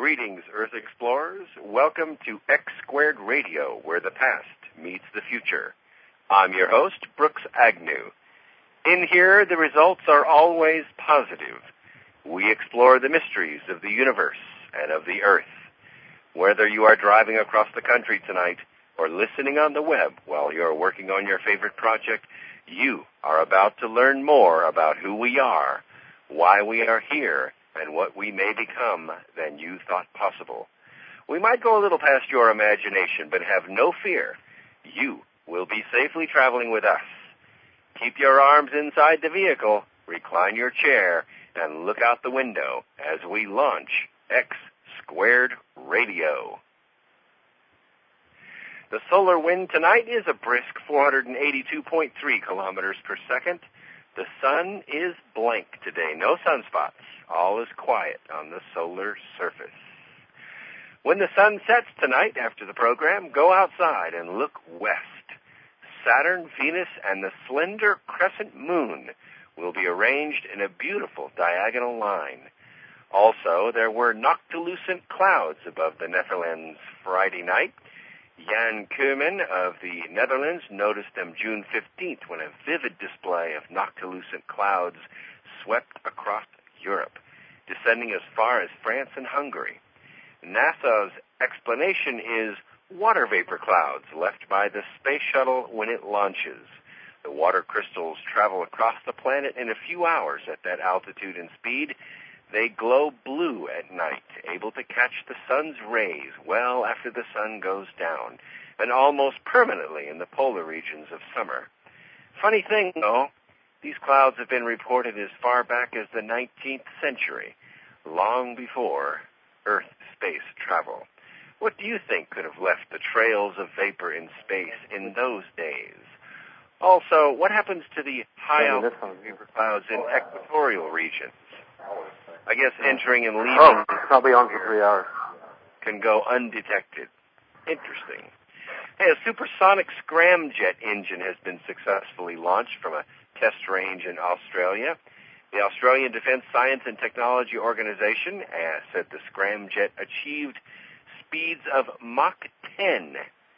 Greetings, Earth Explorers. Welcome to X Squared Radio, where the past meets the future. I'm your host, Brooks Agnew. In here, the results are always positive. We explore the mysteries of the universe and of the Earth. Whether you are driving across the country tonight or listening on the web while you're working on your favorite project, you are about to learn more about who we are, why we are here, and what we may become than you thought possible. We might go a little past your imagination, but have no fear. You will be safely traveling with us. Keep your arms inside the vehicle, recline your chair, and look out the window as we launch X Squared Radio. The solar wind tonight is a brisk 482.3 kilometers per second. The sun is blank today, no sunspots. All is quiet on the solar surface. When the sun sets tonight after the program, go outside and look west. Saturn, Venus, and the slender crescent moon will be arranged in a beautiful diagonal line. Also, there were noctilucent clouds above the Netherlands Friday night. Jan Koeman of the Netherlands noticed them June 15th when a vivid display of noctilucent clouds swept across Europe, descending as far as France and Hungary. NASA's explanation is water vapor clouds left by the space shuttle when it launches. The water crystals travel across the planet in a few hours at that altitude and speed. They glow blue at night, able to catch the sun's rays well after the sun goes down, and almost permanently in the polar regions of summer. Funny thing, though, these clouds have been reported as far back as the 19th century, long before Earth-space travel. What do you think could have left the trails of vapor in space in those days? Also, what happens to the high-altitude vapor clouds in equatorial regions? I guess entering and leaving I'll be on for 3 hours. Can go undetected. Interesting. Hey, a supersonic scramjet engine has been successfully launched from a test range in Australia. The Australian Defence Science and Technology Organization said the scramjet achieved speeds of Mach 10.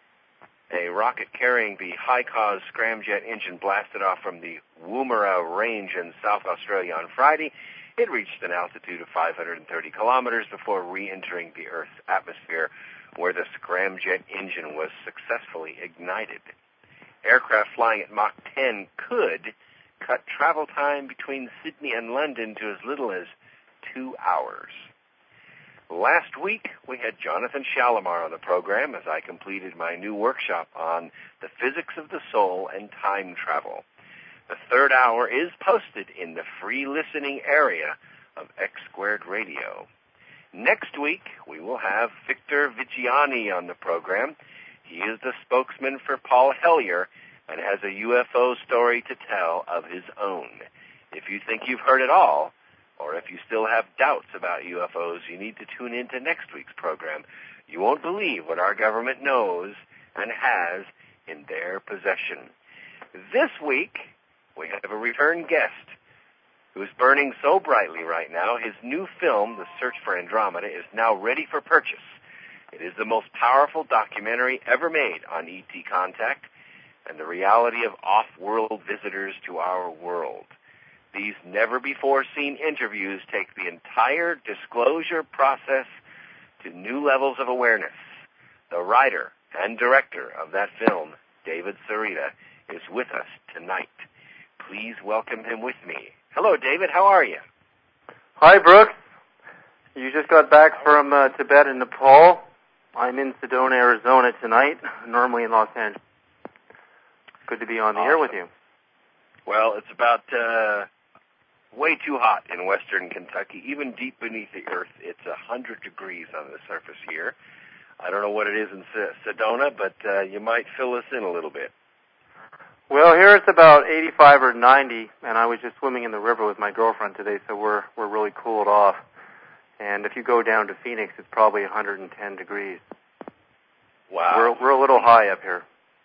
A rocket carrying the high-cause scramjet engine blasted off from the Woomera Range in South Australia on Friday. It reached an altitude of 530 kilometers before re-entering the Earth's atmosphere, where the scramjet engine was successfully ignited. Aircraft flying at Mach 10 could cut travel time between Sydney and London to as little as 2 hours. Last week, we had Jonathan Shalimar on the program as I completed my new workshop on the physics of the soul and time travel. The third hour is posted in the free listening area of X Squared Radio. Next week, we will have Victor Vigiani on the program. He is the spokesman for Paul Hellyer and has a UFO story to tell of his own. If you think you've heard it all, or if you still have doubts about UFOs, you need to tune in to next week's program. You won't believe what our government knows and has in their possession. This week, we have a return guest who is burning so brightly right now. His new film, The Search for Andromeda, is now ready for purchase. It is the most powerful documentary ever made on ET contact and the reality of off-world visitors to our world. These never-before-seen interviews take the entire disclosure process to new levels of awareness. The writer and director of that film, David Sarita, is with us tonight. Please welcome him with me. Hello, David. How are you? Hi, Brooks. You just got back from Tibet and Nepal. I'm in Sedona, Arizona tonight, normally in Los Angeles. Good to be on the air with you. Well, it's about way too hot in western Kentucky. Even deep beneath the earth, it's 100 degrees on the surface here. I don't know what it is in Sedona, but you might fill us in a little bit. Well, here it's about 85 or 90, and I was just swimming in the river with my girlfriend today, so we're really cooled off. And if you go down to Phoenix, it's probably 110 degrees. Wow. We're a little high up here.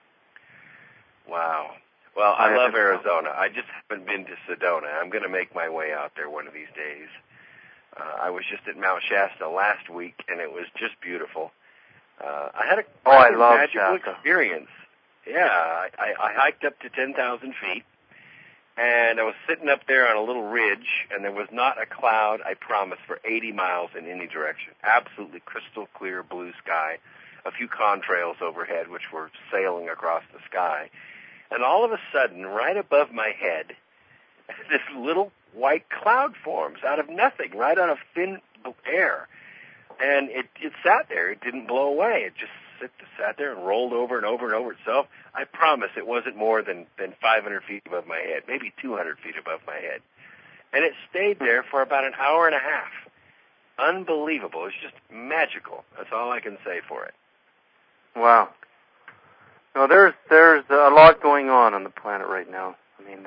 Wow. Well, I love Arizona. I just haven't been to Sedona. I'm going to make my way out there one of these days. I was just at Mount Shasta last week, and it was just beautiful. I had a magical experience. Yeah, I hiked up to 10,000 feet, and I was sitting up there on a little ridge, and there was not a cloud, I promise, for 80 miles in any direction. Absolutely crystal clear blue sky, a few contrails overhead, which were sailing across the sky. And all of a sudden, right above my head, this little white cloud forms out of nothing, right out of thin air. And it sat there. It didn't blow away. It just sat there and rolled over and over and over itself. I promise it wasn't more than 500 feet above my head, maybe 200 feet above my head. And it stayed there for about an hour and a half. Unbelievable. It's just magical. That's all I can say for it. Wow. No, there's a lot going on the planet right now.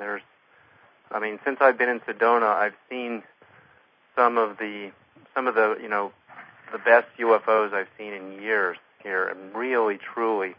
I mean, since I've been in Sedona, I've seen some of the the best UFOs I've seen in years here, and really, truly,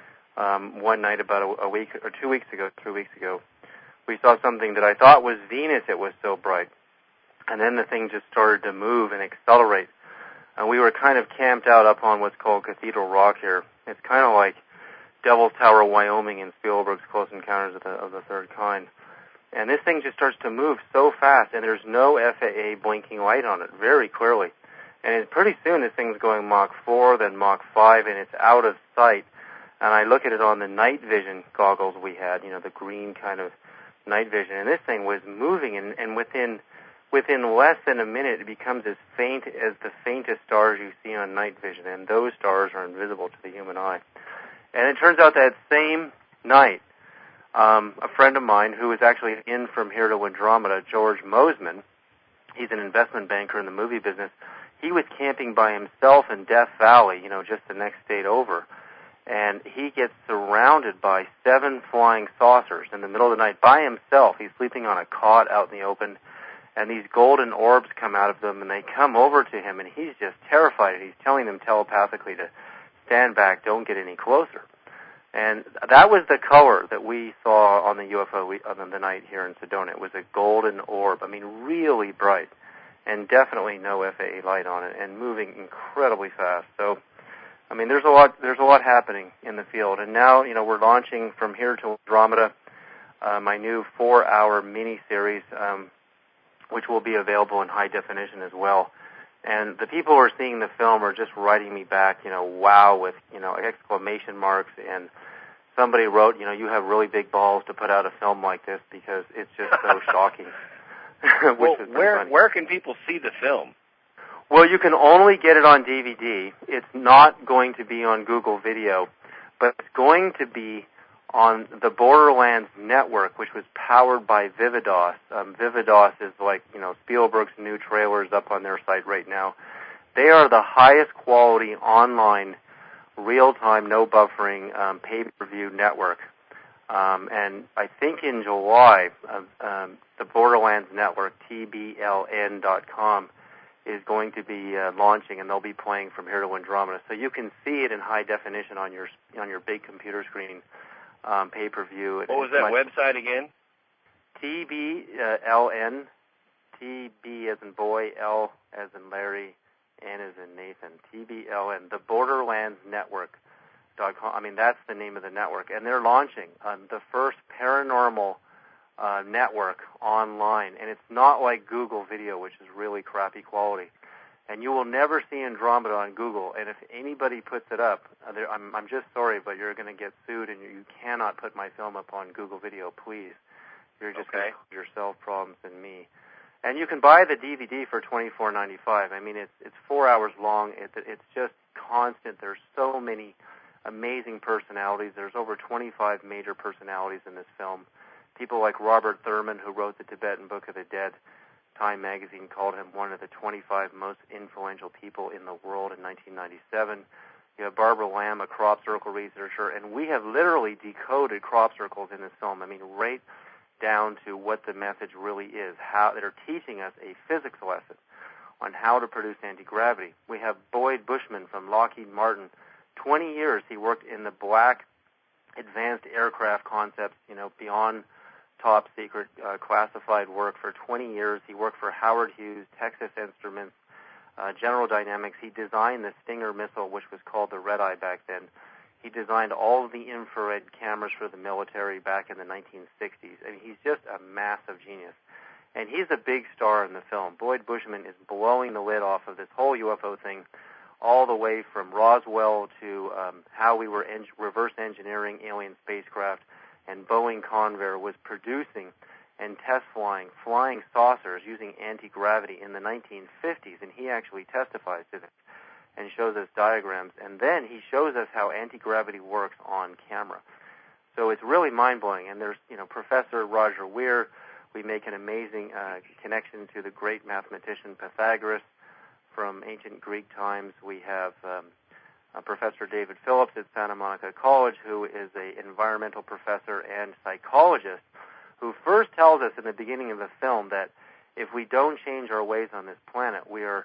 one night about a week or 2 weeks ago, 3 weeks ago, we saw something that I thought was Venus. It was so bright, and then the thing just started to move and accelerate, and we were kind of camped out up on what's called Cathedral Rock here. It's kind of like Devil's Tower, Wyoming, in Spielberg's Close Encounters of the Third Kind. And this thing just starts to move so fast, and there's no FAA blinking light on it, very clearly. And pretty soon this thing's going Mach 4, then Mach 5, and it's out of sight. And I look at it on the night vision goggles we had, the green kind of night vision, and this thing was moving, and within less than a minute it becomes as faint as the faintest stars you see on night vision, and those stars are invisible to the human eye. And it turns out that same night, a friend of mine who was actually in From Here to Andromeda, George Mosman, he's an investment banker in the movie business, he was camping by himself in Death Valley, just the next state over, and he gets surrounded by 7 flying saucers in the middle of the night by himself. He's sleeping on a cot out in the open, and these golden orbs come out of them, and they come over to him, and he's just terrified. He's telling them telepathically to stand back, don't get any closer. And that was the color that we saw on the UFO on the night here in Sedona. It was a golden orb. I mean, really bright, and definitely no FAA light on it, and moving incredibly fast. So, I mean, there's a lot happening in the field. And now, we're launching From Here to Andromeda, my new 4-hour mini-series, which will be available in high definition as well. And the people who are seeing the film are just writing me back, wow, with, exclamation marks. And somebody wrote, you have really big balls to put out a film like this because it's just so shocking. Well, where can people see the film? Well, you can only get it on DVD. It's not going to be on Google Video, but it's going to be on the Borderlands network, which was powered by Vividos. Vividos is like, Spielberg's new trailers up on their site right now. They are the highest quality online, real-time, no buffering, pay-per-view network. And I think in July, the Borderlands network, TBLN.com, is going to be launching, and they'll be playing From Here to Andromeda. So you can see it in high definition on your big computer screen. Pay-per-view. What was that website again? TBLN, TB as in boy, L as in Larry, N as in Nathan. TBLN, the Borderlands Network.com. I mean, that's the name of the network. And they're launching the first paranormal network online. And it's not like Google Video, which is really crappy quality. And you will never see Andromeda on Google. And if anybody puts it up, I'm just sorry, but you're going to get sued, and you cannot put my film up on Google Video, please. You're just going to cause yourself problems and me. And you can buy the DVD for $24.95. I mean, it's 4 hours long. It's just constant. There's so many amazing personalities. There's over 25 major personalities in this film. People like Robert Thurman, who wrote the Tibetan Book of the Dead. Time magazine called him one of the 25 most influential people in the world in 1997. You have Barbara Lamb, a crop circle researcher, and we have literally decoded crop circles in this film. I mean, right down to what the message really is, how they're teaching us a physics lesson on how to produce anti-gravity. We have Boyd Bushman from Lockheed Martin. 20 years he worked in the black advanced aircraft concepts, beyond top secret classified work for 20 years. He worked for Howard Hughes, Texas Instruments, General Dynamics. He designed the Stinger missile, which was called the Red-Eye back then. He designed all of the infrared cameras for the military back in the 1960s. I mean, he's just a massive genius. And he's a big star in the film. Boyd Bushman is blowing the lid off of this whole UFO thing, all the way from Roswell to how we were reverse engineering alien spacecraft, and Boeing Convair was producing and test flying saucers using anti-gravity in the 1950s, and he actually testifies to this and shows us diagrams, and then he shows us how anti-gravity works on camera. So it's really mind-blowing, and there's, Professor Roger Weir. We make an amazing connection to the great mathematician Pythagoras from ancient Greek times. We have Professor David Phillips at Santa Monica College, who is an environmental professor and psychologist, who first tells us in the beginning of the film that if we don't change our ways on this planet, we are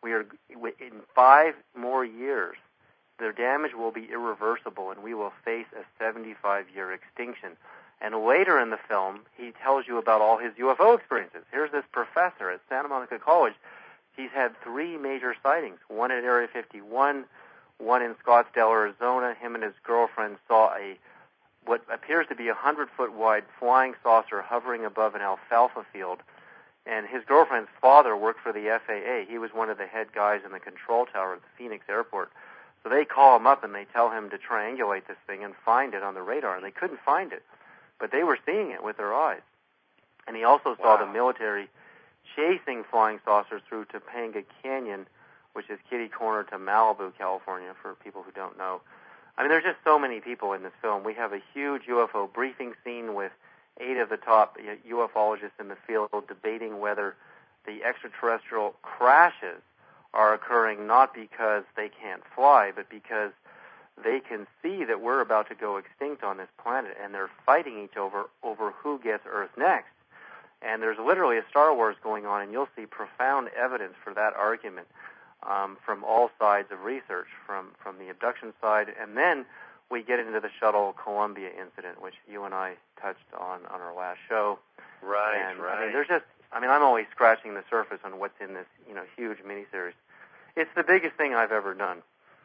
in 5 more years, their damage will be irreversible, and we will face a 75-year extinction. And later in the film, he tells you about all his UFO experiences. Here's this professor at Santa Monica College. He's had 3 major sightings, one at Area 51, one in Scottsdale, Arizona. Him and his girlfriend saw what appears to be a 100-foot wide flying saucer hovering above an alfalfa field. And his girlfriend's father worked for the FAA. He was one of the head guys in the control tower at the Phoenix airport. So they call him up and they tell him to triangulate this thing and find it on the radar, and they couldn't find it. But they were seeing it with their eyes. And he also saw the military chasing flying saucers through Topanga Canyon, which is kitty corner to Malibu, California, for people who don't know. I mean, there's just so many people in this film. We have a huge UFO briefing scene with 8 of the top ufologists in the field debating whether the extraterrestrial crashes are occurring not because they can't fly, but because they can see that we're about to go extinct on this planet, and they're fighting each over who gets Earth next. And there's literally a Star Wars going on, and you'll see profound evidence for that argument from all sides of research, from the abduction side, and then we get into the Shuttle Columbia incident, which you and I touched on our last show. Right, and, right. I'm only scratching the surface on what's in this, huge miniseries. It's the biggest thing I've ever done.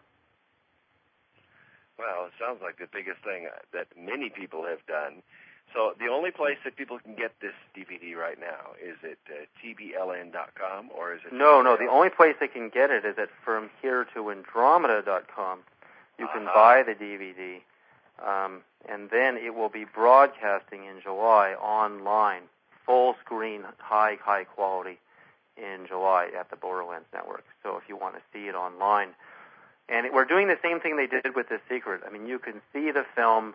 Well, it sounds like the biggest thing that many people have done. So the only place that people can get this DVD right now, is it tbln.com or is it... No, the only place they can get it is at FromHereToAndromeda.com. You can buy the DVD, and then it will be broadcasting in July online, full screen, high quality in July at the Borderlands Network. So if you want to see it online. And we're doing the same thing they did with The Secret. I mean, you can see the film,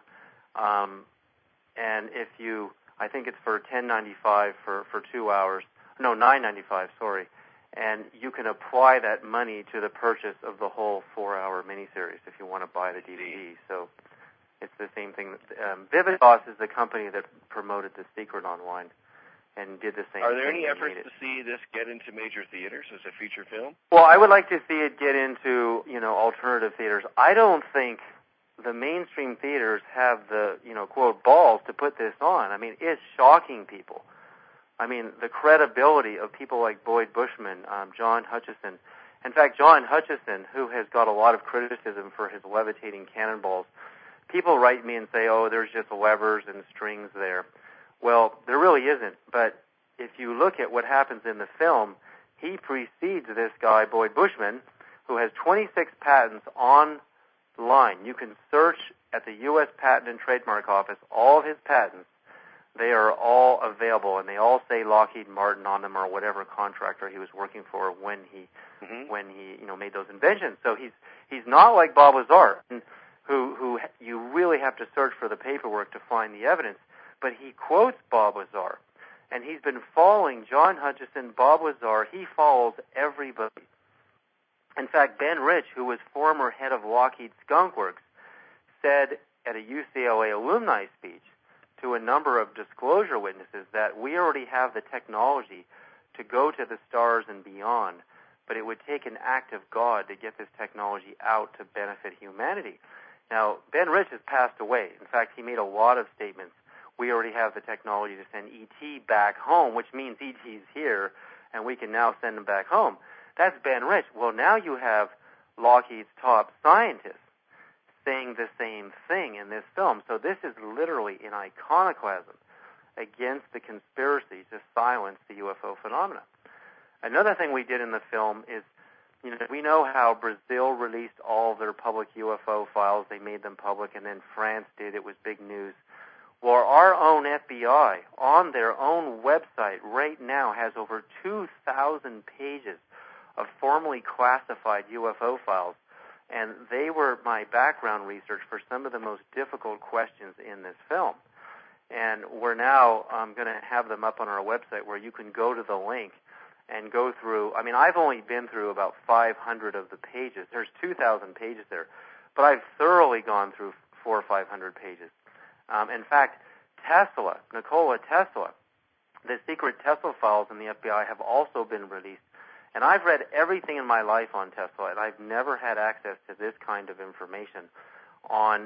and if you, I think it's for $10.95 for 2 hours. No, $9.95, sorry. And you can apply that money to the purchase of the whole 4-hour miniseries if you want to buy the DVD. So it's the same thing. Vivitas is the company that promoted The Secret online and did the same thing. Are there any efforts to see this get into major theaters as a feature film? Well, I would like to see it get into, alternative theaters. I don't think the mainstream theaters have the, quote, balls to put this on. I mean, it's shocking people. I mean, the credibility of people like Boyd Bushman, John Hutchison. In fact, John Hutchison, who has got a lot of criticism for his levitating cannonballs, people write me and say, oh, there's just levers and strings there. Well, there really isn't. But if you look at what happens in the film, he precedes this guy, Boyd Bushman, who has 26 patents online. You can search at the U.S. Patent and Trademark Office all of his patents. They are all available, and they all say Lockheed Martin on them or whatever contractor he was working for when he made those inventions. So he's not like Bob Lazar, who you really have to search for the paperwork to find the evidence. But he quotes Bob Lazar, and he's been following John Hutchison, Bob Lazar. He follows everybody. In fact, Ben Rich, who was former head of Lockheed Skunk Works, said at a UCLA alumni speech to a number of disclosure witnesses that we already have the technology to go to the stars and beyond, but it would take an act of God to get this technology out to benefit humanity. Now, Ben Rich has passed away. In fact, he made a lot of statements. we already have the technology to send E.T. back home, which means E.T.'s here, and we can now send him back home. That's Ben Rich. Well, now you have Lockheed's top scientists saying the same thing in this film. So this is literally an iconoclasm against the conspiracy to silence the UFO phenomena. Another thing we did in the film is, we know how Brazil released all of their public UFO files. They made them public, and then France did. It was big news. Well, our own FBI, on their own website right now, has over 2,000 pages of formally classified UFO files, and they were my background research for some of the most difficult questions in this film. And we're now going to have them up on our website where you can go to the link and go through. I mean, I've only been through about 500 of the pages. There's 2,000 pages there, but I've thoroughly gone through 400 or 500 pages. In fact, Tesla, Nikola Tesla, the secret Tesla files in the FBI have also been released. And I've read everything in my life on Tesla, and I've never had access to this kind of information on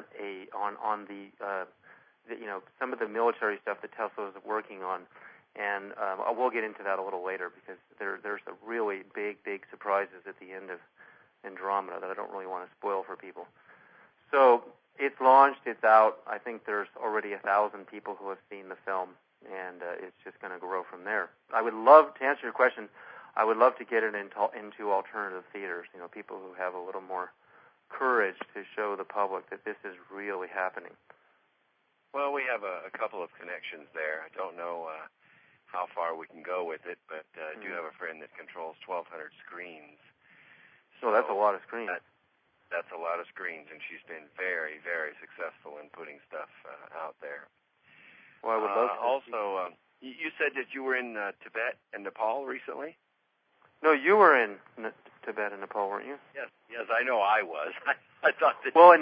some of the military stuff that Tesla is working on. And we'll get into that a little later because there's some really big surprises at the end of Andromeda that I don't really want to spoil for people. So it's launched, it's out. I think there's already 1,000 people who have seen the film, and it's just going to grow from there. I would love to answer your question. I would love to get it into alternative theaters, people who have a little more courage to show the public that this is really happening. Well, we have a couple of connections there. I don't know how far we can go with it, but I do have a friend that controls 1,200 screens. So that's a lot of screens. That's a lot of screens, and she's been very, very successful in putting stuff out there. Well, I would love to. Also, you said that you were in Tibet and Nepal recently? No, you were in Tibet and Nepal, weren't you? Yes, I know I was. I thought that. Well, in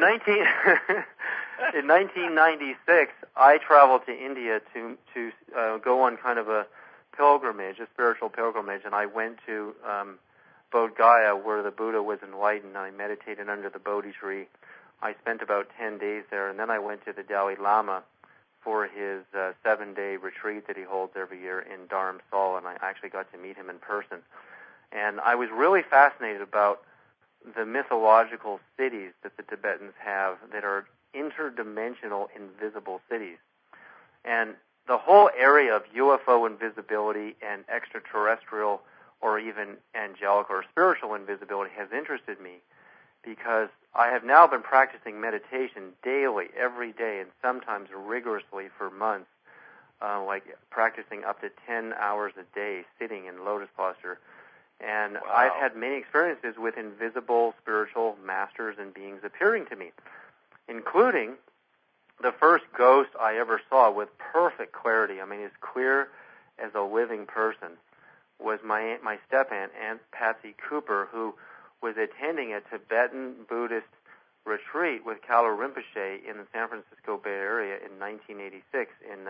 1996, I traveled to India to go on kind of a pilgrimage, a spiritual pilgrimage, and I went to Bodh Gaya, where the Buddha was enlightened. I meditated under the Bodhi tree. I spent about 10 days there, and then I went to the Dalai Lama for his 7-day retreat that he holds every year in Dharamsala, and I actually got to meet him in person. And I was really fascinated about the mythological cities that the Tibetans have that are interdimensional, invisible cities. And the whole area of UFO invisibility and extraterrestrial or even angelic or spiritual invisibility has interested me because I have now been practicing meditation daily, every day, and sometimes rigorously for months, like practicing up to 10 hours a day sitting in lotus posture. And wow. I've had many experiences with invisible spiritual masters and beings appearing to me, including the first ghost I ever saw with perfect clarity. I mean, as clear as a living person, was my step-aunt, Aunt Patsy Cooper, who was attending a Tibetan Buddhist retreat with Kalu Rinpoche in the San Francisco Bay Area in 1986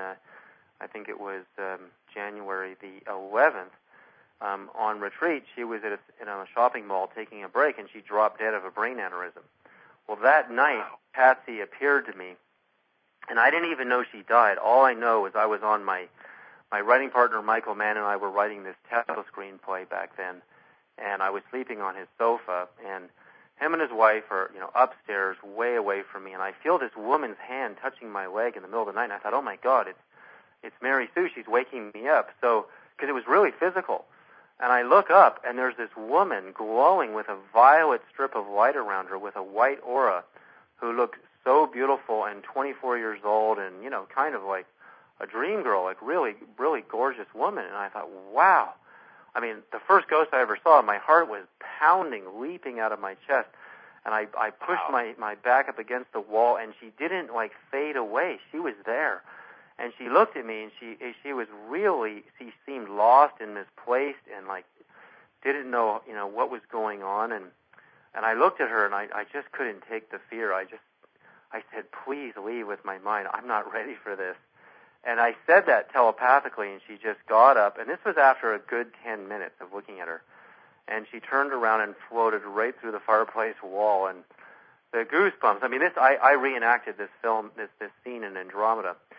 I think it was January the 11th. On retreat, she was in a shopping mall taking a break, and she dropped dead of a brain aneurysm. Well, that night, Patsy appeared to me, and I didn't even know she died. All I know is I was on my writing partner, Michael Mann, and I were writing this Tesla screenplay back then, and I was sleeping on his sofa, and him and his wife are, upstairs, way away from me, and I feel this woman's hand touching my leg in the middle of the night, and I thought, oh my God, it's Mary Sue, she's waking me up. So, because it was really physical. And I look up, and there's this woman glowing with a violet strip of light around her with a white aura who looked so beautiful and 24 years old and, kind of like a dream girl, like really, really gorgeous woman. And I thought, wow. I mean, the first ghost I ever saw, my heart was pounding, leaping out of my chest. And I pushed my back up against the wall, and she didn't, fade away. She was there. And she looked at me, and she was really, she seemed lost and misplaced and, didn't know, what was going on. And I looked at her, and I just couldn't take the fear. I said, please leave with my mind. I'm not ready for this. And I said that telepathically, and she just got up. And this was after a good 10 minutes of looking at her. And she turned around and floated right through the fireplace wall. And the goosebumps, I mean, I reenacted this film, this scene in Andromeda.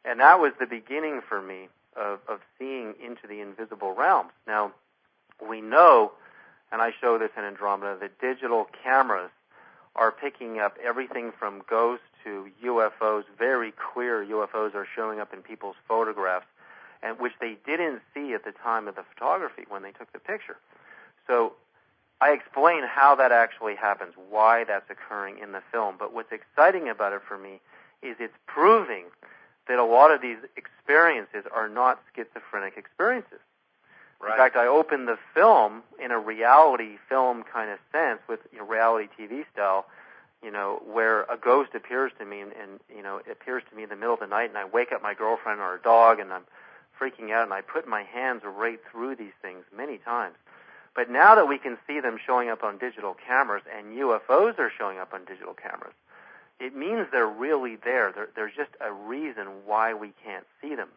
And that was the beginning for me of seeing into the invisible realms. Now, we know, and I show this in Andromeda, that digital cameras are picking up everything from ghosts to UFOs. Very clear UFOs are showing up in people's photographs, and which they didn't see at the time of the photography when they took the picture. So I explain how that actually happens, why that's occurring in the film. But what's exciting about it for me is it's proving that a lot of these experiences are not schizophrenic experiences. Right. In fact, I open the film in a reality film kind of sense with reality TV style, where a ghost appears to me and it appears to me in the middle of the night, and I wake up my girlfriend or a dog, and I'm freaking out, and I put my hands right through these things many times. But now that we can see them showing up on digital cameras, and UFOs are showing up on digital cameras, it means they're really there. There's just a reason why we can't see them.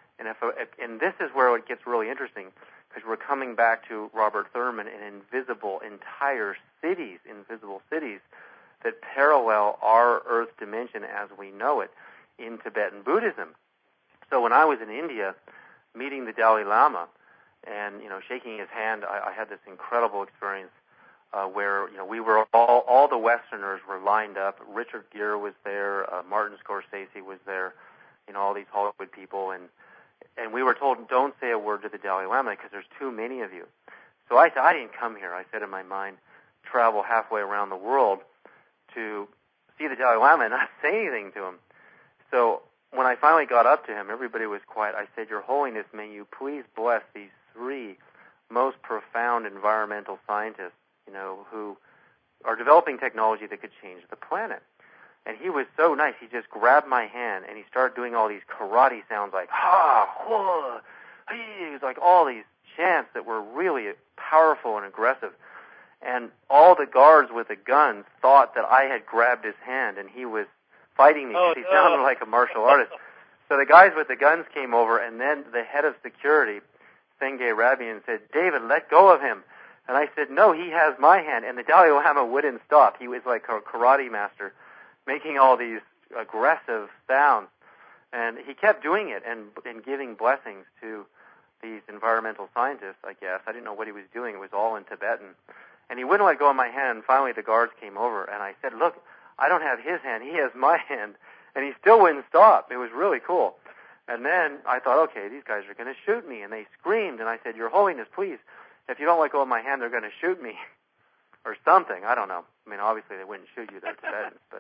And this is where it gets really interesting, because we're coming back to Robert Thurman and entire cities, invisible cities, that parallel our Earth dimension as we know it in Tibetan Buddhism. So when I was in India, meeting the Dalai Lama and shaking his hand, I had this incredible experience where we were all the Westerners were lined up. Richard Gere was there, Martin Scorsese was there, all these Hollywood people, and we were told, don't say a word to the Dalai Lama because there's too many of you. So I said, I didn't come here. I said in my mind, travel halfway around the world to see the Dalai Lama and not say anything to him. So when I finally got up to him, everybody was quiet. I said, Your Holiness, may you please bless these 3 most profound environmental scientists, who are developing technology that could change the planet. And he was so nice. He just grabbed my hand and he started doing all these karate sounds like ha, hua, he. It was like all these chants that were really powerful and aggressive. And all the guards with the guns thought that I had grabbed his hand and he was fighting me because he sounded like a martial artist. So the guys with the guns came over, and then the head of security, Sengay Rabian, said, David, let go of him. And I said, no, he has my hand. And the Dalai Lama wouldn't stop. He was like a karate master, making all these aggressive sounds. And he kept doing it and giving blessings to these environmental scientists, I guess. I didn't know what he was doing. It was all in Tibetan. And he wouldn't let go of my hand. And finally the guards came over, and I said, look, I don't have his hand. He has my hand. And he still wouldn't stop. It was really cool. And then I thought, okay, these guys are going to shoot me. And they screamed. And I said, Your Holiness, please, if you don't let go of my hand, they're going to shoot me. Or something. I don't know. I mean, obviously they wouldn't shoot you. They're Tibetans. But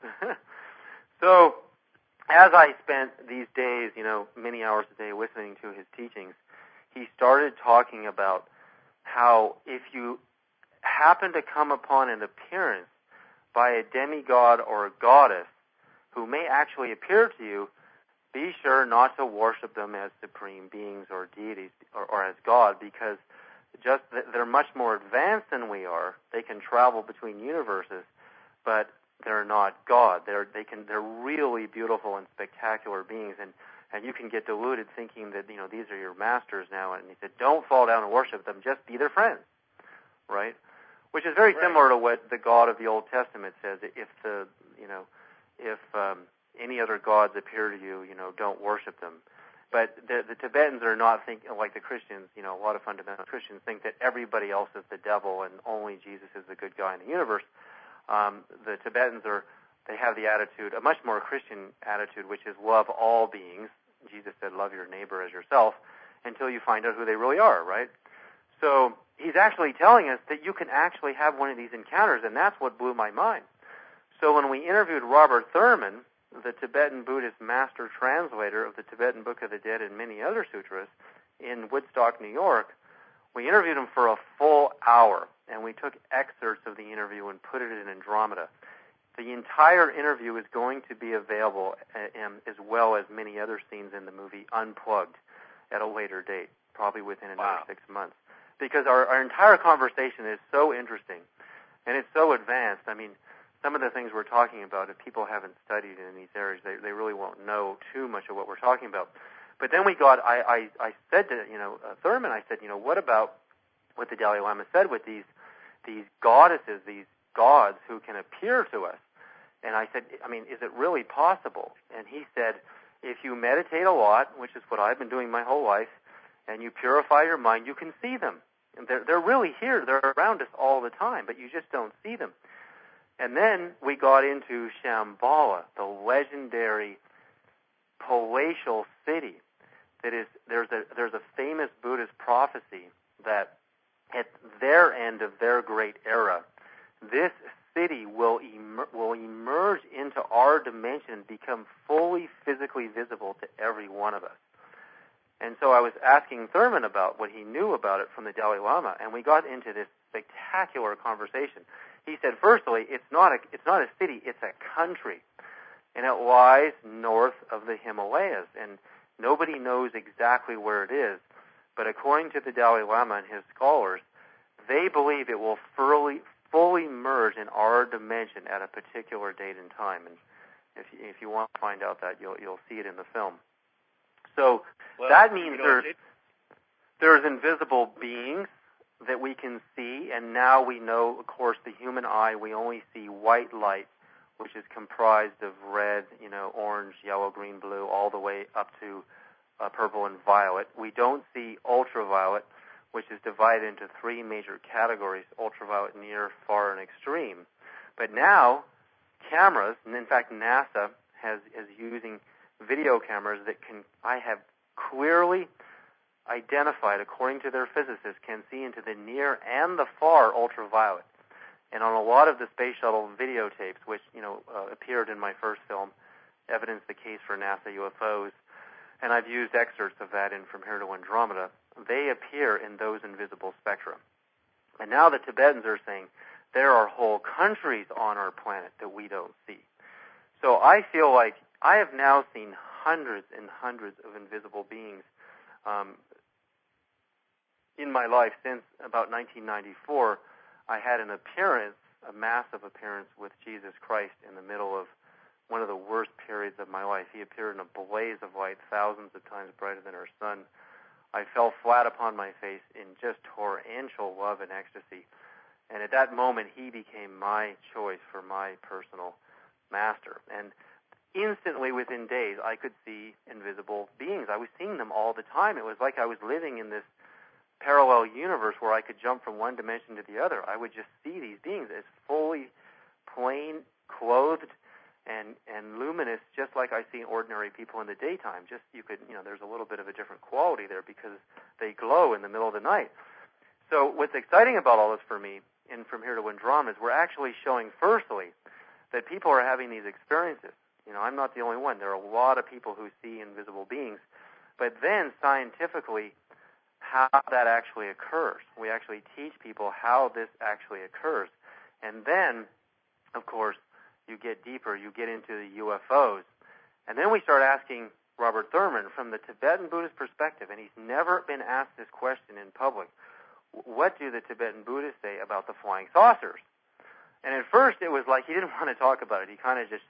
so as I spent these days, many hours a day listening to his teachings, he started talking about how if you happen to come upon an appearance by a demigod or a goddess who may actually appear to you, be sure not to worship them as supreme beings or deities or as God, because just they're much more advanced than we are. They can travel between universes, but they're not God. They're really beautiful and spectacular beings, and you can get deluded thinking that these are your masters now. And he said, don't fall down and worship them. Just be their friends, right? Which is very similar to what the God of the Old Testament says. If any other gods appear to you, don't worship them. But the Tibetans are not thinking like the Christians. A lot of fundamental Christians think that everybody else is the devil and only Jesus is the good guy in the universe. The Tibetans they have the attitude, a much more Christian attitude, which is love all beings. Jesus said, love your neighbor as yourself, until you find out who they really are, right? So he's actually telling us that you can actually have one of these encounters, and that's what blew my mind. So when we interviewed Robert Thurman, the Tibetan Buddhist master translator of the Tibetan Book of the Dead and many other sutras, in Woodstock, New York, we interviewed him for a full hour, and we took excerpts of the interview and put it in Andromeda. The entire interview is going to be available, as well as many other scenes in the movie, unplugged at a later date, probably within another 6 months. Because our entire conversation is so interesting, and it's so advanced. I mean, some of the things we're talking about, if people haven't studied in these areas, they really won't know too much of what we're talking about. But then I said to, Thurman, I said, what about what the Dalai Lama said with these goddesses, these gods who can appear to us? And I said, I mean, is it really possible? And he said, if you meditate a lot, which is what I've been doing my whole life, and you purify your mind, you can see them. And they're really here. They're around us all the time, but you just don't see them. And then we got into Shambhala, the legendary palatial city. That is, there's a famous Buddhist prophecy that at their end of their great era, this city will emerge into our dimension and become fully physically visible to every one of us. And so I was asking Thurman about what he knew about it from the Dalai Lama, and we got into this spectacular conversation. He said, firstly, it's not a city, it's a country, and it lies north of the Himalayas, and nobody knows exactly where it is, but according to the Dalai Lama and his scholars, they believe it will fully merge in our dimension at a particular date and time. And if you want to find out that, you'll see it in the film. So that means there's invisible beings that we can see, and now we know, of course, the human eye, we only see white light, which is comprised of red, orange, yellow, green, blue, all the way up to purple and violet. We don't see ultraviolet, which is divided into three major categories: ultraviolet, near, far, and extreme. But now, cameras, and in fact NASA is using video cameras that I have clearly identified, according to their physicists, can see into the near and the far ultraviolet. And on a lot of the space shuttle videotapes, which appeared in my first film, Evidence the Case for NASA UFOs, and I've used excerpts of that in From Here to Andromeda, they appear in those invisible spectra. And now the Tibetans are saying there are whole countries on our planet that we don't see. So I feel like I have now seen hundreds and hundreds of invisible beings in my life since about 1994. I had an appearance, a massive appearance with Jesus Christ in the middle of one of the worst periods of my life. He appeared in a blaze of light, thousands of times brighter than our sun. I fell flat upon my face in just torrential love and ecstasy. And at that moment, he became my choice for my personal master. And instantly, within days, I could see invisible beings. I was seeing them all the time. It was like I was living in this parallel universe where I could jump from one dimension to the other. I would just see these beings as fully plain, clothed, and luminous, just like I see ordinary people in the daytime. Just there's a little bit of a different quality there because they glow in the middle of the night. So what's exciting about all this for me, in From Here to Andromeda, is we're actually showing, firstly, that people are having these experiences. I'm not the only one. There are a lot of people who see invisible beings. But then, scientifically, how that actually occurs. We actually teach people how this actually occurs. And then, of course, you get deeper, you get into the UFOs. And then we start asking Robert Thurman from the Tibetan Buddhist perspective, and he's never been asked this question in public, what do the Tibetan Buddhists say about the flying saucers? And at first it was like he didn't want to talk about it.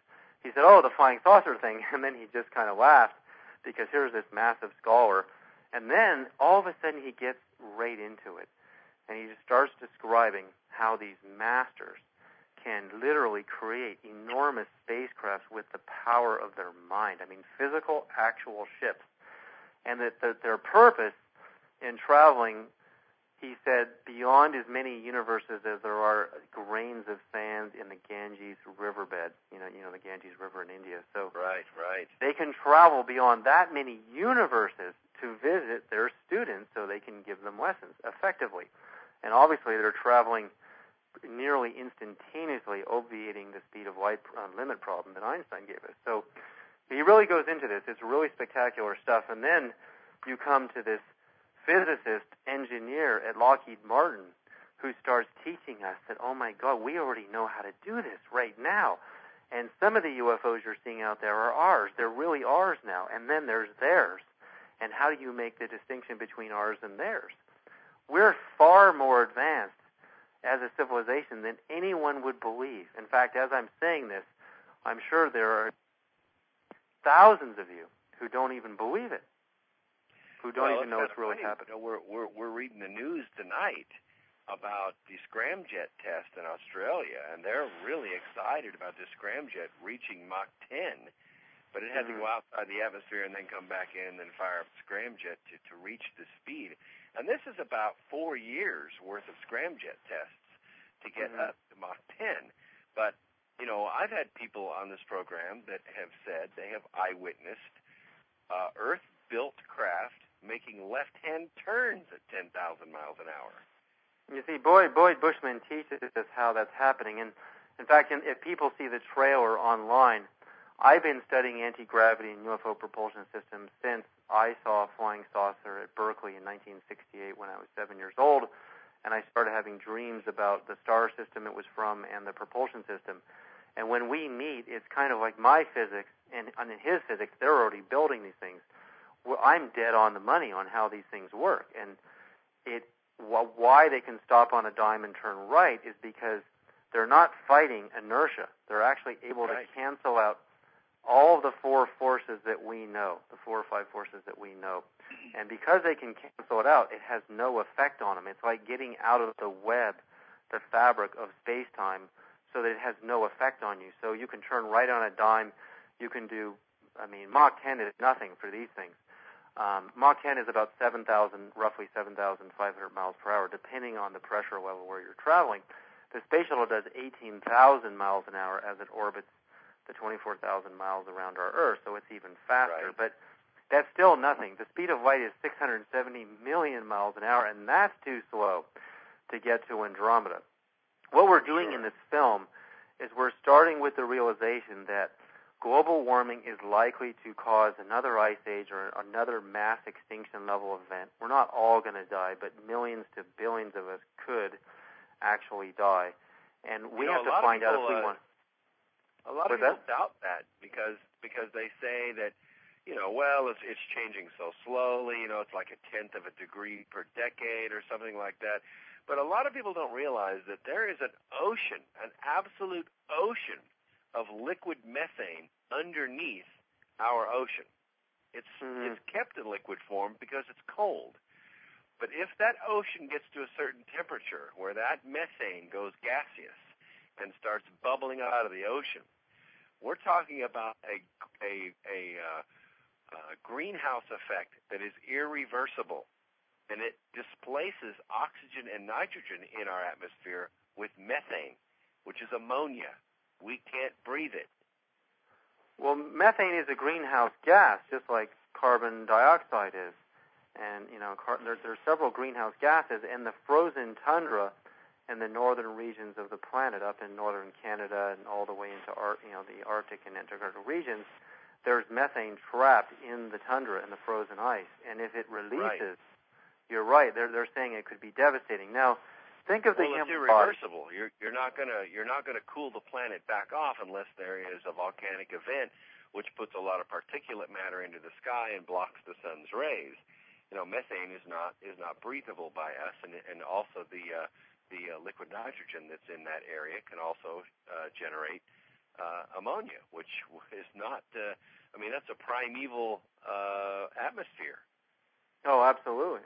He said, the flying saucer thing, and then he just kind of laughed because here's this massive scholar. And then all of a sudden he gets right into it, and he just starts describing how these masters can literally create enormous spacecrafts with the power of their mind. I mean, physical, actual ships. And that their purpose in traveling, he said, beyond as many universes as there are grains of sand in the Ganges riverbed, the Ganges River in India. So right. They can travel beyond that many universes to visit their students so they can give them lessons effectively. And obviously they're traveling nearly instantaneously, obviating the speed of light limit problem that Einstein gave us. So he really goes into this. It's really spectacular stuff. And then you come to this physicist, engineer at Lockheed Martin who starts teaching us that, oh my God, we already know how to do this right now. And some of the UFOs you're seeing out there are ours. They're really ours now. And then there's theirs. And how do you make the distinction between ours and theirs? We're far more advanced as a civilization than anyone would believe. In fact, as I'm saying this, I'm sure there are thousands of you who don't even believe it, who don't even know it's really happening. We're reading the news tonight about the scramjet test in Australia, and they're really excited about this scramjet reaching Mach 10. But it had to go outside the atmosphere and then come back in and then fire up a scramjet to reach the speed. And this is about 4 years worth of scramjet tests to get up to Mach 10. But, you know, I've had people on this program that have said they have eyewitnessed Earth-built craft making left-hand turns at 10,000 miles an hour. You see, Boyd Bushman teaches us how that's happening. And in fact, if people see the trailer online, I've been studying anti-gravity and UFO propulsion systems since I saw a flying saucer at Berkeley in 1968 when I was 7 years old, and I started having dreams about the star system it was from and the propulsion system. And when we meet, it's kind of like my physics and in his physics, they're already building these things. Well, I'm dead on the money on how these things work. And why they can stop on a dime and turn right is because they're not fighting inertia. They're actually able to cancel out all of the four forces that we know, the 4 or 5 forces that we know. And because they can cancel it out, it has no effect on them. It's like getting out of the web, the fabric of space-time, so that it has no effect on you. So you can turn right on a dime. You can do, Mach 10 is nothing for these things. Mach 10 is about roughly 7,500 miles per hour, depending on the pressure level where you're traveling. The Space Shuttle does 18,000 miles an hour as it orbits the 24,000 miles around our Earth, so it's even faster. Right. But that's still nothing. The speed of light is 670 million miles an hour, and that's too slow to get to Andromeda. What we're doing in this film is we're starting with the realization that global warming is likely to cause another ice age or another mass extinction level event. We're not all going to die, but millions to billions of us could actually die. And we have to find out if we want. A lot of people doubt that because they say that, it's changing so slowly, it's like 1/10 of a degree per decade or something like that. But a lot of people don't realize that there is an ocean, an absolute ocean of liquid methane underneath our ocean. It's kept in liquid form because it's cold. But if that ocean gets to a certain temperature where that methane goes gaseous and starts bubbling out of the ocean, we're talking about a greenhouse effect that is irreversible, and it displaces oxygen and nitrogen in our atmosphere with methane, which is ammonia. We can't breathe it. Well, methane is a greenhouse gas, just like carbon dioxide is. And, there are several greenhouse gases, and the frozen tundra in the northern regions of the planet, up in northern Canada and all the way into the Arctic and Antarctic regions, there's methane trapped in the tundra and the frozen ice. And if it releases, you're right, they're saying it could be devastating. Now, think of the human body. Well, it's irreversible. You're not gonna cool the planet back off unless there is a volcanic event which puts a lot of particulate matter into the sky and blocks the sun's rays. Methane is not breathable by us, and also the liquid nitrogen that's in that area can also generate ammonia, which is not. That's a primeval atmosphere. Oh, absolutely.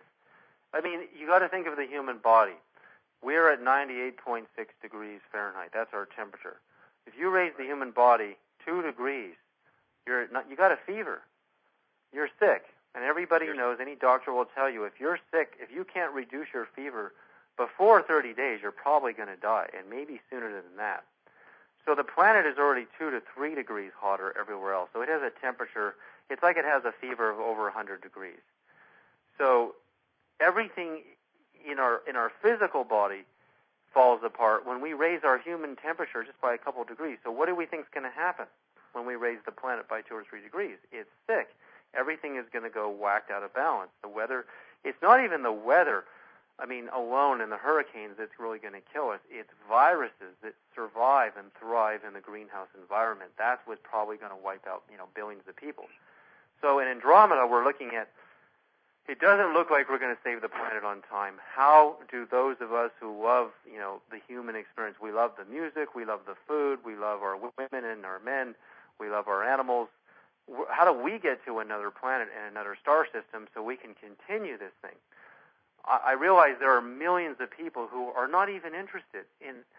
You got to think of the human body. We're at 98.6 degrees Fahrenheit. That's our temperature. If you raise the human body 2 degrees, you got a fever. You're sick. And everybody knows, any doctor will tell you, if you're sick, if you can't reduce your fever before 30 days, you're probably going to die, and maybe sooner than that. So the planet is already 2 to 3 degrees hotter everywhere else. So it has a temperature, it's like it has a fever of over 100 degrees. So everything in our physical body falls apart when we raise our human temperature just by a couple of degrees. So what do we think is going to happen when we raise the planet by 2 or 3 degrees? It's sick. Everything is going to go whacked out of balance. The weather, it's not even the weather, alone in the hurricanes that's really going to kill us. It's viruses that survive and thrive in the greenhouse environment. That's what's probably going to wipe out, billions of people. So in Andromeda, we're looking at, it doesn't look like we're going to save the planet on time. How do those of us who love, the human experience, we love the music, we love the food, we love our women and our men, we love our animals, how do we get to another planet and another star system so we can continue this thing? I realize there are millions of people who are not even interested in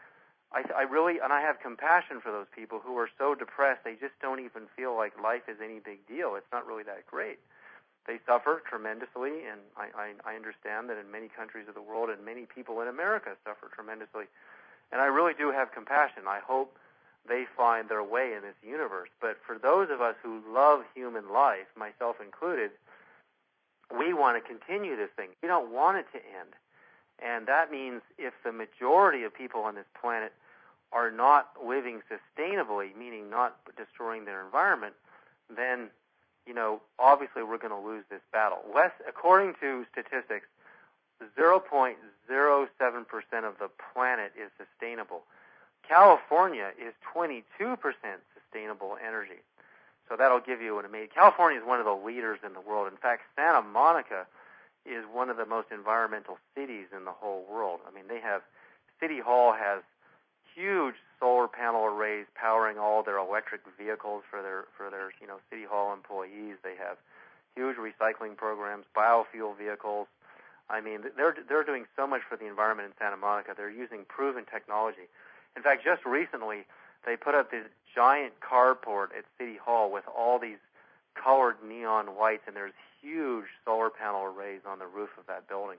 I really, and I have compassion for those people who are so depressed they just don't even feel like life is any big deal. It's not really that great. They suffer tremendously, and I understand that in many countries of the world and many people in America suffer tremendously. And I really do have compassion. I hope they find their way in this universe. But for those of us who love human life, myself included, we want to continue this thing. We don't want it to end. And that means if the majority of people on this planet are not living sustainably, meaning not destroying their environment, then, obviously we're going to lose this battle. According to statistics, 0.07% of the planet is sustainable. California is 22% sustainable energy. So that'll give you an amazing... California is one of the leaders in the world. In fact, Santa Monica is one of the most environmental cities in the whole world. I mean, City Hall has huge solar panel arrays powering all their electric vehicles for their City Hall employees. They have huge recycling programs, biofuel vehicles. I mean, they're doing so much for the environment in Santa Monica. They're using proven technology. In fact, just recently, they put up this giant carport at City Hall with all these colored neon lights, and there's huge solar panel arrays on the roof of that building.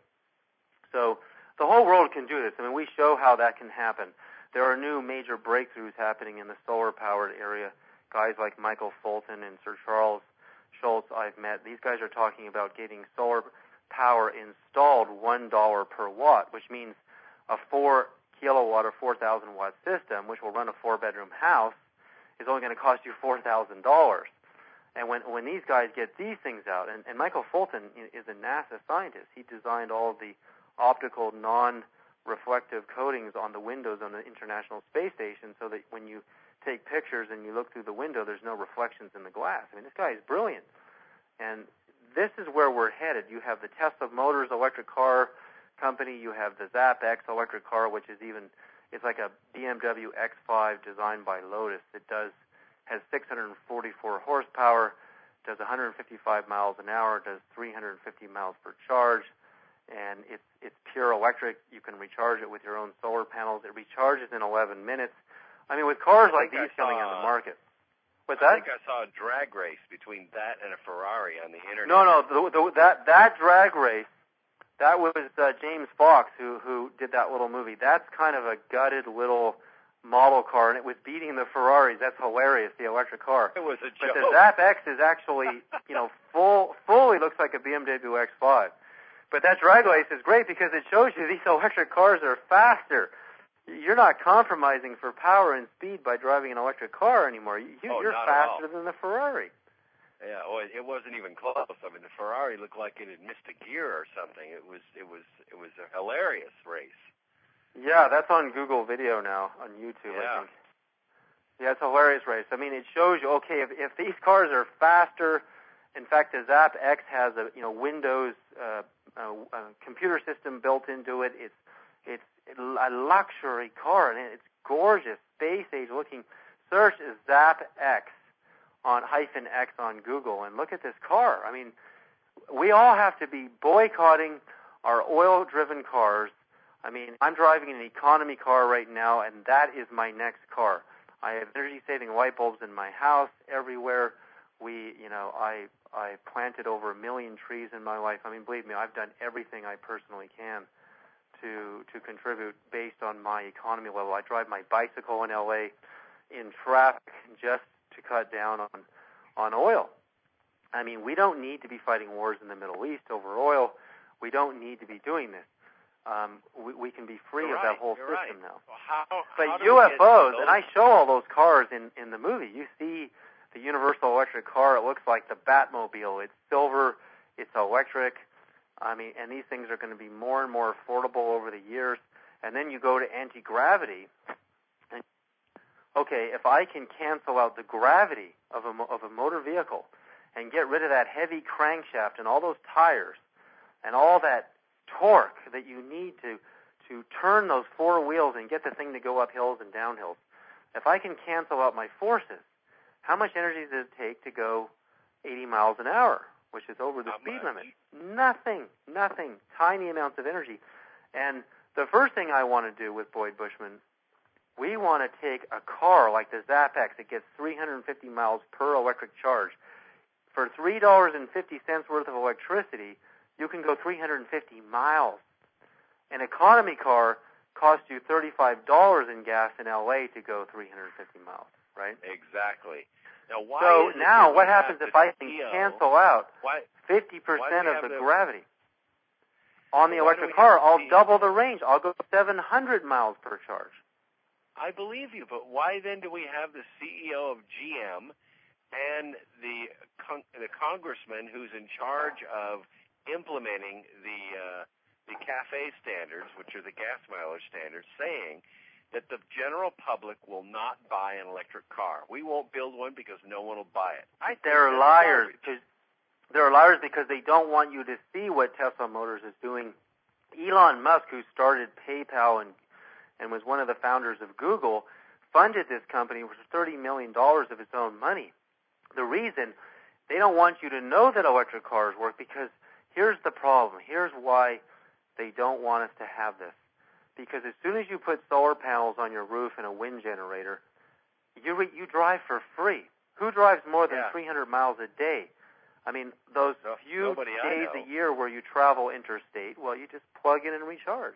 So the whole world can do this. I mean, we show how that can happen. There are new major breakthroughs happening in the solar-powered area. Guys like Michael Fulton and Sir Charles Schultz I've met, these guys are talking about getting solar power installed $1 per watt, which means a 4 kilowatt or 4,000 watt system, which will run a 4-bedroom house, is only going to cost you $4,000. And when these guys get these things out, and Michael Fulton is a NASA scientist, he designed all of the optical non-reflective coatings on the windows on the International Space Station so that when you take pictures and you look through the window, there's no reflections in the glass. I mean, this guy is brilliant. And this is where we're headed. You have the Tesla Motors electric car company. You have the ZapX electric car, which is it's like a BMW X5 designed by Lotus. It has 644 horsepower, does 155 miles an hour, does 350 miles per charge, and it's pure electric. You can recharge it with your own solar panels. It recharges in 11 minutes. I mean, with cars like these coming on the market. What's that? I think I saw a drag race between that and a Ferrari on the internet. No, that drag race, that was James Fox who did that little movie. That's kind of a gutted little model car, and it was beating the Ferraris. That's hilarious, the electric car. It was a joke. But the ZapX is actually, fully looks like a BMW X5. But that drag race is great because it shows you these electric cars are faster. You're not compromising for power and speed by driving an electric car anymore. You're faster than the Ferrari. Yeah, it wasn't even close. I mean, the Ferrari looked like it had missed a gear or something. It was a hilarious race. Yeah, that's on Google Video now, on YouTube, I think. Yeah, it's a hilarious race. I mean, it shows you, okay, if these cars are faster, in fact, the ZapX has a Windows computer system built into it. It's a luxury car, and it's gorgeous, space-age looking. Search ZapX on -X on Google, and look at this car. I mean, we all have to be boycotting our oil-driven cars. I mean, I'm driving an economy car right now, and that is my next car. I have energy-saving light bulbs in my house everywhere. I planted over 1 million trees in my life. I mean, believe me, I've done everything I personally can to contribute based on my economy level. I drive my bicycle in LA in traffic just to cut down on oil. I mean, we don't need to be fighting wars in the Middle East over oil. We don't need to be doing this. We can be free of that whole system now. Well, but UFOs, and I show all those cars in the movie. You see the Universal Electric car. It looks like the Batmobile. It's silver. It's electric. I mean, and these things are going to be more and more affordable over the years. And then you go to anti-gravity. And, okay, if I can cancel out the gravity of a motor vehicle and get rid of that heavy crankshaft and all those tires and all that torque that you need to turn those four wheels and get the thing to go up hills and down hills, if I can cancel out my forces, how much energy does it take to go 80 miles an hour, which is over the speed limit? Nothing. Tiny amounts of energy. And the first thing I want to do with Boyd Bushman We want to take a car like the ZapX that gets 350 miles per electric charge. For $3.50 worth of electricity, you can go 350 miles. An economy car costs you $35 in gas in LA to go 350 miles, right? Exactly. Now, what happens if I can cancel out 50% of the gravity on the electric car? I'll double the range. I'll go 700 miles per charge. I believe you, but why then do we have the CEO of GM and the congressman who's in charge of implementing the CAFE standards, which are the gas mileage standards, saying that the general public will not buy an electric car? We won't build one because no one will buy it. They're liars. They're liars because they don't want you to see what Tesla Motors is doing. Elon Musk, who started PayPal and was one of the founders of Google, funded this company with $30 million of his own money. The reason they don't want you to know that electric cars work, because here's the problem. Here's why they don't want us to have this. Because as soon as you put solar panels on your roof and a wind generator, you drive for free. Who drives more than 300 miles a day? I mean, those few days a year where you travel interstate, well, you just plug in and recharge.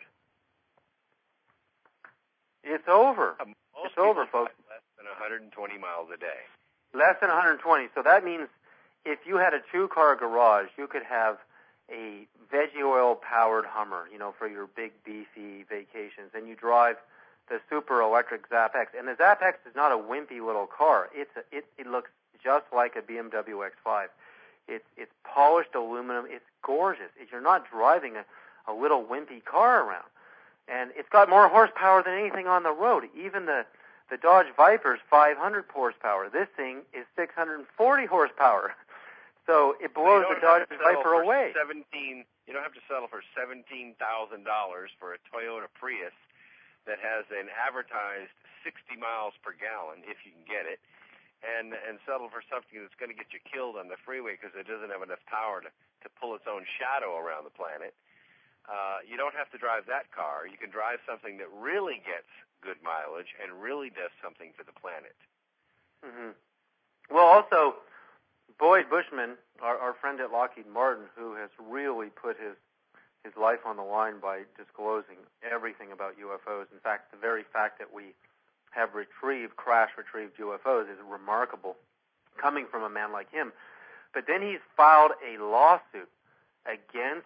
It's over. It's over, folks. Less than 120 miles a day. Less than 120. So that means if you had a two-car garage, you could have a veggie oil-powered Hummer, for your big, beefy vacations, and you drive the super electric ZapX. And the ZapX is not a wimpy little car. It looks just like a BMW X5. It's polished aluminum. It's gorgeous. You're not driving a little wimpy car around. And it's got more horsepower than anything on the road. Even the Dodge Viper's 500 horsepower. This thing is 640 horsepower. So it blows the Dodge Viper away. You don't have to settle for $17,000 for a Toyota Prius that has an advertised 60 miles per gallon, if you can get it, and settle for something that's going to get you killed on the freeway because it doesn't have enough power to pull its own shadow around the planet. You don't have to drive that car. You can drive something that really gets good mileage and really does something for the planet. Mm-hmm. Well, also, Boyd Bushman, our friend at Lockheed Martin, who has really put his life on the line by disclosing everything about UFOs. In fact, the very fact that we have crash-retrieved UFOs is remarkable, coming from a man like him. But then he's filed a lawsuit against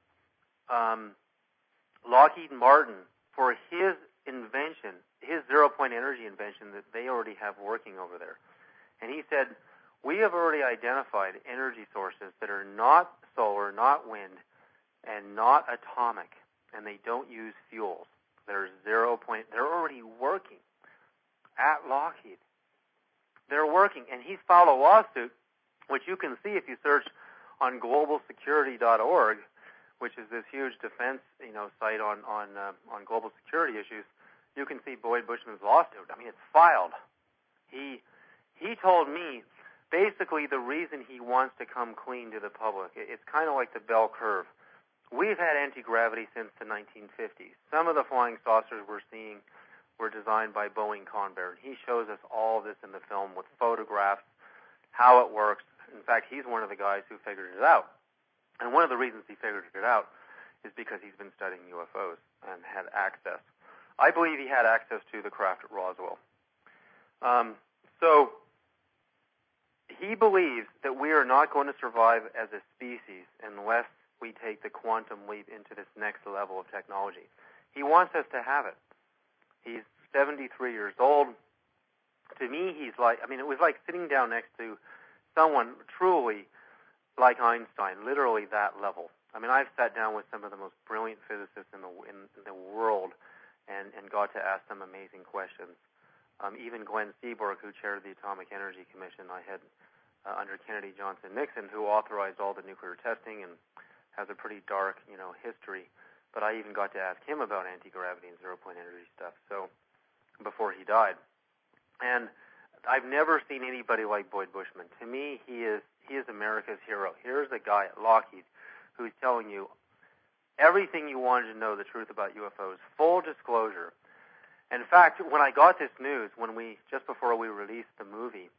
Lockheed Martin for his invention, his zero-point energy invention that they already have working over there. And he said, we have already identified energy sources that are not solar, not wind, and not atomic, and they don't use fuels. They're they're already working at Lockheed. They're working, and he's filed a lawsuit, which you can see if you search on globalsecurity.org, which is this huge defense, site on global security issues. You can see Boyd Bushman's lawsuit. I mean, it's filed. He told me basically the reason he wants to come clean to the public. It's kind of like the bell curve. We've had anti-gravity since the 1950s. Some of the flying saucers we're seeing were designed by Boeing Convair. He shows us all of this in the film with photographs, how it works. In fact, he's one of the guys who figured it out. And one of the reasons he figured it out is because he's been studying UFOs and had access. I believe he had access to the craft at Roswell. So he believes that we are not going to survive as a species unless we take the quantum leap into this next level of technology. He wants us to have it. He's 73 years old. To me, it was like sitting down next to someone truly like Einstein, literally that level. I mean, I've sat down with some of the most brilliant physicists in the world and got to ask them amazing questions. Even Glenn Seaborg, who chaired the Atomic Energy Commission, I had under Kennedy, Johnson, Nixon, who authorized all the nuclear testing and has a pretty dark, history. But I even got to ask him about anti-gravity and zero-point energy stuff. So before he died, and I've never seen anybody like Boyd Bushman. To me, he is America's hero. Here's a guy at Lockheed who's telling you everything you wanted to know the truth about UFOs. Full disclosure. In fact, when I got this news, just before we released the movie,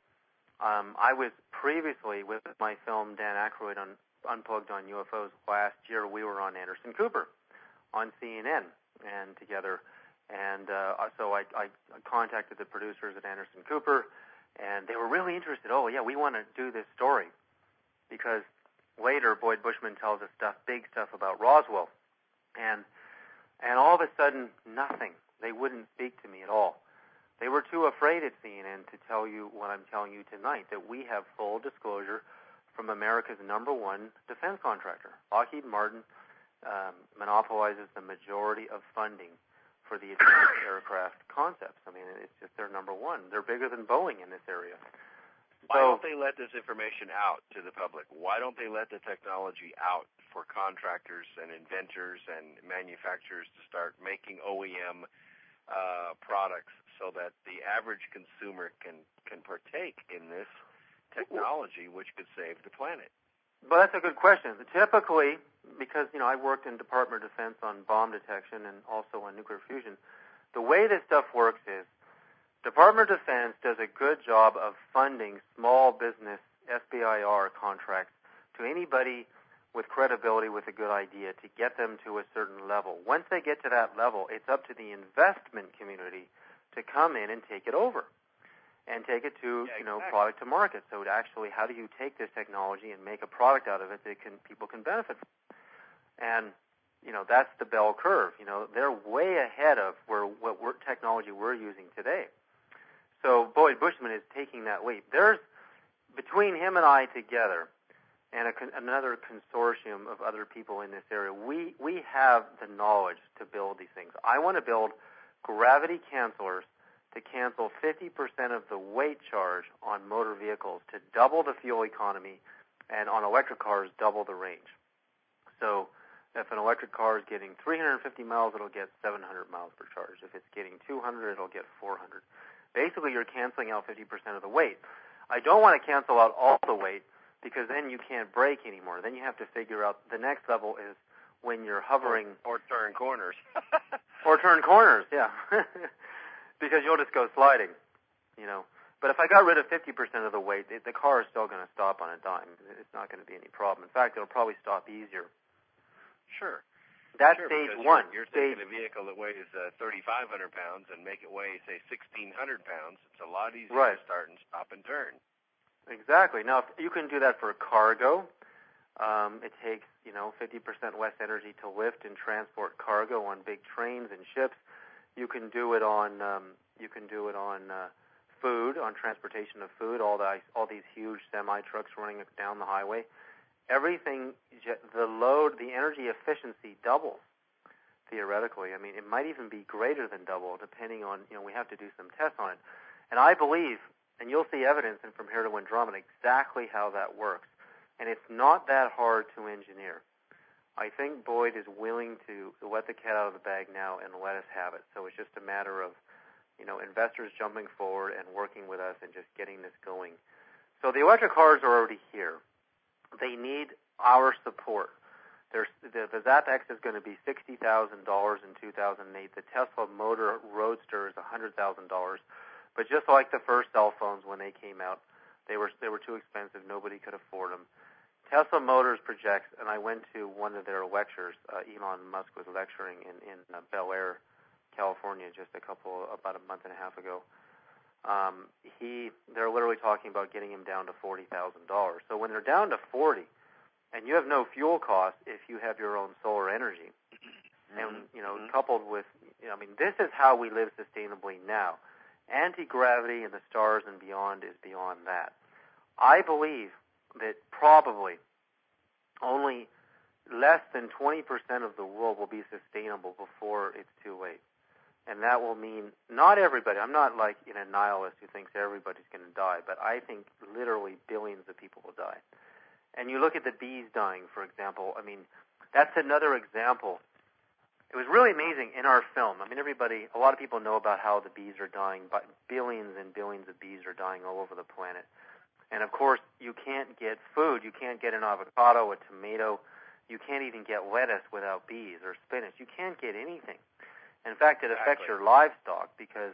I was previously with my film Dan Aykroyd on Unplugged on UFOs. Last year, we were on Anderson Cooper on CNN and together. And so I contacted the producers at Anderson Cooper, and they were really interested. Oh, yeah, we want to do this story. Because later, Boyd Bushman tells us big stuff about Roswell. And all of a sudden, nothing. They wouldn't speak to me at all. They were too afraid at CNN to tell you what I'm telling you tonight, that we have full disclosure from America's number one defense contractor. Lockheed Martin monopolizes the majority of funding for the advanced aircraft concepts. I mean, it's just they're number one. They're bigger than Boeing in this area. Why don't they let this information out to the public? Why don't they let the technology out for contractors and inventors and manufacturers to start making OEM products so that the average consumer can partake in this technology, which could save the planet? Well, that's a good question. Typically, because, I worked in Department of Defense on bomb detection and also on nuclear fusion, the way this stuff works is Department of Defense does a good job of funding small business SBIR contracts to anybody with credibility, with a good idea, to get them to a certain level. Once they get to that level, it's up to the investment community to come in and take it over and take it to, product to market. So actually, how do you take this technology and make a product out of it that people can benefit from? And, that's the bell curve. They're way ahead of what technology we're using today. So Boyd Bushman is taking that leap. There's, between him and I together, and another consortium of other people in this area, we have the knowledge to build these things. I want to build gravity cancelers to cancel 50% of the weight charge on motor vehicles, to double the fuel economy, and on electric cars, double the range. So if an electric car is getting 350 miles, it'll get 700 miles per charge. If it's getting 200, it'll get 400. Basically, you're canceling out 50% of the weight. I don't want to cancel out all the weight, because then you can't brake anymore. Then you have to figure out the next level is when you're hovering. Or turn corners. Or turn corners, yeah. Because you'll just go sliding, But if I got rid of 50% of the weight, the car is still going to stop on a dime. It's not going to be any problem. In fact, it'll probably stop easier. Sure. That's stage one. You're taking a vehicle that weighs 3,500 pounds and make it weigh, say, 1,600 pounds. It's a lot easier to start and stop and turn. Exactly. Now, you can do that for cargo. It takes, 50% less energy to lift and transport cargo on big trains and ships. You can do it on food, on transportation of food. All these huge semi trucks running down the highway. Everything, the load, the energy efficiency doubles theoretically. I mean, it might even be greater than double, depending on, we have to do some tests on it. And I believe, and you'll see evidence in From Here to Andromeda exactly how that works. And it's not that hard to engineer. I think Boyd is willing to let the cat out of the bag now and let us have it. So it's just a matter of, investors jumping forward and working with us and just getting this going. So the electric cars are already here. They need our support. The ZapX is going to be $60,000 in 2008. The Tesla Motor Roadster is $100,000. But just like the first cell phones when they came out, they were too expensive. Nobody could afford them. Tesla Motors projects, and I went to one of their lectures. Elon Musk was lecturing in Bel Air, California, about a month and a half ago. They're literally talking about getting him down to $40,000. So when they're down to 40, and you have no fuel costs if you have your own solar energy, and coupled with, this is how we live sustainably now. Anti-gravity and the stars and beyond is beyond that. I believe that probably only less than 20% of the world will be sustainable before it's too late. And that will mean not everybody. I'm not like a nihilist who thinks everybody's going to die, but I think literally billions of people will die. And you look at the bees dying, for example. That's another example. It was really amazing in our film. A lot of people know about how the bees are dying, but billions and billions of bees are dying all over the planet. And, of course, you can't get food. You can't get an avocado, a tomato. You can't even get lettuce without bees or spinach. You can't get anything. In fact, it affects your livestock because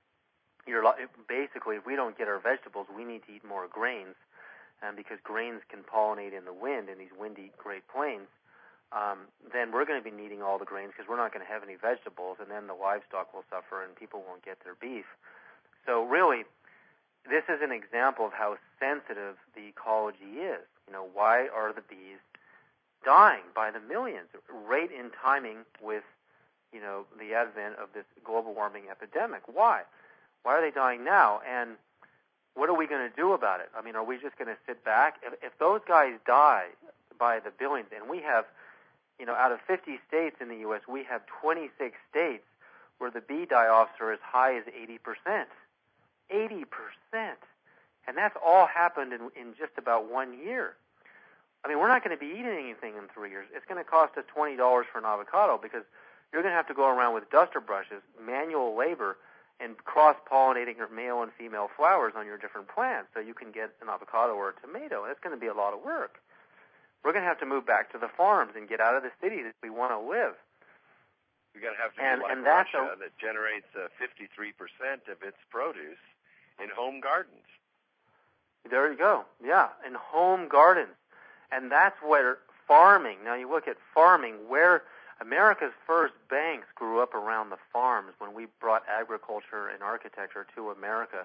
basically, if we don't get our vegetables, we need to eat more grains, and because grains can pollinate in the wind in these windy Great Plains, then we're going to be needing all the grains because we're not going to have any vegetables, and then the livestock will suffer and people won't get their beef. So really, this is an example of how sensitive the ecology is. Why are the bees dying by the millions, right in timing with, the advent of this global warming epidemic? Why? Why are they dying now? And what are we going to do about it? I mean, are we just going to sit back? If those guys die by the billions, and we have, out of 50 states in the U.S., we have 26 states where the bee die-offs are as high as 80%. 80%. And that's all happened in just about 1 year. I mean, we're not going to be eating anything in 3 years. It's going to cost us $20 for an avocado because you're going to have to go around with duster brushes, manual labor, and cross-pollinating your male and female flowers on your different plants so you can get an avocado or a tomato. And it's going to be a lot of work. We're going to have to move back to the farms and get out of the cities if we want to live. You're going to have to be like Russia that generates 53% of its produce in home gardens. There you go. Yeah, in home gardens. And that's where farming, now you look at farming, where America's first banks grew up around the farms when we brought agriculture and architecture to America.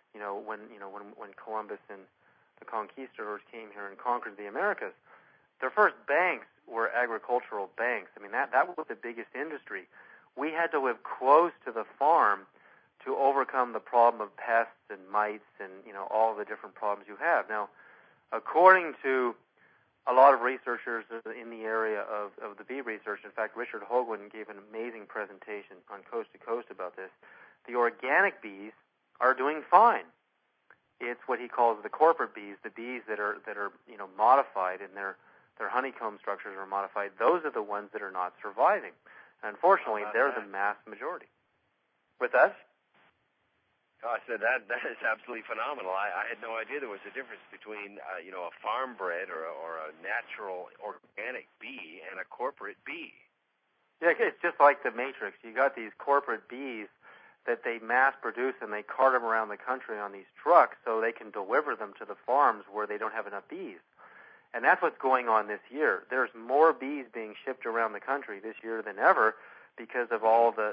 When Columbus and the conquistadors came here and conquered the Americas, their first banks were agricultural banks. I mean, that was the biggest industry. We had to live close to the farm to overcome the problem of pests and mites and, all the different problems you have. Now, according to a lot of researchers in the area of the bee research, in fact, Richard Hoagland gave an amazing presentation on Coast to Coast about this, the organic bees are doing fine. It's what he calls the corporate bees, the bees that are modified and their honeycomb structures are modified. Those are the ones that are not surviving. And unfortunately, they're the mass majority. With us? Oh, I said that is absolutely phenomenal. I had no idea there was a difference between a farm bred or a natural organic bee and a corporate bee. Yeah, it's just like the Matrix. You got these corporate bees that they mass produce and they cart them around the country on these trucks so they can deliver them to the farms where they don't have enough bees. And that's what's going on this year. There's more bees being shipped around the country this year than ever because of all the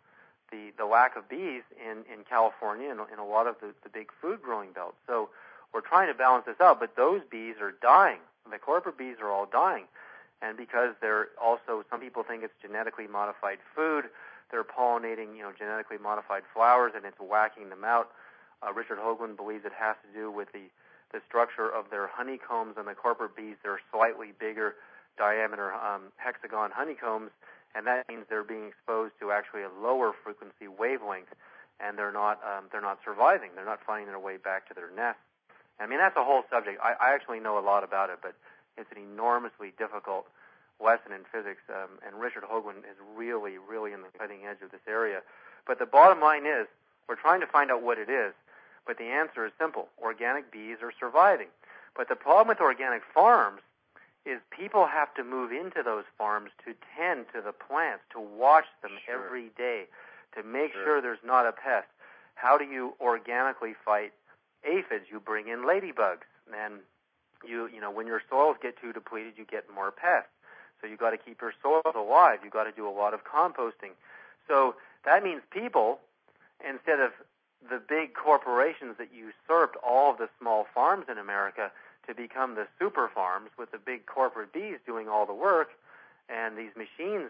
lack of bees in California and in a lot of the big food growing belts. So we're trying to balance this out, but those bees are dying. The corporate bees are all dying. And because they're also, some people think it's genetically modified food, they're pollinating, genetically modified flowers, and it's whacking them out. Richard Hoagland believes it has to do with the structure of their honeycombs, and the corporate bees, they're slightly bigger diameter hexagon honeycombs, and that means they're being exposed to actually a lower frequency wavelength, and they're not surviving. They're not finding their way back to their nest. I mean, that's a whole subject. I actually know a lot about it, but it's an enormously difficult lesson in physics, and Richard Hoagland is really, really in the cutting edge of this area. But the bottom line is, we're trying to find out what it is, but the answer is simple. Organic bees are surviving. But the problem with organic farms is people have to move into those farms to tend to the plants, to watch them every day, to make sure there's not a pest. How do you organically fight aphids? You bring in ladybugs, and when your soils get too depleted, you get more pests. So you've got to keep your soils alive. You've got to do a lot of composting. So that means people, instead of the big corporations that usurped all of the small farms in America to become the super farms with the big corporate bees doing all the work, and these machines,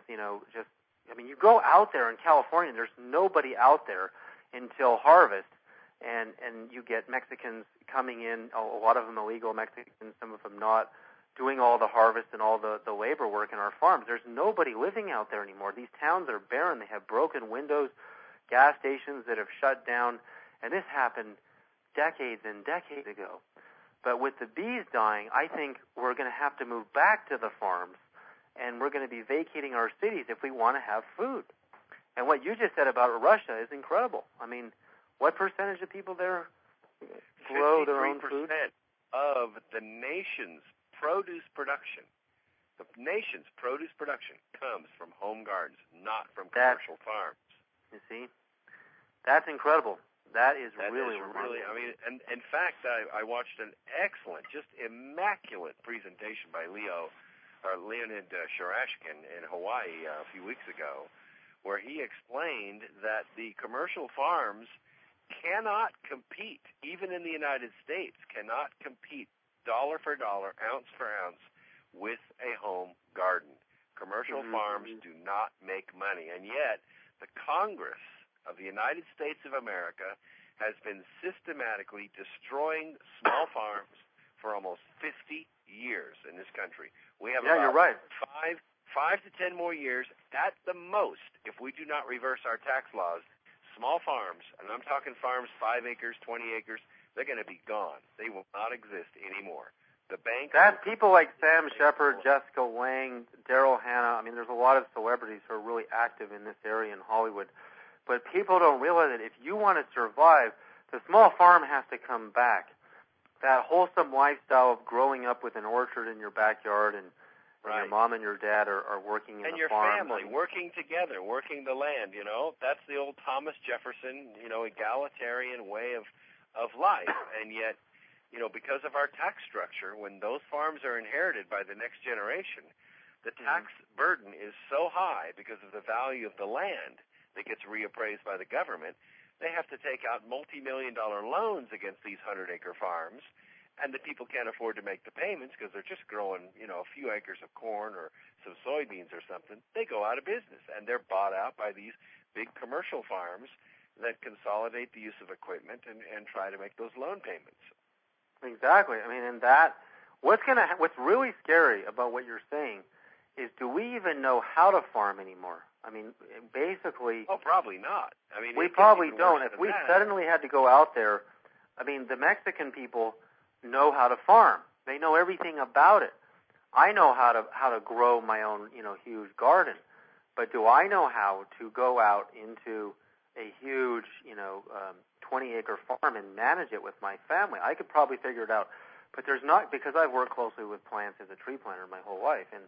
you go out there in California, there's nobody out there until harvest, and you get Mexicans coming in, a lot of them illegal Mexicans, some of them not, doing all the harvest and all the labor work in our farms. There's nobody living out there anymore. These towns are barren. They have broken windows, gas stations that have shut down, and this happened decades and decades ago. But with the bees dying, I think we're going to have to move back to the farms, and we're going to be vacating our cities if we want to have food. And what you just said about Russia is incredible. I mean, what percentage of people there grow their own food? 53% of the nation's produce production The nation's produce production comes from home gardens, not from commercial farms. You see? That's incredible. That is really remarkable. I mean, and in fact, I watched an excellent, just immaculate presentation by Leonid Sharashkin in Hawaii a few weeks ago, where he explained that the commercial farms cannot compete, even in the United States, cannot compete dollar for dollar, ounce for ounce, with a home garden. Commercial farms do not make money, and yet the Congress of the United States of America has been systematically destroying small farms for almost 50 years in this country. We have you're right. 5 to 10 more years at the most, if we do not reverse our tax laws. Small farms, and I'm talking farms 5 acres, 20 acres, they're going to be gone. They will not exist anymore. The bank. That's people like Sam Shepard, Jessica Lange, Daryl Hannah. I mean, there's a lot of celebrities who are really active in this area in Hollywood. But people don't realize that if you want to survive, the small farm has to come back. That wholesome lifestyle of growing up with an orchard in your backyard and your mom and your dad are working in the farm. And your family, working together, working the land, That's the old Thomas Jefferson, egalitarian way of life. And yet, because of our tax structure, when those farms are inherited by the next generation, the tax burden is so high because of the value of the land that gets reappraised by the government. They have to take out multi-million-dollar loans against these 100-acre farms, and the people can't afford to make the payments because they're just growing, a few acres of corn or some soybeans or something. They go out of business, and they're bought out by these big commercial farms that consolidate the use of equipment and try to make those loan payments. Exactly. I mean, what's really scary about what you're saying is, do we even know how to farm anymore? I mean, basically... Oh, probably not. I mean, we probably don't. If we suddenly had to go out there, I mean, the Mexican people know how to farm. They know everything about it. I know how to grow my own, huge garden. But do I know how to go out into a huge, 20-acre farm and manage it with my family? I could probably figure it out. But there's not, because I've worked closely with plants as a tree planter my whole life, and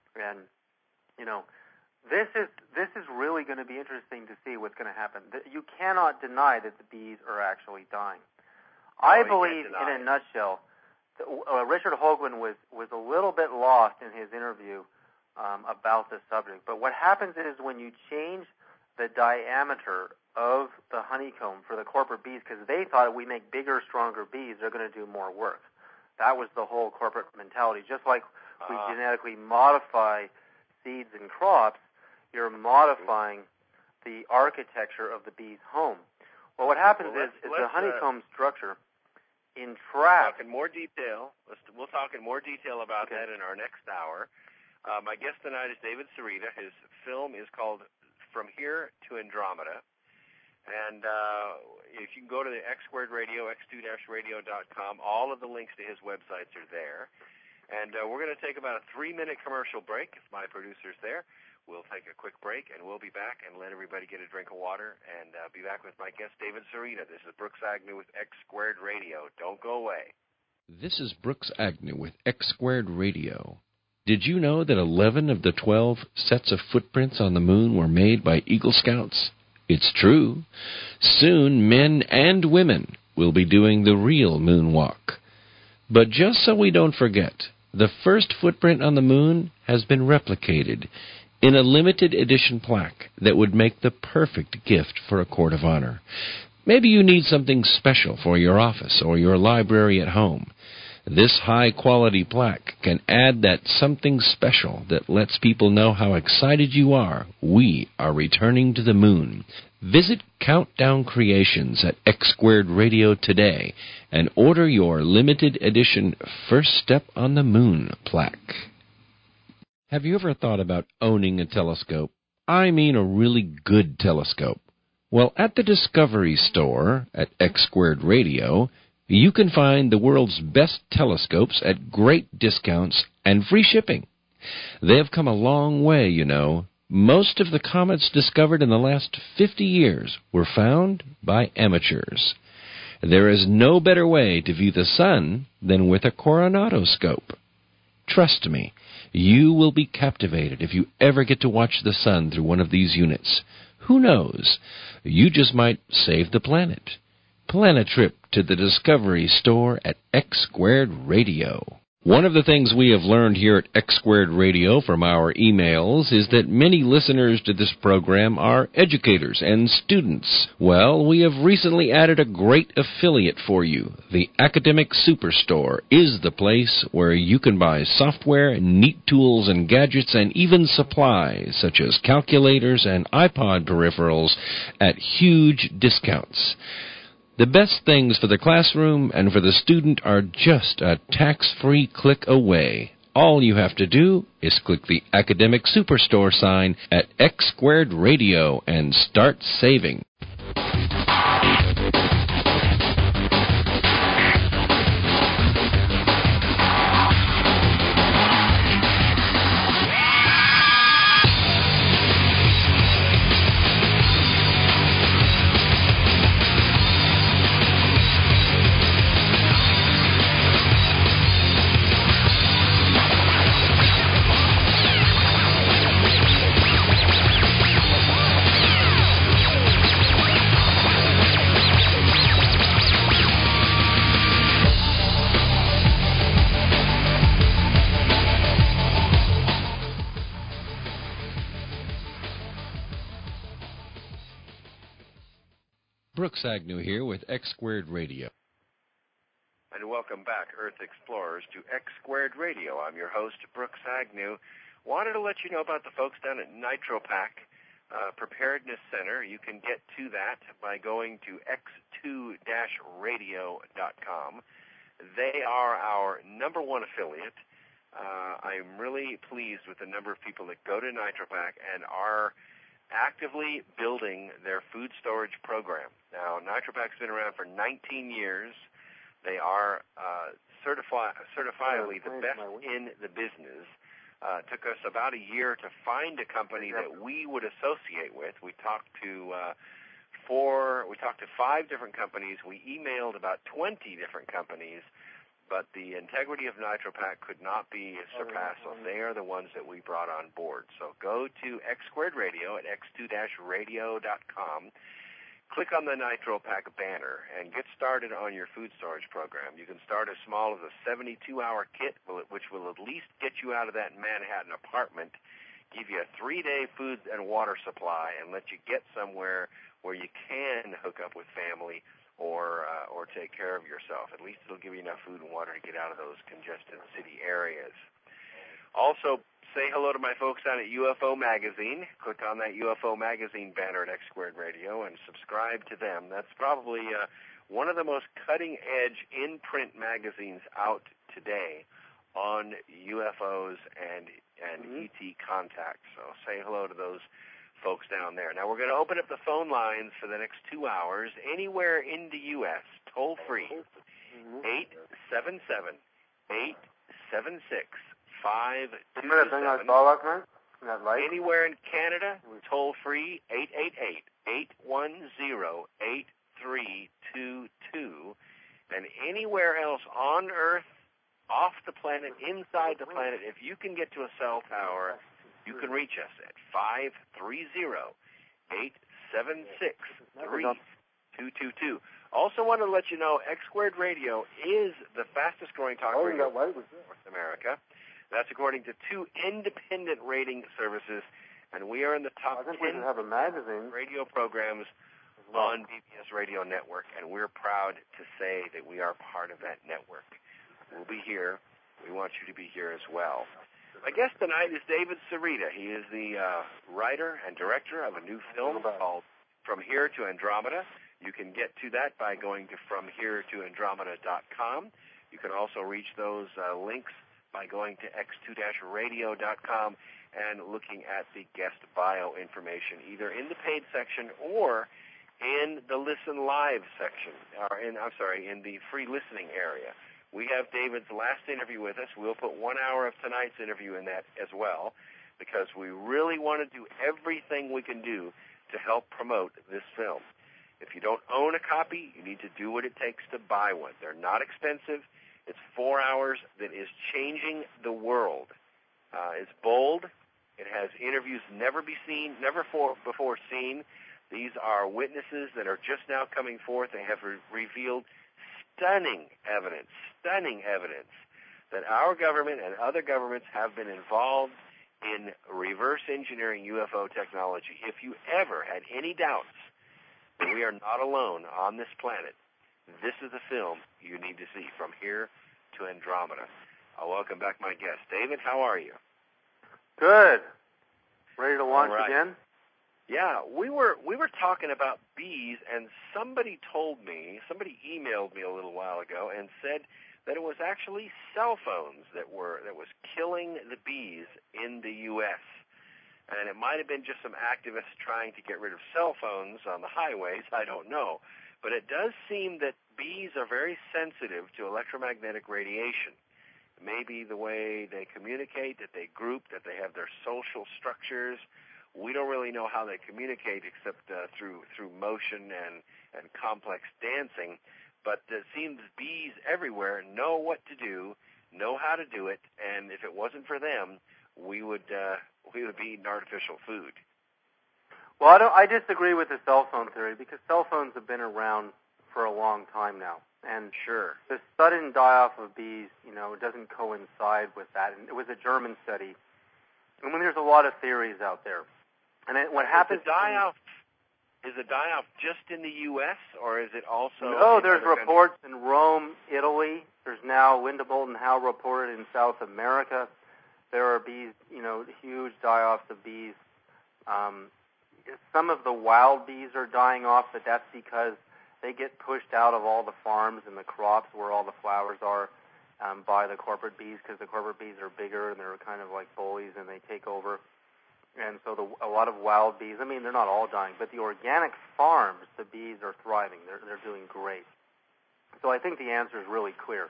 this is really going to be interesting to see what's going to happen. You cannot deny that the bees are actually dying. I believe, in a nutshell, Richard Hoagland was a little bit lost in his interview about this subject. But what happens is when you change the diameter of the honeycomb for the corporate bees, because they thought if we make bigger, stronger bees, they're going to do more work. That was the whole corporate mentality. Just like we genetically modify seeds and crops, you're modifying the architecture of the bee's home. Well, what happens is the honeycomb structure entraps. We'll talk in more detail. We'll talk in more detail about that in our next hour. My guest tonight is David Sereda. His film is called From Here to Andromeda. And if you can go to the X Squared Radio, x2-radio.com, all of the links to his websites are there. And we're going to take about a 3-minute commercial break if my producer's there. We'll take a quick break, and we'll be back and let everybody get a drink of water and be back with my guest, David Sereda. This is Brooks Agnew with X Squared Radio. Don't go away. This is Brooks Agnew with X Squared Radio. Did you know that 11 of the 12 sets of footprints on the moon were made by Eagle Scouts? It's true. Soon, men and women will be doing the real moonwalk. But just so we don't forget, the first footprint on the moon has been replicated in a limited edition plaque that would make the perfect gift for a court of honor. Maybe you need something special for your office or your library at home. This high-quality plaque can add that something special that lets people know how excited you are. We are returning to the moon. Visit Countdown Creations at X Squared Radio today and order your limited edition First Step on the Moon plaque. Have you ever thought about owning a telescope? I mean a really good telescope. Well, at the Discovery Store at X Squared Radio, you can find the world's best telescopes at great discounts and free shipping. They have come a long way, you know. Most of the comets discovered in the last 50 years were found by amateurs. There is no better way to view the sun than with a coronautoscope. Trust me, You will be captivated if you ever get to watch the sun through one of these units. Who knows? You just might save the planet. Plan a trip to the Discovery Store at X Squared Radio. One of the things we have learned here at X Squared Radio from our emails is that many listeners to this program are educators and students. Well, we have recently added a great affiliate for you. The Academic Superstore is the place where you can buy software, neat tools and gadgets, and even supplies such as calculators and iPod peripherals at huge discounts. The best things for the classroom and for the student are just a tax-free click away. All you have to do is click the Academic Superstore sign at X Squared Radio and start saving. Brooks Agnew here with X Squared Radio. And welcome back, Earth Explorers, to X Squared Radio. I'm your host, Brooks Agnew. Wanted to let you know about the folks down at NitroPack Preparedness Center. You can get to that by going to x2-radio.com. They are our number one affiliate. I'm really pleased with the number of people that go to NitroPack and are actively building their food storage program. Now, NitroPack's been around for 19 years. They are certifiably the best in the business. Took us about a year to find a company that we would associate with. We talked to 5 different companies. We emailed about 20 different companies. But the integrity of NitroPack could not be surpassed, so they are the ones that we brought on board. So go to X Squared Radio at x2-radio.com, click on the NitroPack banner, and get started on your food storage program. You can start as small as a 72-hour kit, which will at least get you out of that Manhattan apartment, give you a 3-day food and water supply, and let you get somewhere where you can hook up with family or take care of yourself. At least it'll give you enough food and water to get out of those congested city areas. Also, say hello to my folks down at UFO Magazine. Click on that UFO Magazine banner at X Squared Radio and subscribe to them. That's probably one of the most cutting-edge in-print magazines out today on UFOs and ET contact. So say hello to those folks down there. Now, we're going to open up the phone lines for the next 2 hours anywhere in the U.S., toll-free, 877-876-5227. Anywhere in Canada, toll-free, 888-810-8322. And anywhere else on Earth, off the planet, inside the planet, if you can get to a cell tower, you can reach us at 530-876-3222. Also want to let you know, X Squared Radio is the fastest growing talk radio in North America. That's according to 2 independent rating services, and we are in the top 10 radio programs on BBS Radio Network, and we're proud to say that we are part of that network. We'll be here. We want you to be here as well. My guest tonight is David Sereda. He is the writer and director of a new film called From Here to Andromeda. You can get to that by going to FromHereToAndromeda.com. You can also reach those links by going to x2-radio.com and looking at the guest bio information, either in the paid section or in the Listen Live section, or in the free listening area. We have David's last interview with us. We'll put 1 hour of tonight's interview in that as well, because we really want to do everything we can do to help promote this film. If you don't own a copy, you need to do what it takes to buy one. They're not expensive. It's 4 hours that is changing the world. It's bold. It has interviews never before seen. These are witnesses that are just now coming forth. They have revealed stunning evidence that our government and other governments have been involved in reverse engineering UFO technology. If you ever had any doubts that we are not alone on this planet, this is a film you need to see, From Here to Andromeda. I'll welcome back my guest. David, how are you? Good. Ready to launch again? Yeah, we were talking about bees, and somebody emailed me a little while ago and said that it was actually cell phones that was killing the bees in the U.S. And it might have been just some activists trying to get rid of cell phones on the highways. I don't know. But it does seem that bees are very sensitive to electromagnetic radiation. Maybe the way they communicate, that they group, that they have their social structures. We don't really know how they communicate except through motion and complex dancing. But it seems bees everywhere know what to do, know how to do it, and if it wasn't for them, we would be eating artificial food. Well, I disagree with the cell phone theory, because cell phones have been around for a long time now. And sure, the sudden die-off of bees, doesn't coincide with that. And it was a German study. I mean, there's a lot of theories out there. And what happens... Is the die-off just in the U.S., or is it also... No, there's reports in Rome, Italy. There's now Linda Bolton Howe reported in South America. There are bees, huge die-offs of bees. Some of the wild bees are dying off, but that's because they get pushed out of all the farms and the crops where all the flowers are by the corporate bees, because the corporate bees are bigger and they're kind of like bullies and they take over. And so a lot of wild bees, they're not all dying, but the organic farms, the bees are thriving. They're doing great. So I think the answer is really clear.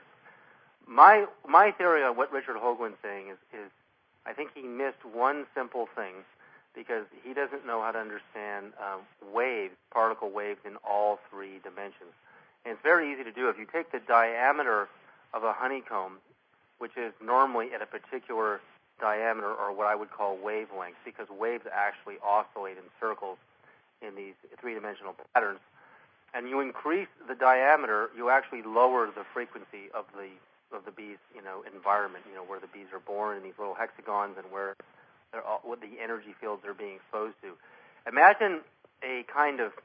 My theory on what Richard Hoagland's saying is I think he missed one simple thing, because he doesn't know how to understand particle waves in all three dimensions. And it's very easy to do. If you take the diameter of a honeycomb, which is normally at a particular diameter, or what I would call wavelength, because waves actually oscillate in circles in these three-dimensional patterns, and you increase the diameter, you actually lower the frequency of the bees' environment, where the bees are born in these little hexagons and where what the energy fields they're being exposed to. Imagine a kind of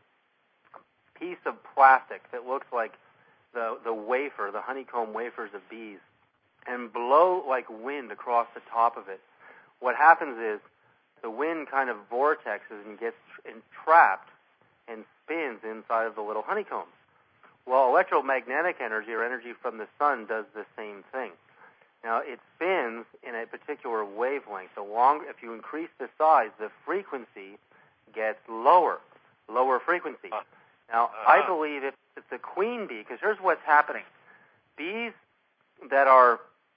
piece of plastic that looks like the wafer, the honeycomb wafers of bees, and blow like wind across the top of it. What happens is the wind kind of vortexes and gets entrapped and spins inside of the little honeycombs. Well, electromagnetic energy, or energy from the sun, does the same thing. Now, it spins in a particular wavelength. If you increase the size, the frequency gets lower frequency. Now, I believe it's a queen bee, because here's what's happening. Bees that are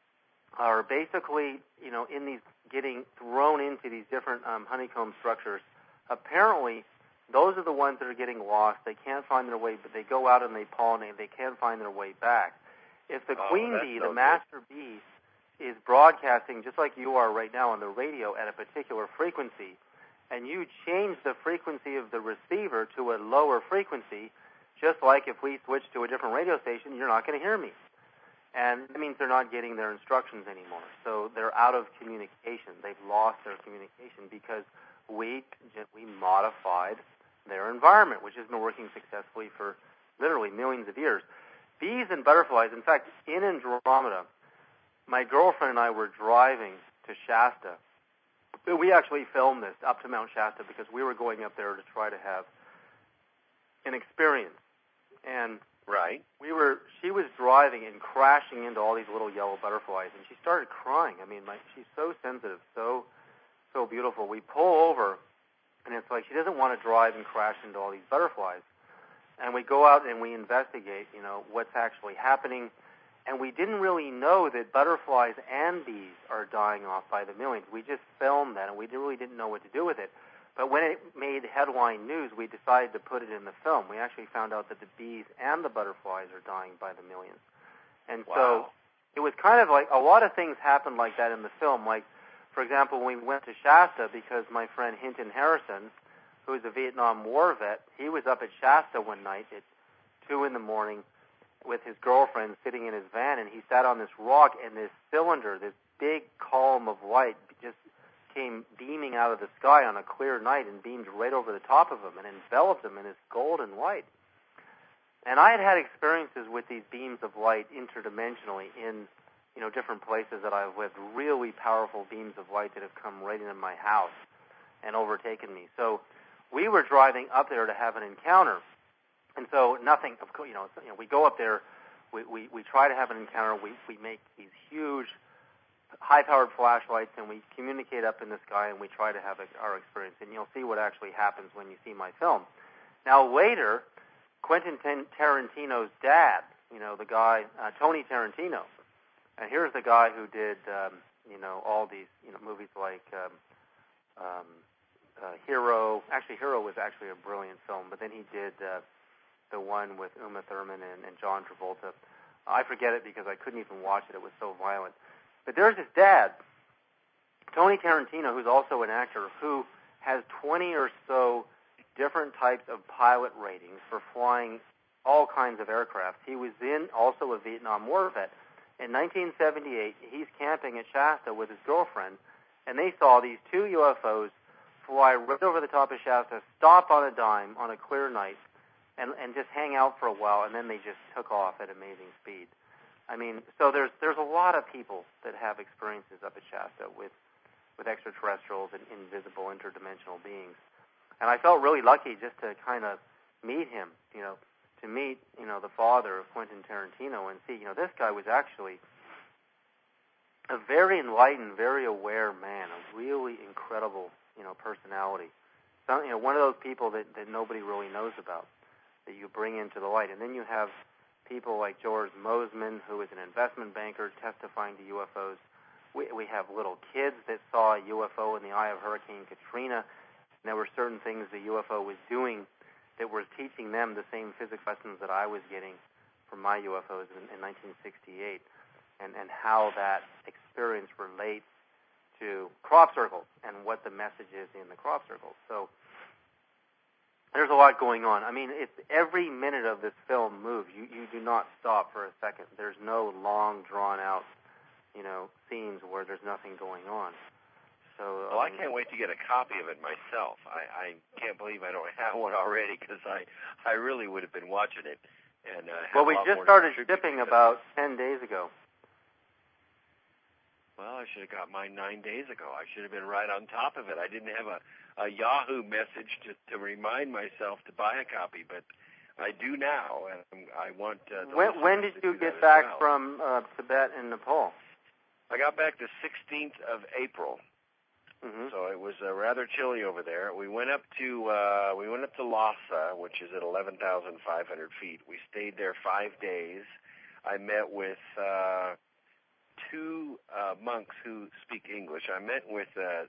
basically, in these, getting thrown into these different honeycomb structures, apparently those are the ones that are getting lost. They can't find their way, but they go out and they pollinate. They can't find their way back. If the queen bee, the master bee, is broadcasting just like you are right now on the radio at a particular frequency, and you change the frequency of the receiver to a lower frequency, just like if we switch to a different radio station, you're not going to hear me. And that means they're not getting their instructions anymore. So they're out of communication. They've lost their communication because we modified their environment, which has been working successfully for literally millions of years. Bees and butterflies, in fact, in Andromeda, my girlfriend and I were driving to Shasta. We actually filmed this up to Mount Shasta because we were going up there to try to have an experience. And she was driving and crashing into all these little yellow butterflies, and she started crying. She's so sensitive, so beautiful. We pull over, and it's like she doesn't want to drive and crash into all these butterflies. And we go out and we investigate, what's actually happening. And we didn't really know that butterflies and bees are dying off by the millions. We just filmed that, and we really didn't know what to do with it. But when it made headline news, we decided to put it in the film. We actually found out that the bees and the butterflies are dying by the millions. And so it was kind of like a lot of things happened like that in the film. Like, for example, when we went to Shasta, because my friend Hinton Harrison, who is a Vietnam War vet, he was up at Shasta one night at 2 in the morning with his girlfriend sitting in his van, and he sat on this rock, and this cylinder, this big column of light just came beaming out of the sky on a clear night and beamed right over the top of him and enveloped him in this golden light. And I had had experiences with these beams of light interdimensionally in, different places that I've lived, really powerful beams of light that have come right into my house and overtaken me. So we were driving up there to have an encounter. And so nothing, of course, we go up there, we try to have an encounter, we make these huge, high-powered flashlights, and we communicate up in the sky, and we try to have our experience. And you'll see what actually happens when you see my film. Now, later, Quentin Tarantino's dad, the guy, Tony Tarantino, and here's the guy who did, all these, movies like Hero. Actually, Hero was actually a brilliant film, but then he did the one with Uma Thurman and John Travolta. I forget it because I couldn't even watch it. It was so violent. But there's his dad, Tony Tarantino, who's also an actor, who has 20 or so different types of pilot ratings for flying all kinds of aircraft. He was also a Vietnam War vet. In 1978, he's camping at Shasta with his girlfriend, and they saw these 2 UFOs fly right over the top of Shasta, stop on a dime on a clear night, and just hang out for a while, and then they just took off at amazing speed. I mean, so there's a lot of people that have experiences up at Shasta with extraterrestrials and invisible interdimensional beings. And I felt really lucky just to kind of meet him, to meet, the father of Quentin Tarantino and see, this guy was actually a very enlightened, very aware man, a really incredible, personality. So, one of those people that nobody really knows about, that you bring into the light. And then you have people like George Mosman, who is an investment banker testifying to UFOs. We have little kids that saw a UFO in the eye of Hurricane Katrina. And there were certain things the UFO was doing that were teaching them the same physics lessons that I was getting from my UFOs in 1968, and how that experience relates to crop circles and what the message is in the crop circles. So there's a lot going on. I mean, it's every minute of this film moves. You do not stop for a second. There's no long, drawn-out, scenes where there's nothing going on. So, well, I can't wait to get a copy of it myself. I can't believe I don't have one already, because I really would have been watching it. And well, we just started shipping about 10 days ago. Well, I should have got mine 9 days ago. I should have been right on top of it. I didn't have a Yahoo message to remind myself to buy a copy, but I do now, and I want. When did you get back from Tibet and Nepal? I got back the 16th of April. Mm-hmm. So it was rather chilly over there. We went up to Lhasa, which is at 11,500 feet. We stayed there 5 days. I met with 2 monks who speak English. I met with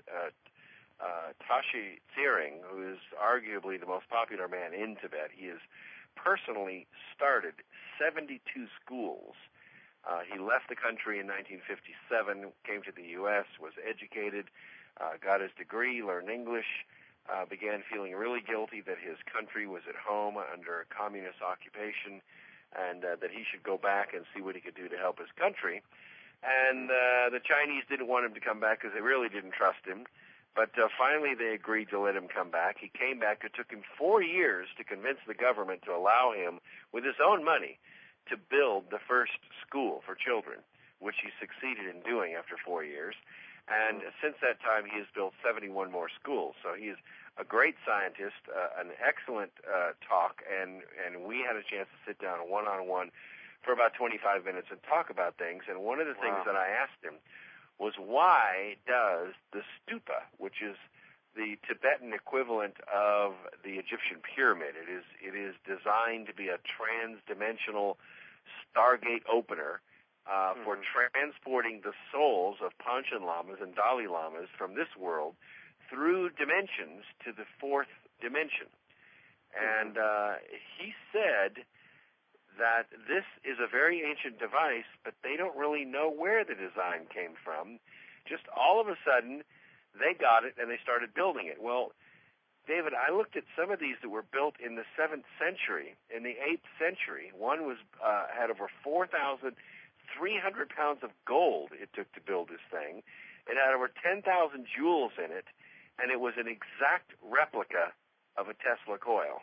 Tashi Tsering, who is arguably the most popular man in Tibet. He has personally started 72 schools. He left the country in 1957, came to the U.S., was educated, got his degree, learned English, began feeling really guilty that his country was at home under a communist occupation, and that he should go back and see what he could do to help his country. And the Chinese didn't want him to come back because they really didn't trust him. But finally they agreed to let him come back. He came back. It took him 4 years to convince the government to allow him, with his own money, to build the first school for children, which he succeeded in doing after 4 years. And since that time, he has built 71 more schools. So he is a great scientist, an excellent talk, and we had a chance to sit down one-on-one for about 25 minutes and talk about things. And one of the things that I asked him was, why does the stupa, which is the Tibetan equivalent of the Egyptian pyramid, it is designed to be a trans-dimensional Stargate opener for transporting the souls of Panchen Lamas and Dalai Lamas from this world through dimensions to the 4th dimension. And he said that this is a very ancient device, but they don't really know where the design came from. Just all of a sudden, they got it and they started building it. Well, David, I looked at some of these that were built in the 7th century, in the 8th century. One was had over 4,300 pounds of gold it took to build this thing. It had over 10,000 jewels in it, and it was an exact replica of a Tesla coil.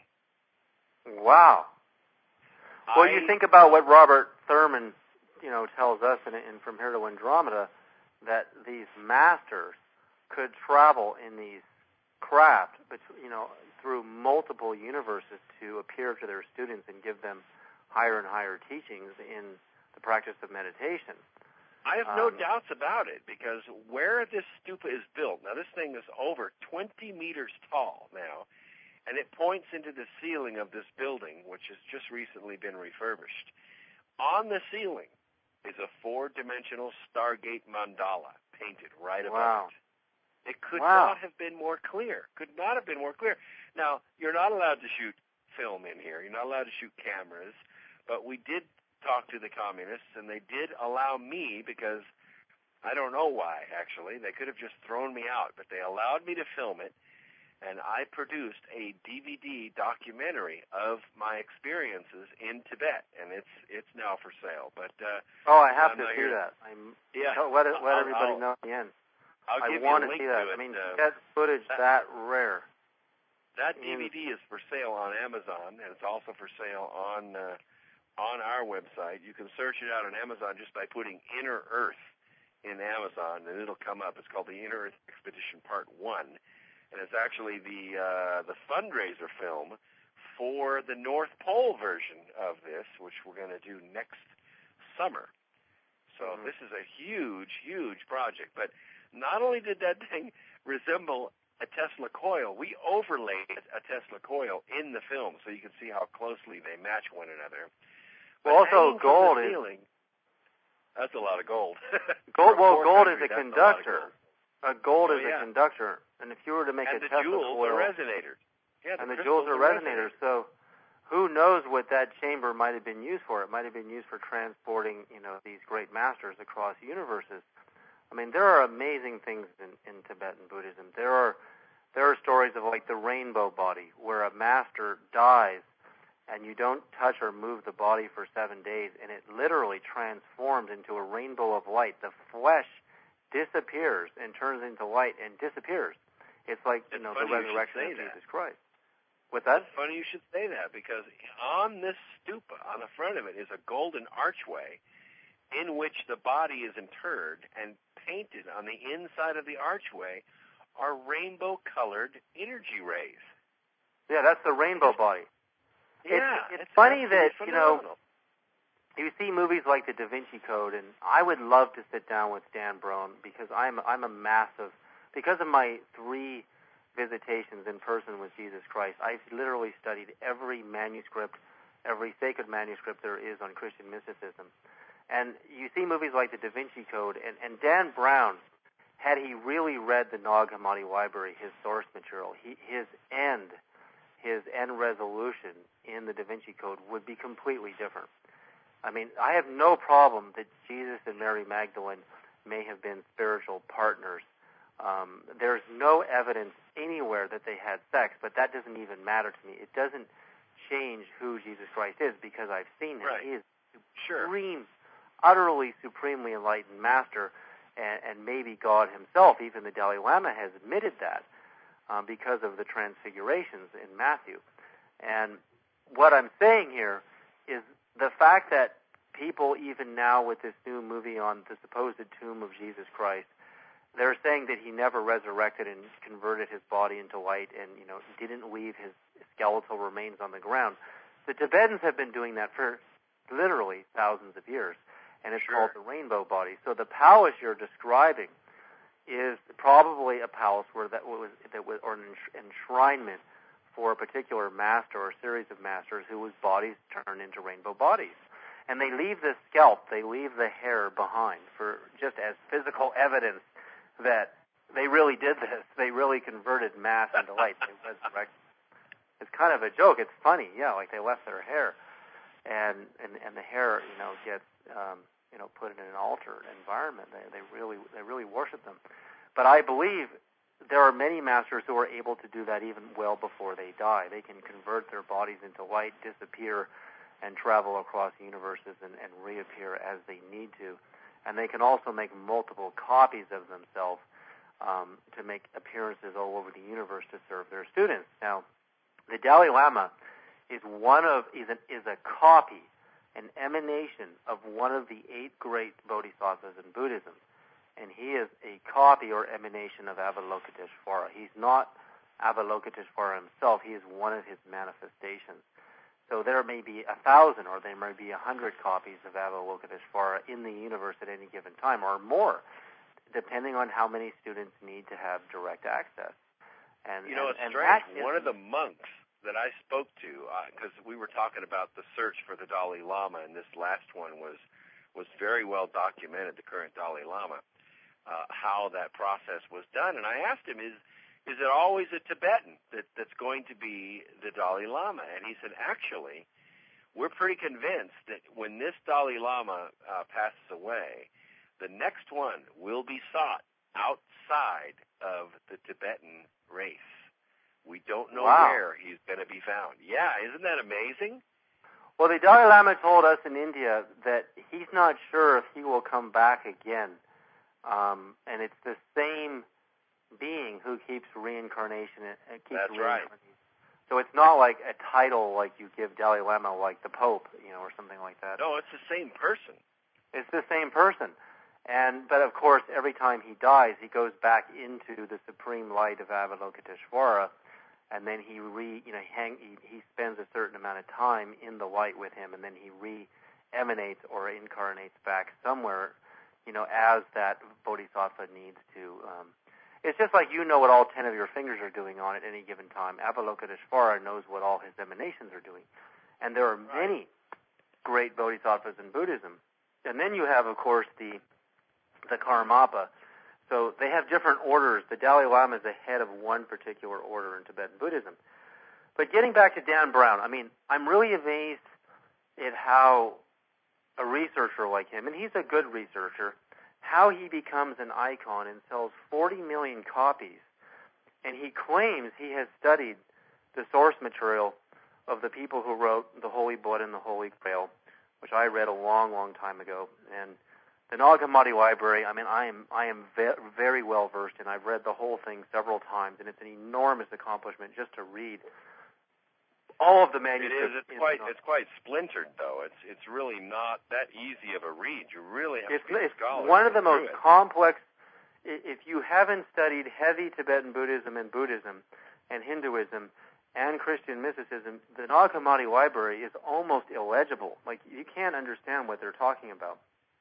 Wow. Well, you think about what Robert Thurman, tells us in From Here to Andromeda, that these masters could travel in these craft, but through multiple universes to appear to their students and give them higher and higher teachings in the practice of meditation. I have no doubts about it, because where this stupa is built, now this thing is over 20 meters tall now, and it points into the ceiling of this building, which has just recently been refurbished. On the ceiling is a 4-dimensional Stargate mandala painted right above it. It could not have been more clear. Could not have been more clear. Now, you're not allowed to shoot film in here. You're not allowed to shoot cameras, but we did talk to the communists, and they did allow me, because I don't know why, actually. They could have just thrown me out, but they allowed me to film it, and I produced a DVD documentary of my experiences in Tibet, and it's now for sale. But I have to see that. Let everybody know at the end. I want to see that. I mean, Tibet footage that rare. That DVD is for sale on Amazon, and it's also for sale on our website. You can search it out on Amazon just by putting Inner Earth in Amazon, and it'll come up. It's called the Inner Earth Expedition Part 1, and it's actually the fundraiser film for the North Pole version of this, which we're going to do next summer. So this is a huge, huge project. But not only did that thing resemble a Tesla coil, we overlaid a Tesla coil in the film so you can see how closely they match one another. Well, also gold that's a lot of gold. Gold is a conductor. Gold is a conductor, and if you were to make a Tesla coil, and the jewels are resonators. Yeah, and the jewels are resonators. So, who knows what that chamber might have been used for? It might have been used for transporting, these great masters across universes. I mean, there are amazing things in Tibetan Buddhism. There are stories of like the rainbow body, where a master dies and you don't touch or move the body for 7 days, and it literally transforms into a rainbow of light. The flesh disappears and turns into light and disappears. It's like the resurrection of Jesus Christ. What's that? It's funny you should say that, because on this stupa, on the front of it, is a golden archway in which the body is interred, and painted on the inside of the archway are rainbow-colored energy rays. Yeah, that's the rainbow body. Yeah, it's funny that, phenomenal. You see movies like The Da Vinci Code, and I would love to sit down with Dan Brown, because I'm a massive, because of my 3 visitations in person with Jesus Christ, I've literally studied every manuscript, every sacred manuscript there is on Christian mysticism. And you see movies like The Da Vinci Code, and Dan Brown, had he really read the Nag Hammadi Library, his source material, his end resolution in the Da Vinci Code would be completely different. I mean, I have no problem that Jesus and Mary Magdalene may have been spiritual partners. There's no evidence anywhere that they had sex, but that doesn't even matter to me. It doesn't change who Jesus Christ is, because I've seen him. Right. He is supreme, utterly supremely enlightened master, and maybe God himself. Even the Dalai Lama has admitted that because of the transfigurations in Matthew. And what I'm saying here is the fact that people, even now with this new movie on the supposed tomb of Jesus Christ, they're saying that he never resurrected and converted his body into light, and didn't leave his skeletal remains on the ground. The Tibetans have been doing that for literally thousands of years, and it's called the rainbow body. So the palace you're describing is probably a palace or an enshrinement for a particular master or series of masters whose bodies turn into rainbow bodies. And they leave the scalp, they leave the hair behind for just as physical evidence that they really did this. They really converted mass into light. They resurrected. It's kind of a joke. It's funny, like they left their hair, and the hair, gets put in an altar environment. They really worship them. But I believe there are many masters who are able to do that even well before they die. They can convert their bodies into light, disappear, and travel across universes and reappear as they need to. And they can also make multiple copies of themselves to make appearances all over the universe to serve their students. Now, the Dalai Lama is a copy, an emanation of one of the 8 great bodhisattvas in Buddhism. And he is a copy or emanation of Avalokiteshvara. He's not Avalokiteshvara himself. He is one of his manifestations. So there may be 1,000 or there may be 100 copies of Avalokiteshvara in the universe at any given time, or more, depending on how many students need to have direct access. And it's strange. One of the monks that I spoke to, because we were talking about the search for the Dalai Lama, and this last one was very well documented, the current Dalai Lama, how that process was done. And I asked him, is it always a Tibetan that's going to be the Dalai Lama? And he said, actually, we're pretty convinced that when this Dalai Lama passes away, the next one will be sought outside of the Tibetan race. We don't know where he's going to be found. Yeah, isn't that amazing? Well, the Dalai Lama told us in India that he's not sure if he will come back again. And it's the same being who keeps reincarnation. That's right. So it's not like a title like you give Dalai Lama, like the Pope, or something like that. No, it's the same person. It's the same person. But of course, every time he dies, he goes back into the supreme light of Avalokiteshvara, and then he spends a certain amount of time in the light with him, and then he re-emanates or incarnates back somewhere, as that bodhisattva needs to. It's just like what all 10 of your fingers are doing on at any given time. Avalokiteshvara knows what all his emanations are doing. And there are many great bodhisattvas in Buddhism. And then you have, of course, the Karmapa. So they have different orders. The Dalai Lama is the head of one particular order in Tibetan Buddhism. But getting back to Dan Brown, I'm really amazed at how a researcher like him, and he's a good researcher, how he becomes an icon and sells 40 million copies. And he claims he has studied the source material of the people who wrote the Holy Blood and the Holy Grail, which I read a long, long time ago. And the Nag Hammadi Library, I am very well versed in. I've read the whole thing several times, and it's an enormous accomplishment just to read all of the manuscripts. It is. It's quite splintered, though. It's really not that easy of a read. You really have to be a scholar. It's one of the most complex. If you haven't studied heavy Tibetan Buddhism and Hinduism and Christian mysticism, the Nag Hammadi Library is almost illegible. Like, you can't understand what they're talking about.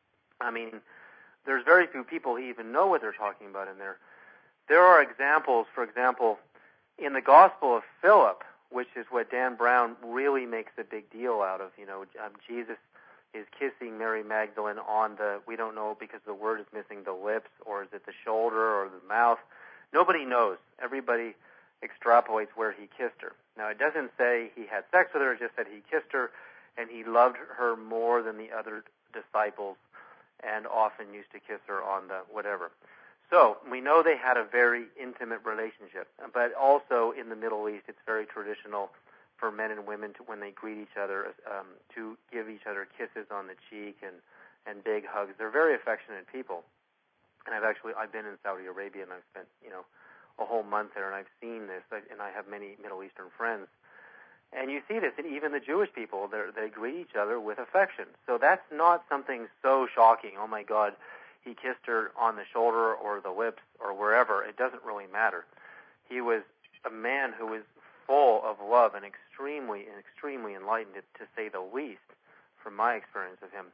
There's very few people who even know what they're talking about in there. There are examples, for example, in the Gospel of Philip, which is what Dan Brown really makes a big deal out of. Jesus is kissing Mary Magdalene on we don't know because the word is missing, the lips, or is it the shoulder or the mouth? Nobody knows. Everybody extrapolates where he kissed her. Now, it doesn't say he had sex with her, it just said he kissed her, and he loved her more than the other disciples, and often used to kiss her on the whatever. So we know they had a very intimate relationship, but also in the Middle East, it's very traditional for men and women to, when they greet each other, to give each other kisses on the cheek and big hugs. They're very affectionate people. And I've been in Saudi Arabia, and I've spent a whole month there, and I've seen this, and I have many Middle Eastern friends. And you see this, and even the Jewish people, they greet each other with affection. So that's not something so shocking. Oh my God, he kissed her on the shoulder or the lips or wherever. It doesn't really matter. He was a man who was full of love and extremely enlightened, to say the least, from my experience of him.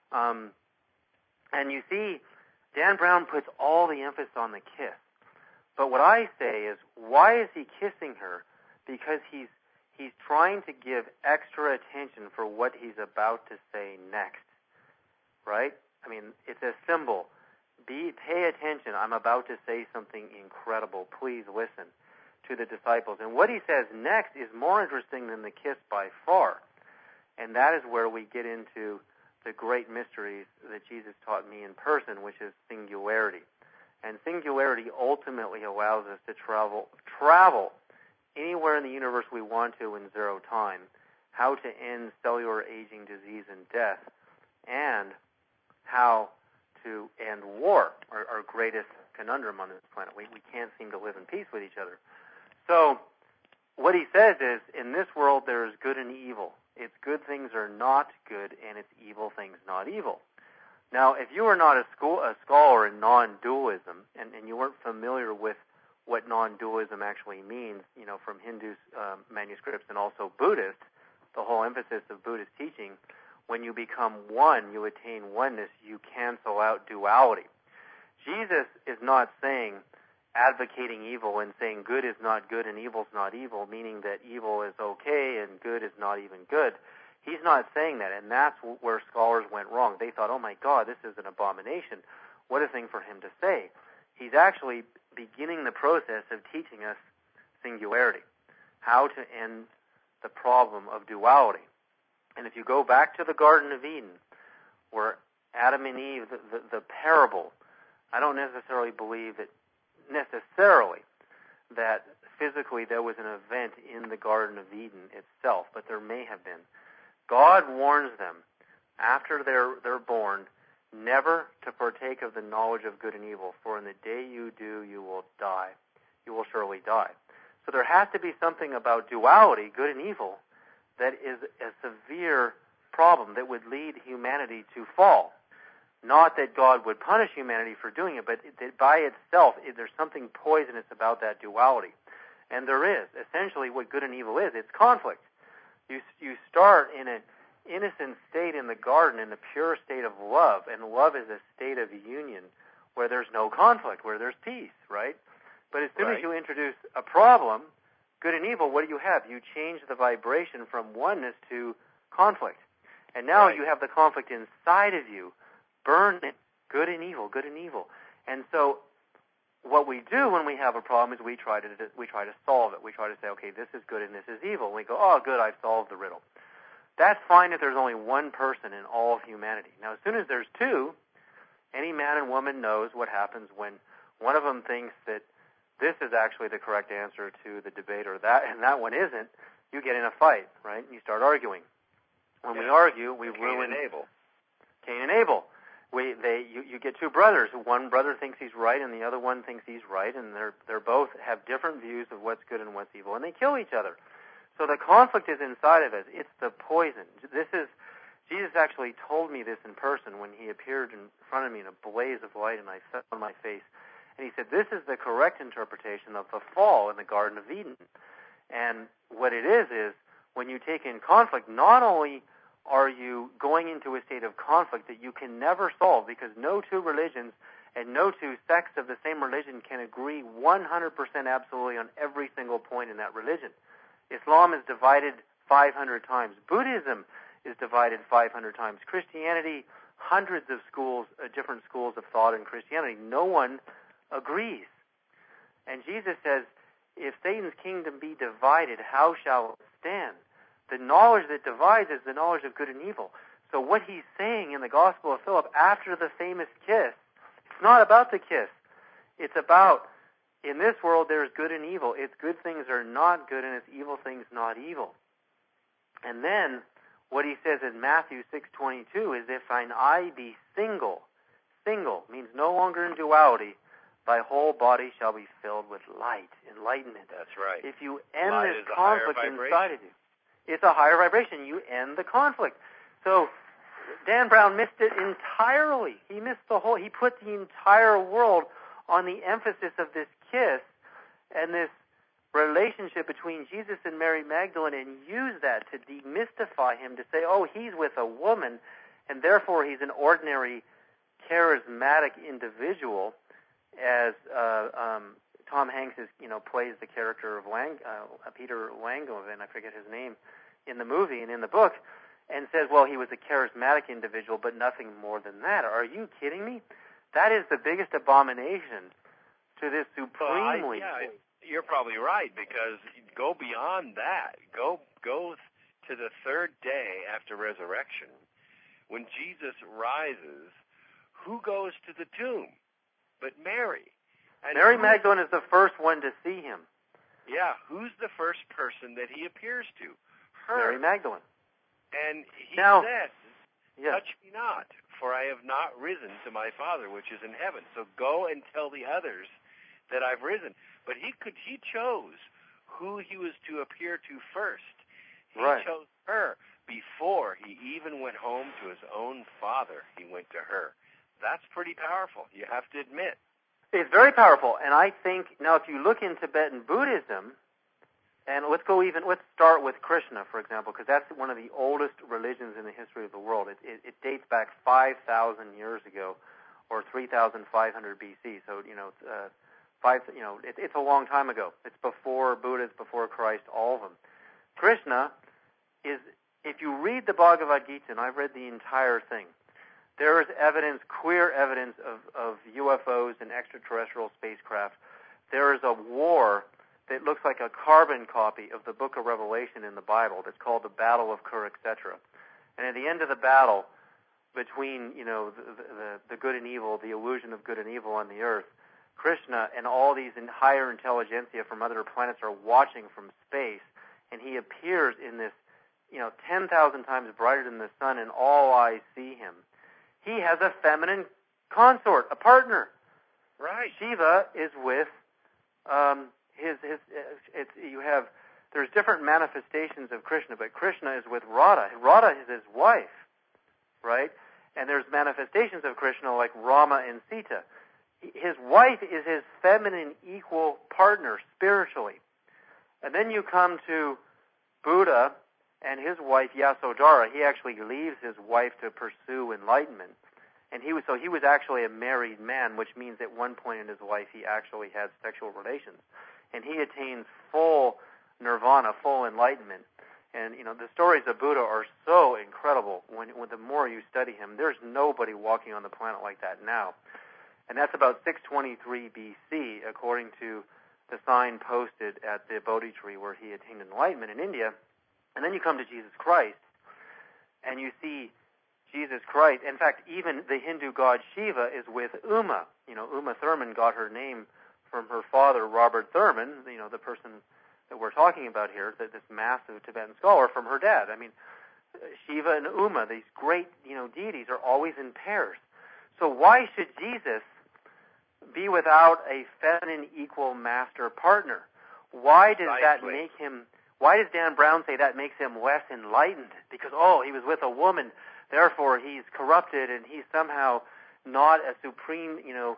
And you see, Dan Brown puts all the emphasis on the kiss. But what I say is, why is he kissing her? Because he's trying to give extra attention for what he's about to say next, right? It's a symbol. Pay attention. I'm about to say something incredible. Please listen to the disciples. And what he says next is more interesting than the kiss by far. And that is where we get into the great mysteries that Jesus taught me in person, which is singularity. And singularity ultimately allows us to travel anywhere in the universe we want to in zero time, how to end cellular aging, disease, and death, and how to end war, our greatest conundrum on this planet. We can't seem to live in peace with each other. So what he says is, in this world there is good and evil. Its good things are not good, and its evil things not evil. Now, if you are not a scholar in non-dualism, and you weren't familiar with what non-dualism actually means, from Hindu manuscripts and also Buddhist, the whole emphasis of Buddhist teaching, when you become one, you attain oneness, you cancel out duality. Jesus is not advocating evil and saying good is not good and evil is not evil, meaning that evil is okay and good is not even good. He's not saying that, and that's where scholars went wrong. They thought, oh my God, this is an abomination. What a thing for him to say. He's actually beginning the process of teaching us singularity, how to end the problem of duality. And if you go back to the Garden of Eden, where Adam and Eve, the parable, I don't necessarily believe that physically there was an event in the Garden of Eden itself, but there may have been. God warns them, after they're born, never to partake of the knowledge of good and evil, for in the day you do, you will die. You will surely die. So there has to be something about duality, good and evil, that is a severe problem that would lead humanity to fall. Not that God would punish humanity for doing it, but that by itself, there's something poisonous about that duality. And there is. Essentially, what good and evil is, it's conflict. You start in an innocent state in the garden, in the pure state of love, and love is a state of union where there's no conflict, where there's peace, right? But as soon as you introduce a problem, good and evil, what do you have? You change the vibration from oneness to conflict. And now you have the conflict inside of you. Burn it, good and evil, good and evil. And so what we do when we have a problem is we try to solve it. We try to say, okay, this is good and this is evil. And we go, oh, good, I've solved the riddle. That's fine if there's only one person in all of humanity. Now, as soon as there's two, any man and woman knows what happens when one of them thinks that this is actually the correct answer to the debate or that, and that one isn't. You get in a fight, right? And you start arguing. When we argue, we ruin Abel. Cain and Abel. You get two brothers. One brother thinks he's right, and the other one thinks he's right, and they're both have different views of what's good and what's evil, and they kill each other. So the conflict is inside of us. It's the poison. Jesus actually told me this in person when he appeared in front of me in a blaze of light, and I fell on my face. And he said, this is the correct interpretation of the fall in the Garden of Eden. And what it is when you take in conflict, not only are you going into a state of conflict that you can never solve, because no two religions and no two sects of the same religion can agree 100% absolutely on every single point in that religion. Islam is divided 500 times. Buddhism is divided 500 times. Christianity, hundreds of schools, different schools of thought in Christianity. No one agrees. And Jesus says, if Satan's kingdom be divided, how shall it stand? The knowledge that divides is the knowledge of good and evil. So what he's saying in the Gospel of Philip after the famous kiss, it's not about the kiss. It's about, in this world there is good and evil. Its good things are not good and its evil things not evil. And then what he says in Matthew 6:22 is, if thine eye be single means no longer in duality, thy whole body shall be filled with light, enlightenment. That's right. If you end light this conflict inside of you, it's a higher vibration. You end the conflict. So Dan Brown missed it entirely. He missed he put the entire world on the emphasis of this kiss and this relationship between Jesus and Mary Magdalene, and used that to demystify him, to say, oh, he's with a woman, and therefore he's an ordinary, charismatic individual, as Tom Hanks plays the character of Peter Langevin, I forget his name, in the movie and in the book, and says, well, he was a charismatic individual, but nothing more than that. Are you kidding me? That is the biggest abomination to this supremely... You're probably right, because go beyond that. Go to the third day after resurrection, when Jesus rises, who goes to the tomb but Mary? And Mary Magdalene is the first one to see him. Yeah, who's the first person that he appears to? Her. Mary Magdalene. And he says, yes. touch me not, for I have not risen to my Father which is in heaven. So go and tell the others that I've risen. But he chose who he was to appear to first. He chose her before he even went home to his own father. He went to her. That's pretty powerful, you have to admit. It's very powerful, and I think, now if you look in Tibetan Buddhism, and let's start with Krishna, for example, because that's one of the oldest religions in the history of the world. It dates back 5,000 years ago, or 3,500 BC, so, it's a long time ago. It's before Buddha, it's before Christ, all of them. Krishna is, if you read the Bhagavad Gita, and I've read the entire thing, there is evidence, clear evidence of UFOs and extraterrestrial spacecraft. There is a war that looks like a carbon copy of the book of Revelation in the Bible that's called the Battle of Kurukshetra. And at the end of the battle, between, the good and evil, the illusion of good and evil on the earth, Krishna and all these higher intelligentsia from other planets are watching from space, and he appears in this, 10,000 times brighter than the sun, and all eyes see him. He has a feminine consort, a partner. Right. Shiva is with there's different manifestations of Krishna, but Krishna is with Radha. Radha is his wife, right? And there's manifestations of Krishna like Rama and Sita. His wife is his feminine equal partner spiritually. And then you come to Buddha and his wife Yasodhara. He actually leaves his wife to pursue enlightenment. And he was actually a married man, which means at one point in his life he actually had sexual relations. And he attains full nirvana, full enlightenment. And, the stories of Buddha are so incredible. When the more you study him, there's nobody walking on the planet like that now. And that's about 623 BC, according to the sign posted at the Bodhi tree where he attained enlightenment in India. And then you come to Jesus Christ, and you see Jesus Christ. In fact, even the Hindu god Shiva is with Uma. Uma Thurman got her name from her father, Robert Thurman, the person that we're talking about here, this massive Tibetan scholar, from her dad. I mean, Shiva and Uma, these great, deities, are always in pairs. So why should Jesus be without a feminine equal master partner? Why does that make him... Why does Dan Brown say that makes him less enlightened? Because, he was with a woman, therefore he's corrupted and he's somehow not a supreme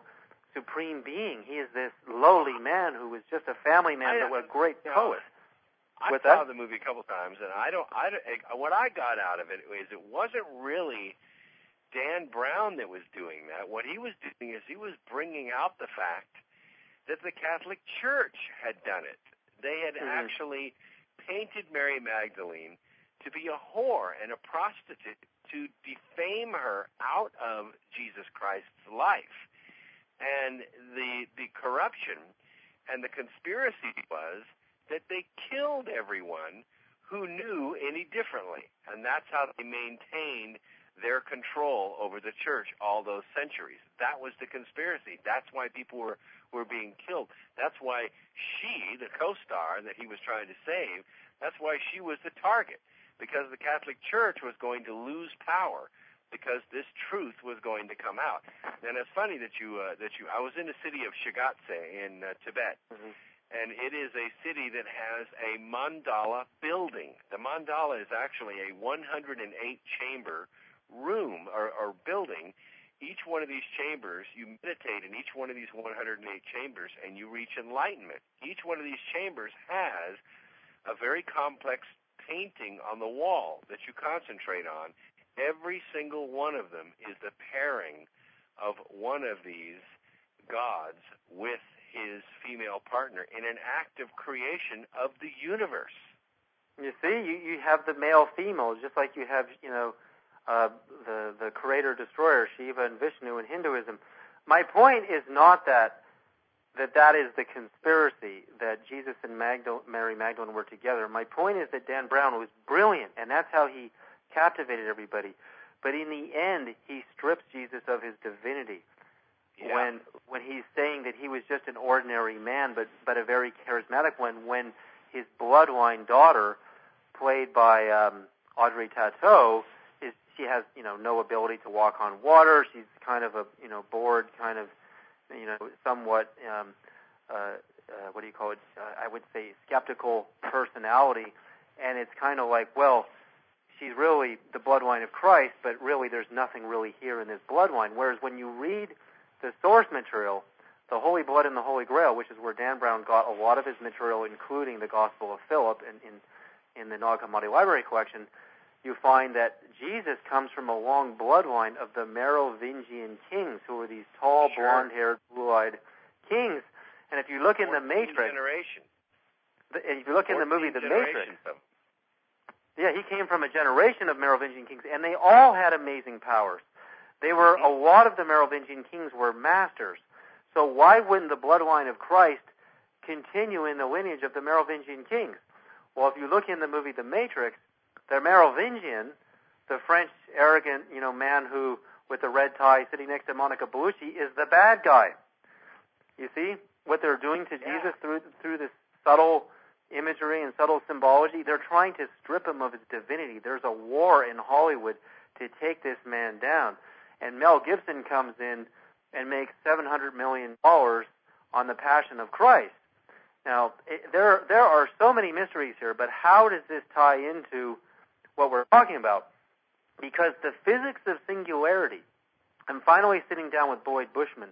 being. He is this lowly man who was just a family man but was a great poet. I saw the movie a couple times, and what I got out of it is it wasn't really Dan Brown that was doing that. What he was doing is he was bringing out the fact that the Catholic Church had done it. They had actually painted Mary Magdalene to be a whore and a prostitute, to defame her out of Jesus Christ's life. And the corruption and the conspiracy was that they killed everyone who knew any differently. And that's how they maintained their control over the church all those centuries. That was the conspiracy. That's why people were being killed. That's why she, the co-star that he was trying to save, that's why she was the target, because the Catholic Church was going to lose power, because this truth was going to come out. And it's funny that I was in the city of Shigatse in Tibet, and it is a city that has a mandala building. The mandala is actually a 108-chamber room or building. Each one of these chambers, you meditate in each one of these 108 chambers, and you reach enlightenment. Each one of these chambers has a very complex painting on the wall that you concentrate on. Every single one of them is the pairing of one of these gods with his female partner in an act of creation of the universe. You see, you have the male-female, just like you have, the creator-destroyer, Shiva and Vishnu in Hinduism. My point is not that is the conspiracy, that Jesus and Mary Magdalene were together. My point is that Dan Brown was brilliant, and that's how he captivated everybody. But in the end, he strips Jesus of his divinity when he's saying that he was just an ordinary man, but a very charismatic one. When his bloodline daughter, played by Audrey Tautou, she has no ability to walk on water. She's kind of a bored, kind of somewhat what do you call it? I would say skeptical personality, and it's kind of like, well, she's really the bloodline of Christ, but really there's nothing really here in this bloodline. Whereas when you read the source material, the Holy Blood and the Holy Grail, which is where Dan Brown got a lot of his material, including the Gospel of Philip in the Nag Hammadi Library collection, you find that Jesus comes from a long bloodline of the Merovingian kings, who were these tall, blonde-haired, blue-eyed kings. And if you look in the Matrix, if you look in the movie The Matrix, he came from a generation of Merovingian kings, and they all had amazing powers. A lot of the Merovingian kings were masters. So why wouldn't the bloodline of Christ continue in the lineage of the Merovingian kings? Well, if you look in the movie The Matrix, the Merovingian, the French arrogant, man who with the red tie sitting next to Monica Bellucci, is the bad guy. You see what they're doing to Jesus through this subtle imagery and subtle symbology? They're trying to strip him of his divinity. There's a war in Hollywood to take this man down. And Mel Gibson comes in and makes $700 million on the Passion of Christ. Now, there are so many mysteries here, but how does this tie into what we're talking about? Because the physics of singularity, I'm finally sitting down with Boyd Bushman,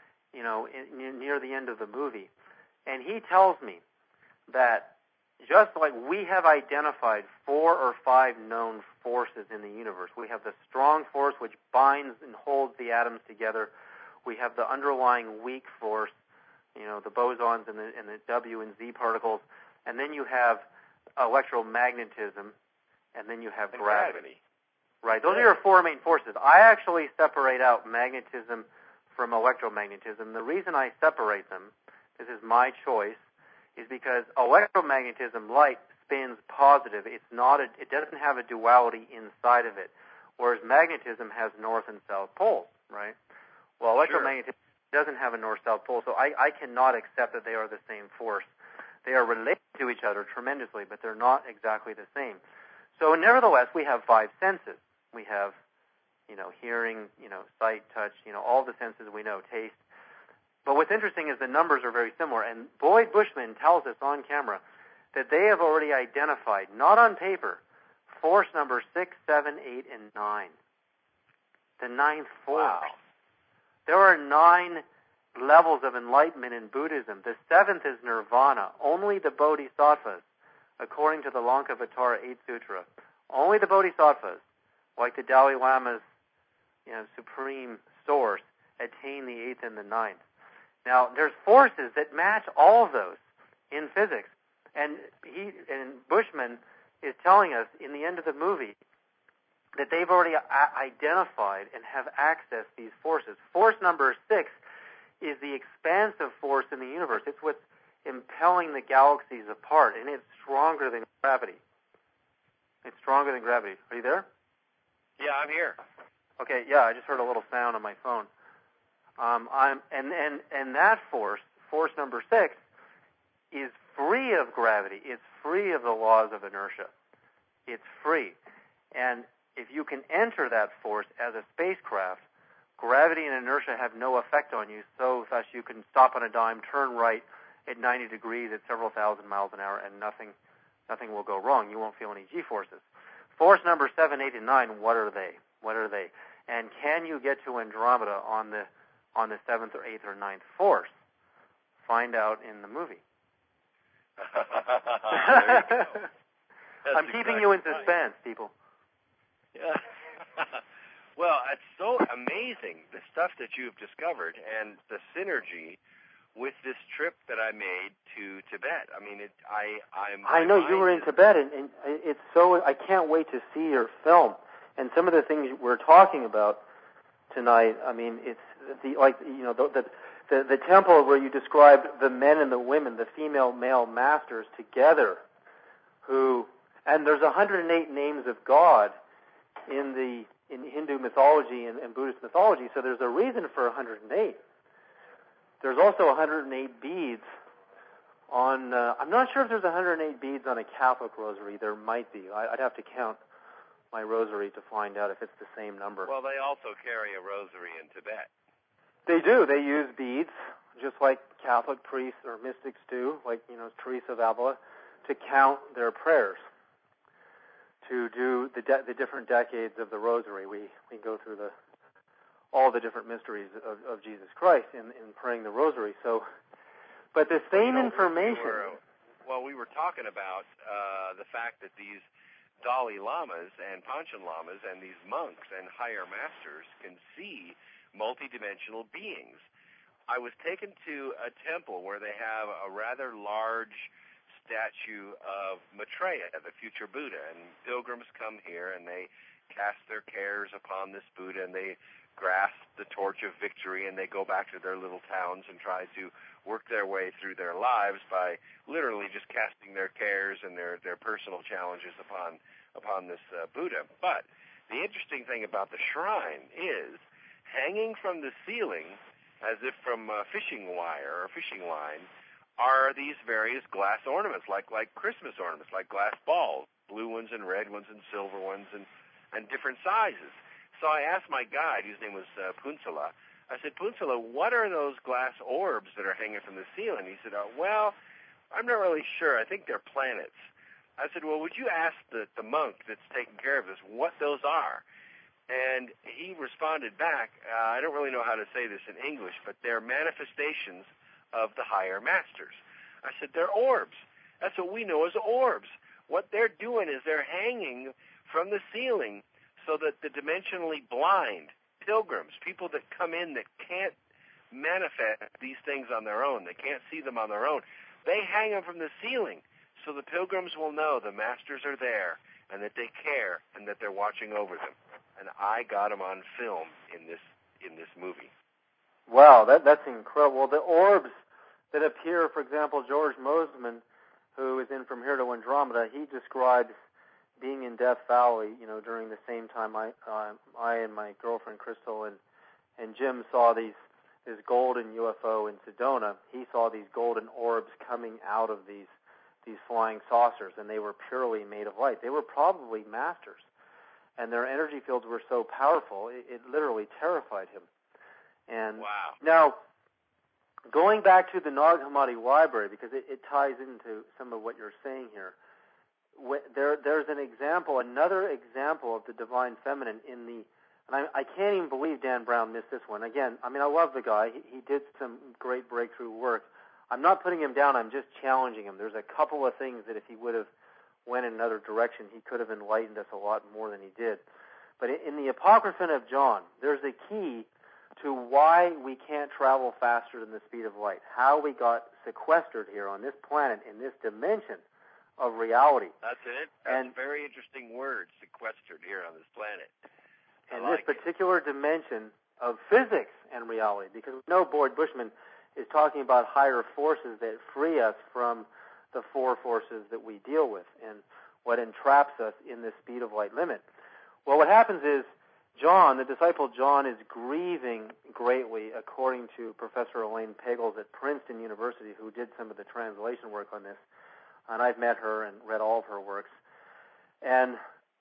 near the end of the movie, and he tells me that just like we have identified 4 or 5 known forces in the universe, we have the strong force which binds and holds the atoms together. We have the underlying weak force, the bosons and the W and Z particles, and then you have electromagnetism, and then you have gravity. Right, those are your 4 main forces. I actually separate out magnetism from electromagnetism. The reason I separate them, this is my choice, is because electromagnetism, light, spins positive. It doesn't have a duality inside of it, whereas magnetism has north and south poles, right? Well, electromagnetism doesn't have a north-south pole, so I cannot accept that they are the same force. They are related to each other tremendously, but they're not exactly the same. So nevertheless, we have 5 senses. We have, hearing, sight, touch, all the senses we know, taste. But what's interesting is the numbers are very similar, and Boyd Bushman tells us on camera that they have already identified, not on paper, force number 6, 7, 8, and 9. The 9th force. Wow. There are 9 levels of enlightenment in Buddhism. The 7th is nirvana. Only the bodhisattvas, according to the Lankavatara 8th Sutra, only the bodhisattvas, like the Dalai Lama's supreme source, attain the 8th and the 9th. Now, there's forces that match all of those in physics. And Bushman is telling us in the end of the movie that they've already identified and have accessed these forces. Force number 6 is the expansive force in the universe. It's what's impelling the galaxies apart, and it's stronger than gravity. It's stronger than gravity. Are you there? Yeah, I'm here. Okay, I just heard a little sound on my phone. And that force number 6, is free of gravity. It's free of the laws of inertia. It's free. And if you can enter that force as a spacecraft, gravity and inertia have no effect on you, so thus you can stop on a dime, turn right at 90 degrees at several thousand miles an hour, and nothing will go wrong. You won't feel any G-forces. Force number 7, 8, and 9, what are they? And can you get to Andromeda on the 7th or 8th or 9th force? Find out in the movie. I'm keeping you in suspense, people. Yeah. Well, it's so amazing, the stuff that you've discovered and the synergy with this trip that I made to Tibet. I mean, I know you were in Tibet, and it's so. I can't wait to see your film and some of the things we're talking about tonight. I mean, it's the temple where you described the men and the women, the female male masters together, and there's 108 names of God in the in Hindu mythology and Buddhist mythology. So there's a reason for 108. There's also 108 beads on. I'm not sure if there's 108 beads on a Catholic rosary. There might be. I'd have to count my rosary to find out if it's the same number. Well, they also carry a rosary in Tibet. They do. They use beads, just like Catholic priests or mystics do, like, Teresa of Avila, to count their prayers, to do the different decades of the rosary. We go through all the different mysteries of Jesus Christ in praying the rosary. So, but the same information. We were talking about the fact that these Dalai Lamas and Panchen Lamas and these monks and higher masters can see multidimensional beings. I was taken to a temple where they have a rather large statue of Maitreya, the future Buddha, and pilgrims come here and they cast their cares upon this Buddha and they grasp the torch of victory and they go back to their little towns and try to work their way through their lives by literally just casting their cares and their personal challenges upon this Buddha. But the interesting thing about the shrine is hanging from the ceiling, as if from fishing wire or fishing line, are these various glass ornaments, like Christmas ornaments, like glass balls, blue ones and red ones and silver ones and different sizes. So I asked my guide, whose name was Punsala, I said, Punsala, what are those glass orbs that are hanging from the ceiling? He said, I'm not really sure. I think they're planets. I said, well, would you ask the monk that's taking care of this what those are? And he responded back, I don't really know how to say this in English, but they're manifestations of the higher masters. I said, they're orbs. That's what we know as orbs. What they're doing is they're hanging from the ceiling so that the dimensionally blind pilgrims, people that come in that can't manifest these things on their own, they can't see them on their own, they hang them from the ceiling so the pilgrims will know the masters are there and that they care and that they're watching over them. And I got them on film in this movie. Wow, that's incredible. The orbs that appear, for example, George Mosman, who is in From Here to Andromeda, he describes being in Death Valley, during the same time I and my girlfriend Crystal and Jim saw this golden UFO in Sedona. He saw these golden orbs coming out of these flying saucers, and they were purely made of light. They were probably masters, and their energy fields were so powerful, it literally terrified him. And wow. Now, going back to the Nag Hammadi library, because it ties into some of what you're saying here, there's another example of the divine feminine and I can't even believe Dan Brown missed this one. Again, I love the guy. He did some great breakthrough work. I'm not putting him down. I'm just challenging him. There's a couple of things that if he would have went in another direction, he could have enlightened us a lot more than he did. But in the Apocryphon of John, there's a key to why we can't travel faster than the speed of light, how we got sequestered here on this planet in this dimension of reality. That's it. That's a very interesting word, sequestered here on this planet. And this particular dimension of physics and reality, because we know Boyd Bushman is talking about higher forces that free us from the four forces that we deal with and what entraps us in this speed of light limit. Well, what happens is John, the disciple John, is grieving greatly, according to Professor Elaine Pagels at Princeton University, who did some of the translation work on this. And I've met her and read all of her works. And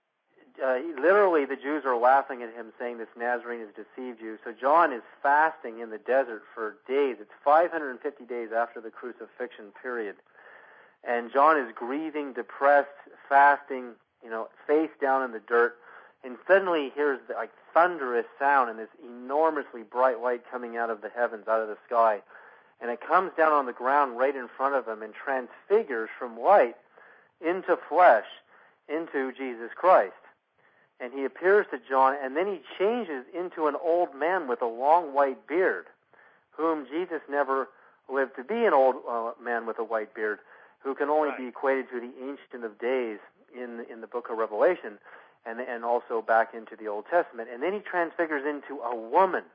literally the Jews are laughing at him, saying this Nazarene has deceived you. So John is fasting in the desert for days. It's 550 days after the crucifixion period. And John is grieving, depressed, fasting, face down in the dirt. And suddenly he hears the thunderous sound and this enormously bright light coming out of the heavens, out of the sky. And it comes down on the ground right in front of him and transfigures from light into flesh, into Jesus Christ. And he appears to John, and then he changes into an old man with a long white beard, whom Jesus never lived to be an old man with a white beard, who can only be equated to the Ancient of Days in the book of Revelation, and also back into the Old Testament. And then he transfigures into a woman.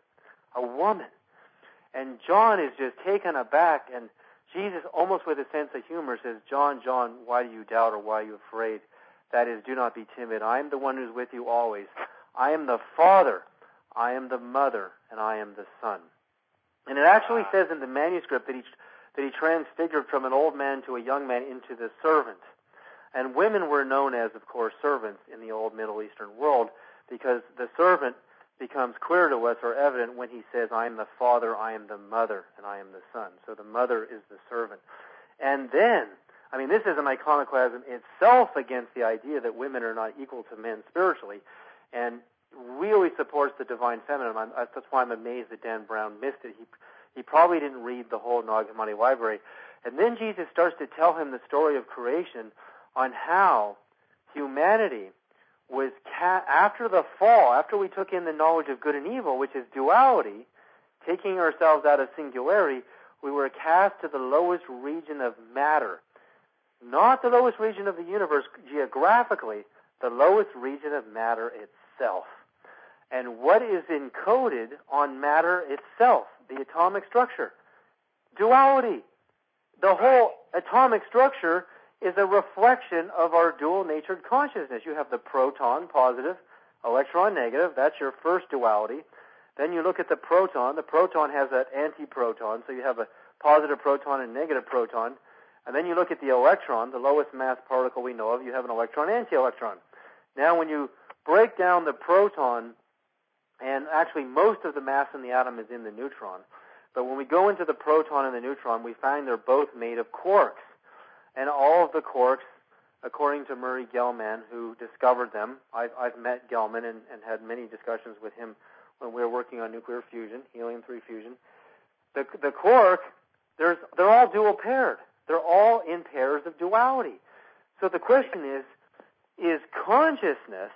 And John is just taken aback, and Jesus, almost with a sense of humor, says, John, why do you doubt, or why are you afraid? That is, do not be timid. I am the one who's with you always. I am the Father, I am the Mother, and I am the Son. And it actually says in the manuscript that he transfigured from an old man to a young man into the servant. And women were known as, of course, servants in the old Middle Eastern world, because the servant becomes clear to us or evident when he says, I am the Father, I am the Mother, and I am the Son. So the mother is the servant. And then, this is an iconoclasm itself against the idea that women are not equal to men spiritually, and really supports the divine feminine. That's why I'm amazed that Dan Brown missed it. He probably didn't read the whole Nag Hammadi library. And then Jesus starts to tell him the story of creation on how humanity was, after the fall, after we took in the knowledge of good and evil, which is duality, taking ourselves out of singularity, we were cast to the lowest region of matter. Not the lowest region of the universe geographically, the lowest region of matter itself. And what is encoded on matter itself? The atomic structure. Duality. The whole atomic structure is a reflection of our dual-natured consciousness. You have the proton, positive, electron, negative. That's your first duality. Then you look at the proton. The proton has that antiproton, so you have a positive proton and negative proton. And then you look at the electron, the lowest mass particle we know of. You have an electron, anti-electron. Now when you break down the proton, and actually most of the mass in the atom is in the neutron, but when we go into the proton and the neutron, we find they're both made of quarks. And all of the quarks, according to Murray Gell-Mann, who discovered them, I've met Gell-Mann and had many discussions with him when we were working on nuclear fusion, helium-3 fusion. The quark, they're all dual paired. They're all in pairs of duality. So the question is consciousness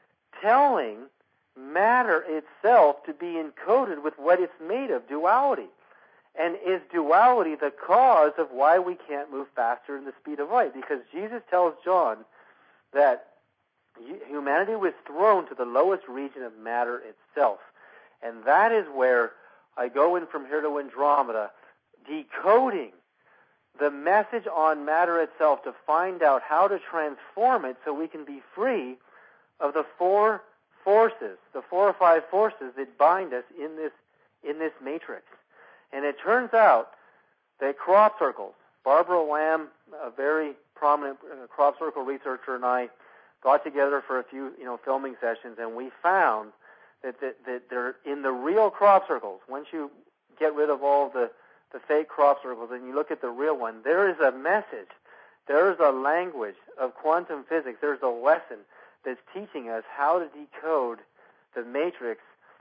telling matter itself to be encoded with what it's made of, duality? And is duality the cause of why we can't move faster than the speed of light? Because Jesus tells John that humanity was thrown to the lowest region of matter itself. And that is where I go in from here to Andromeda, decoding the message on matter itself to find out how to transform it so we can be free of the four forces, the 4 or 5 forces that bind us in this matrix. And it turns out that crop circles, Barbara Lamb, a very prominent crop circle researcher, and I got together for a few filming sessions, and we found that they're in the real crop circles. Once you get rid of all the fake crop circles and you look at the real one, there is a message, there is a language of quantum physics, there's a lesson that's teaching us how to decode the matrix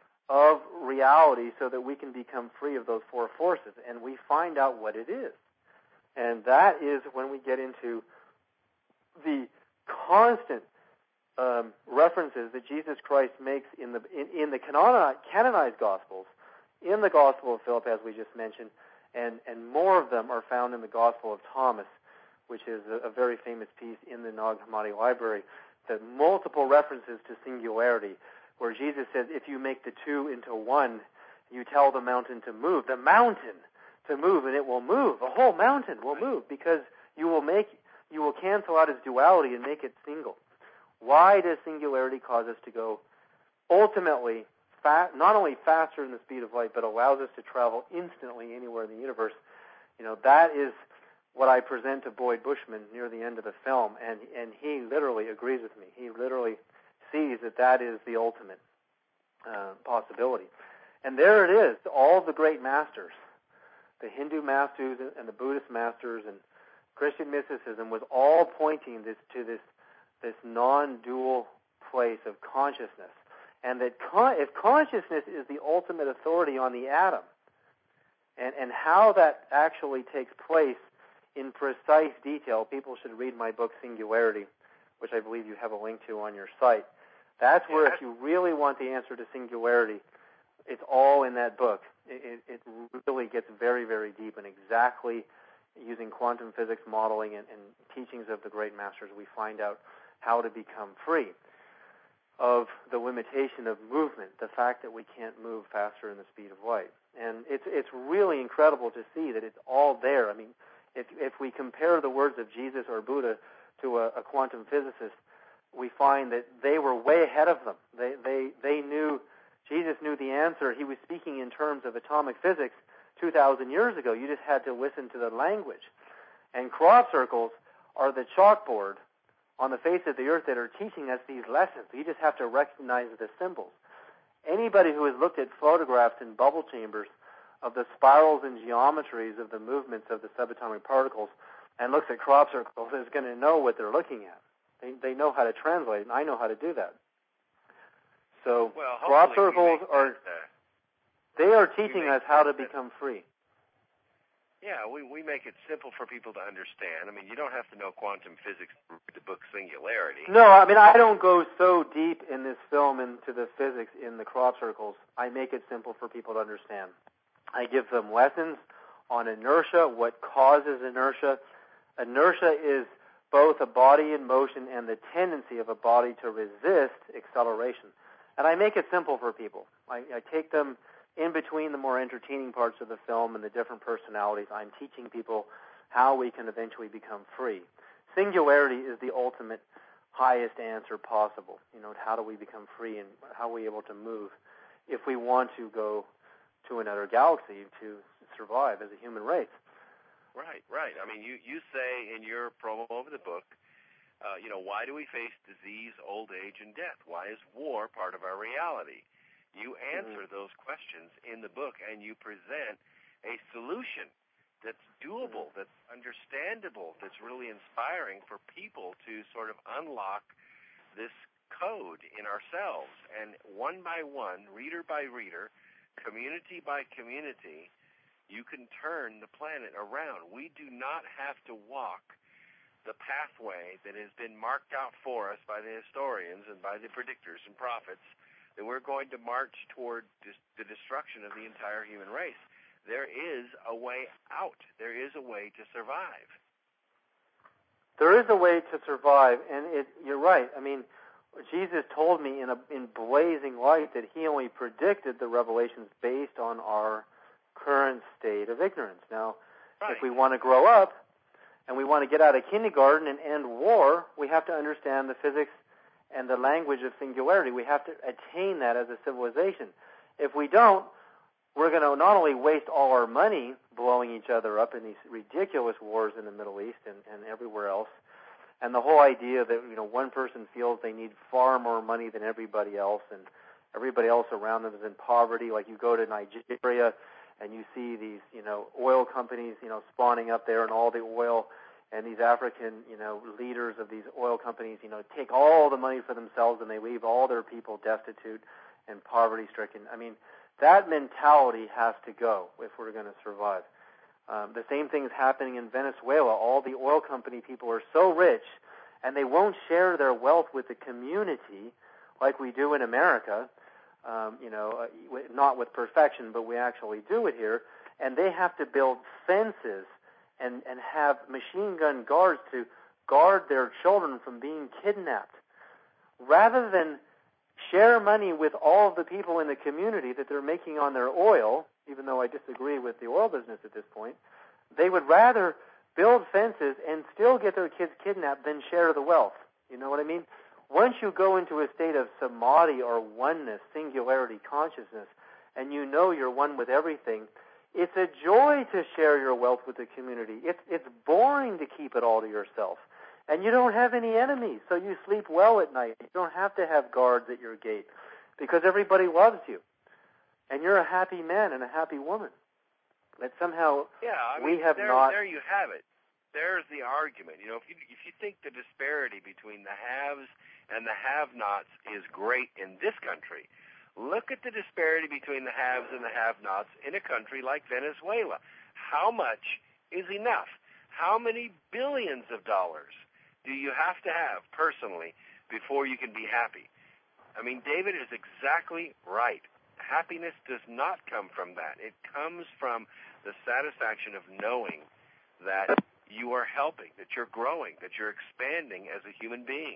of reality so that we can become free of those 4 forces. And we find out what it is. And that is when we get into the constant references that Jesus Christ makes in the canonized Gospels, in the Gospel of Philip, as we just mentioned, and more of them are found in the Gospel of Thomas, which is a very famous piece in the Nag Hammadi library, that multiple references to singularity, where Jesus says, if you make the 2 into 1, you tell the mountain to move, and it will move. The whole mountain will move, because you will cancel out its duality and make it single. Why does singularity cause us to go ultimately not only faster than the speed of light, but allows us to travel instantly anywhere in the universe? That is what I present to Boyd Bushman near the end of the film, and he literally agrees with me. He literally sees that is the ultimate possibility. And there it is, all the great masters, the Hindu masters and the Buddhist masters and Christian mysticism was all pointing to this non-dual place of consciousness. And that if consciousness is the ultimate authority on the atom, and how that actually takes place in precise detail, people should read my book, Singularity, which I believe you have a link to on your site. That's where, if you really want the answer to singularity, it's all in that book. It really gets very, very deep, and exactly using quantum physics modeling and teachings of the great masters, we find out how to become free of the limitation of movement, the fact that we can't move faster than the speed of light. And it's really incredible to see that it's all there. I mean, if we compare the words of Jesus or Buddha to a quantum physicist, we find that they were way ahead of them. They knew, Jesus knew the answer. He was speaking in terms of atomic physics 2,000 years ago. You just had to listen to the language. And crop circles are the chalkboard on the face of the earth that are teaching us these lessons. You just have to recognize the symbols. Anybody who has looked at photographs in bubble chambers of the spirals and geometries of the movements of the subatomic particles and looks at crop circles is going to know what they're looking at. They know how to translate, and I know how to do that. So crop circles they are teaching us how to become free. Yeah, we make it simple for people to understand. I mean, you don't have to know quantum physics to read the book Singularity. No, I mean, I don't go so deep in this film into the physics in the crop circles. I make it simple for people to understand. I give them lessons on inertia, what causes inertia. Inertia is both a body in motion and the tendency of a body to resist acceleration. And I make it simple for people. I take them in between the more entertaining parts of the film and the different personalities. I'm teaching people how we can eventually become free. Singularity is the ultimate highest answer possible. How do we become free and how are we able to move if we want to go to another galaxy to survive as a human race? Right. I mean, you say in your promo over the book, why do we face disease, old age, and death? Why is war part of our reality? You answer those questions in the book, and you present a solution that's doable, that's understandable, that's really inspiring for people to sort of unlock this code in ourselves. And one by one, reader by reader, community by community, you can turn the planet around. We do not have to walk the pathway that has been marked out for us by the historians and by the predictors and prophets, that we're going to march toward the destruction of the entire human race. There is a way out. There is a way to survive. There is a way to survive, and you're right. I mean, Jesus told me in blazing light that he only predicted the revelations based on our current state of ignorance. Now, if we want to grow up and we want to get out of kindergarten and end war, we have to understand the physics and the language of singularity. We have to attain that as a civilization. If we don't, we're going to not only waste all our money blowing each other up in these ridiculous wars in the Middle East and everywhere else, and the whole idea that one person feels they need far more money than everybody else, and everybody else around them is in poverty. Like you go to Nigeria and you see these oil companies spawning up there, and all the oil, and these African leaders of these oil companies take all the money for themselves, and they leave all their people destitute and poverty stricken. I mean, that mentality has to go if we're going to survive. The same thing's happening in Venezuela. All the oil company people are so rich, and they won't share their wealth with the community like we do in America. Not with perfection, but we actually do it here. And they have to build fences and have machine gun guards to guard their children from being kidnapped. Rather than share money with all of the people in the community that they're making on their oil, even though I disagree with the oil business at this point, they would rather build fences and still get their kids kidnapped than share the wealth. You know what I mean? Once you go into a state of samadhi or oneness, singularity, consciousness, and you're one with everything, it's a joy to share your wealth with the community. It's boring to keep it all to yourself. And you don't have any enemies, so you sleep well at night. You don't have to have guards at your gate because everybody loves you. And you're a happy man and a happy woman. But somehow we have not... There you have it. There's the argument. If you think the disparity between the haves and the have-nots is great in this country, look at the disparity between the haves and the have-nots in a country like Venezuela. How much is enough? How many billions of dollars do you have to have personally before you can be happy? I mean, David is exactly right. Happiness does not come from that. It comes from the satisfaction of knowing that you are helping, that you're growing, that you're expanding as a human being.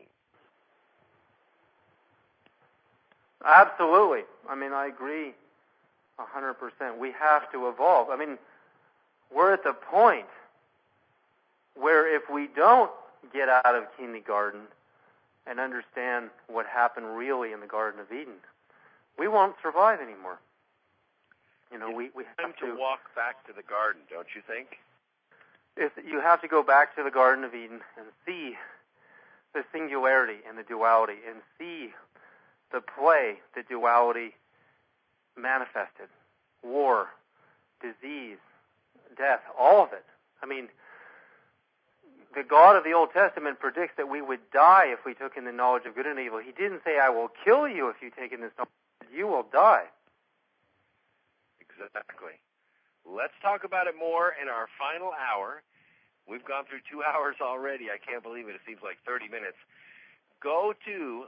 Absolutely. I mean, I agree 100%. We have to evolve. I mean, we're at the point where if we don't get out of kindergarten and understand what happened really in the Garden of Eden, we won't survive anymore. You know, we have to walk back to the garden, don't you think? You have to go back to the Garden of Eden and see the singularity and the duality, and see the play the duality manifested. War, disease, death, all of it. I mean, the God of the Old Testament predicts that we would die if we took in the knowledge of good and evil. He didn't say, I will kill you if you take in this knowledge. You will die. Exactly. Let's talk about it more in our final hour. We've gone through 2 hours already. I can't believe it. It seems like 30 minutes. Go to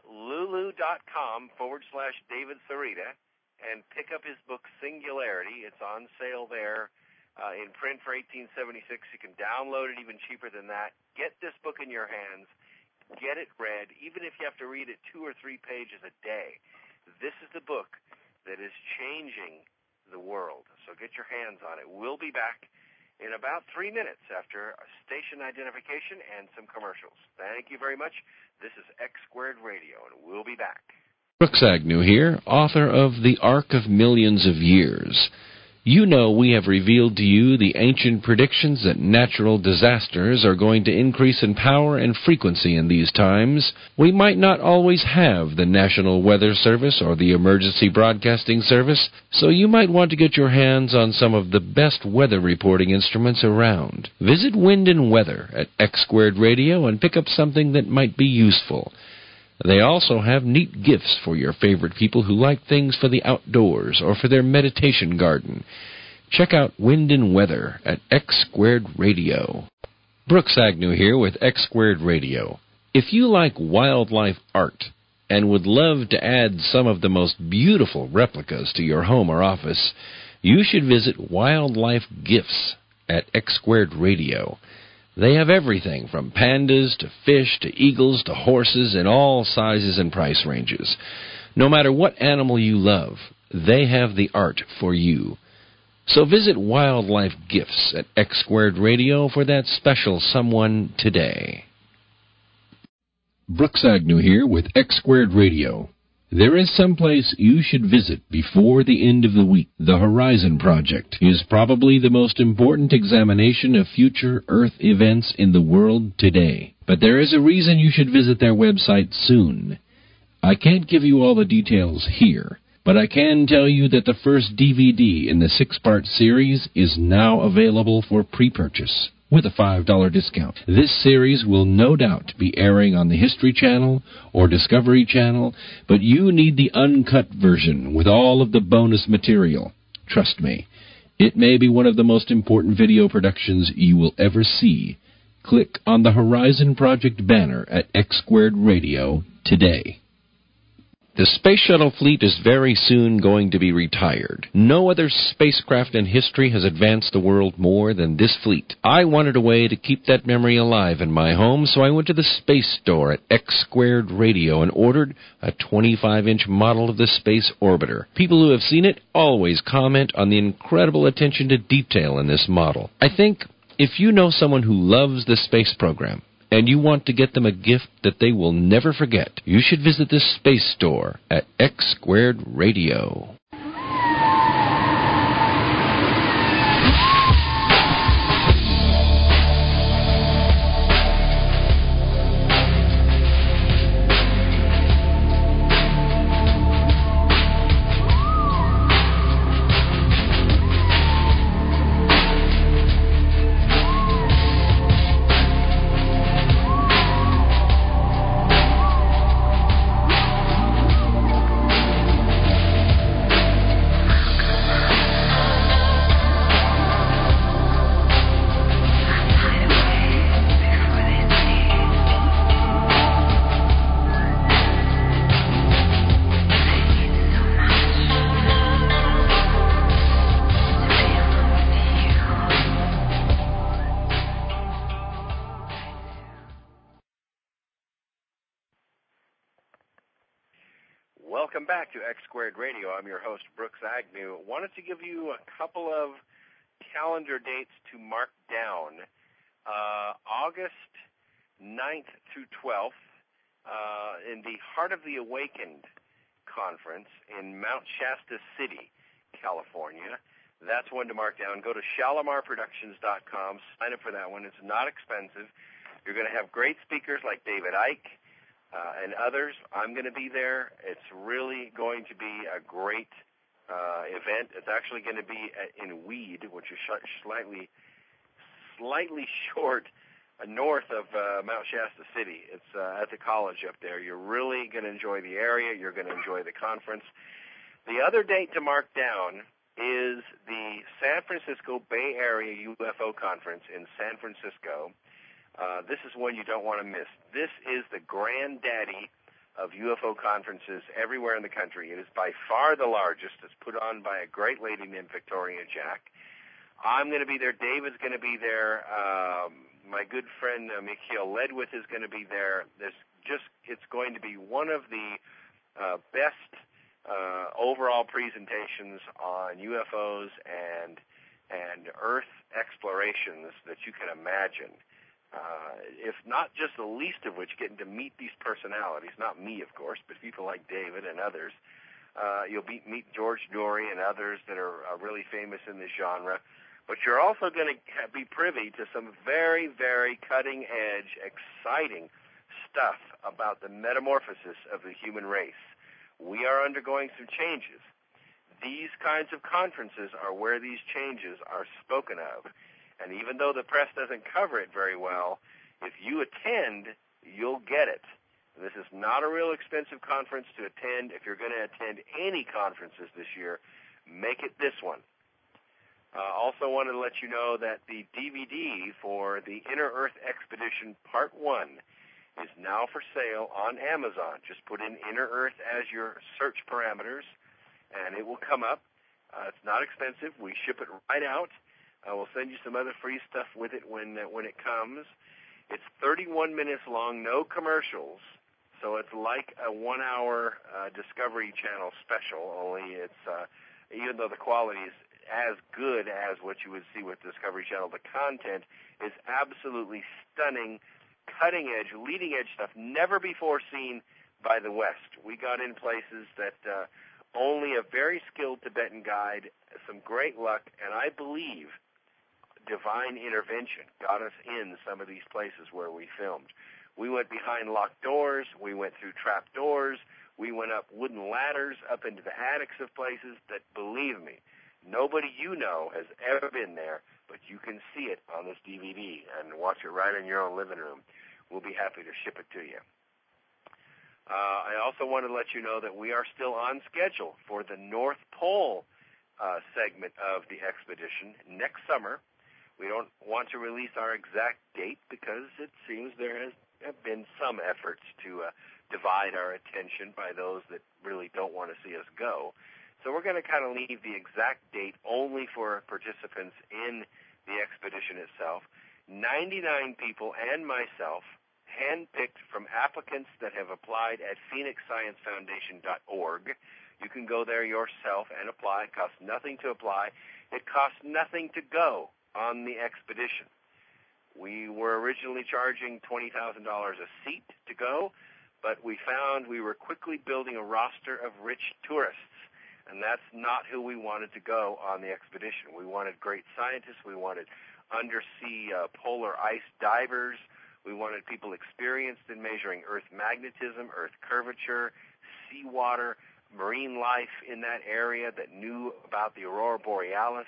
lulu.com/David Sarita and pick up his book, Singularity. It's on sale there in print for $18.76. You can download it even cheaper than that. Get this book in your hands. Get it read, even if you have to read it 2 or 3 pages a day. This is the book that is changing the world. So get your hands on it. We'll be back in about 3 minutes after a station identification and some commercials. Thank you very much. This is X Squared Radio, and we'll be back. Brooks Agnew here, author of The Ark of Millions of Years. You know we have revealed to you the ancient predictions that natural disasters are going to increase in power and frequency in these times. We might not always have the National Weather Service or the Emergency Broadcasting Service, so you might want to get your hands on some of the best weather reporting instruments around. Visit Wind and Weather at X Squared Radio and pick up something that might be useful. They also have neat gifts for your favorite people who like things for the outdoors or for their meditation garden. Check out Wind and Weather at X Squared Radio. Brooks Agnew here with X Squared Radio. If you like wildlife art and would love to add some of the most beautiful replicas to your home or office, you should visit Wildlife Gifts at X Squared Radio. They have everything from pandas to fish to eagles to horses in all sizes and price ranges. No matter what animal you love, they have the art for you. So visit Wildlife Gifts at X Squared Radio for that special someone today. Brooks Agnew here with X Squared Radio. There is some place you should visit before the end of the week. The Horizon Project is probably the most important examination of future Earth events in the world today. But there is a reason you should visit their website soon. I can't give you all the details here, but I can tell you that the first DVD in the 6-part series is now available for pre-purchase with a $5 discount. This series will no doubt be airing on the History Channel or Discovery Channel, but you need the uncut version with all of the bonus material. Trust me, it may be one of the most important video productions you will ever see. Click on the Horizon Project banner at X Squared Radio today. The Space Shuttle fleet is very soon going to be retired. No other spacecraft in history has advanced the world more than this fleet. I wanted a way to keep that memory alive in my home, so I went to the Space Store at X Squared Radio and ordered a 25-inch model of the Space Orbiter. People who have seen it always comment on the incredible attention to detail in this model. I think if you know someone who loves the space program, and you want to get them a gift that they will never forget, you should visit the Space Store at X Squared Radio. Welcome back to X Squared Radio. I'm your host, Brooks Agnew. Wanted to give you a couple of calendar dates to mark down. August 9th through 12th, in the Heart of the Awakened conference in Mount Shasta City, California. That's one to mark down. Go to shalamarproductions.com. Sign up for that one. It's not expensive. You're going to have great speakers like David Icke and others. I'm going to be there. It's really going to be a great event. It's actually going to be in Weed, which is slightly short north of Mount Shasta City. It's at the college up there. You're really going to enjoy the area. You're going to enjoy the conference. The other date to mark down is the San Francisco Bay Area UFO Conference in San Francisco. This is one you don't want to miss. This is the granddaddy of UFO conferences everywhere in the country. It is by far the largest. It's put on by a great lady named Victoria Jack. I'm going to be there. David's going to be there. My good friend Mikhail Ledwith is going to be there. It's going to be one of the best overall presentations on UFOs and Earth explorations that you can imagine. If not just the least of which, getting to meet these personalities, not me, of course, but people like David and others. You'll meet George Noory and others that are really famous in this genre. But you're also going to be privy to some very, very cutting-edge, exciting stuff about the metamorphosis of the human race. We are undergoing some changes. These kinds of conferences are where these changes are spoken of. And even though the press doesn't cover it very well, if you attend, you'll get it. This is not a real expensive conference to attend. If you're going to attend any conferences this year, make it this one. Also wanted to let you know that the DVD for the Inner Earth Expedition Part 1 is now for sale on Amazon. Just put in Inner Earth as your search parameters, and it will come up. It's not expensive. We ship it right out. We'll send you some other free stuff with it when it comes. It's 31 minutes long, no commercials, so it's like a 1-hour Discovery Channel special, only it's, even though the quality is as good as what you would see with Discovery Channel, the content is absolutely stunning, cutting-edge, leading-edge stuff, never before seen by the West. We got in places that only a very skilled Tibetan guide, some great luck, and I believe divine intervention got us in some of these places where we filmed. We went behind locked doors. We went through trap doors. We went up wooden ladders up into the attics of places that, believe me, nobody you know has ever been there, but you can see it on this DVD and watch it right in your own living room. We'll be happy to ship it to you. I also want to let you know that we are still on schedule for the North Pole segment of the expedition next summer. We don't want to release our exact date because it seems there have been some efforts to divide our attention by those that really don't want to see us go. So we're going to kind of leave the exact date only for participants in the expedition itself. 99 people and myself, handpicked from applicants that have applied at phoenixsciencefoundation.org. You can go there yourself and apply. It costs nothing to apply. It costs nothing to go on the expedition. We were originally charging $20,000 a seat to go, but we found we were quickly building a roster of rich tourists, and that's not who we wanted to go on the expedition. We wanted great scientists. We wanted undersea polar ice divers. We wanted people experienced in measuring Earth magnetism, Earth curvature, seawater, marine life in that area that knew about the aurora borealis,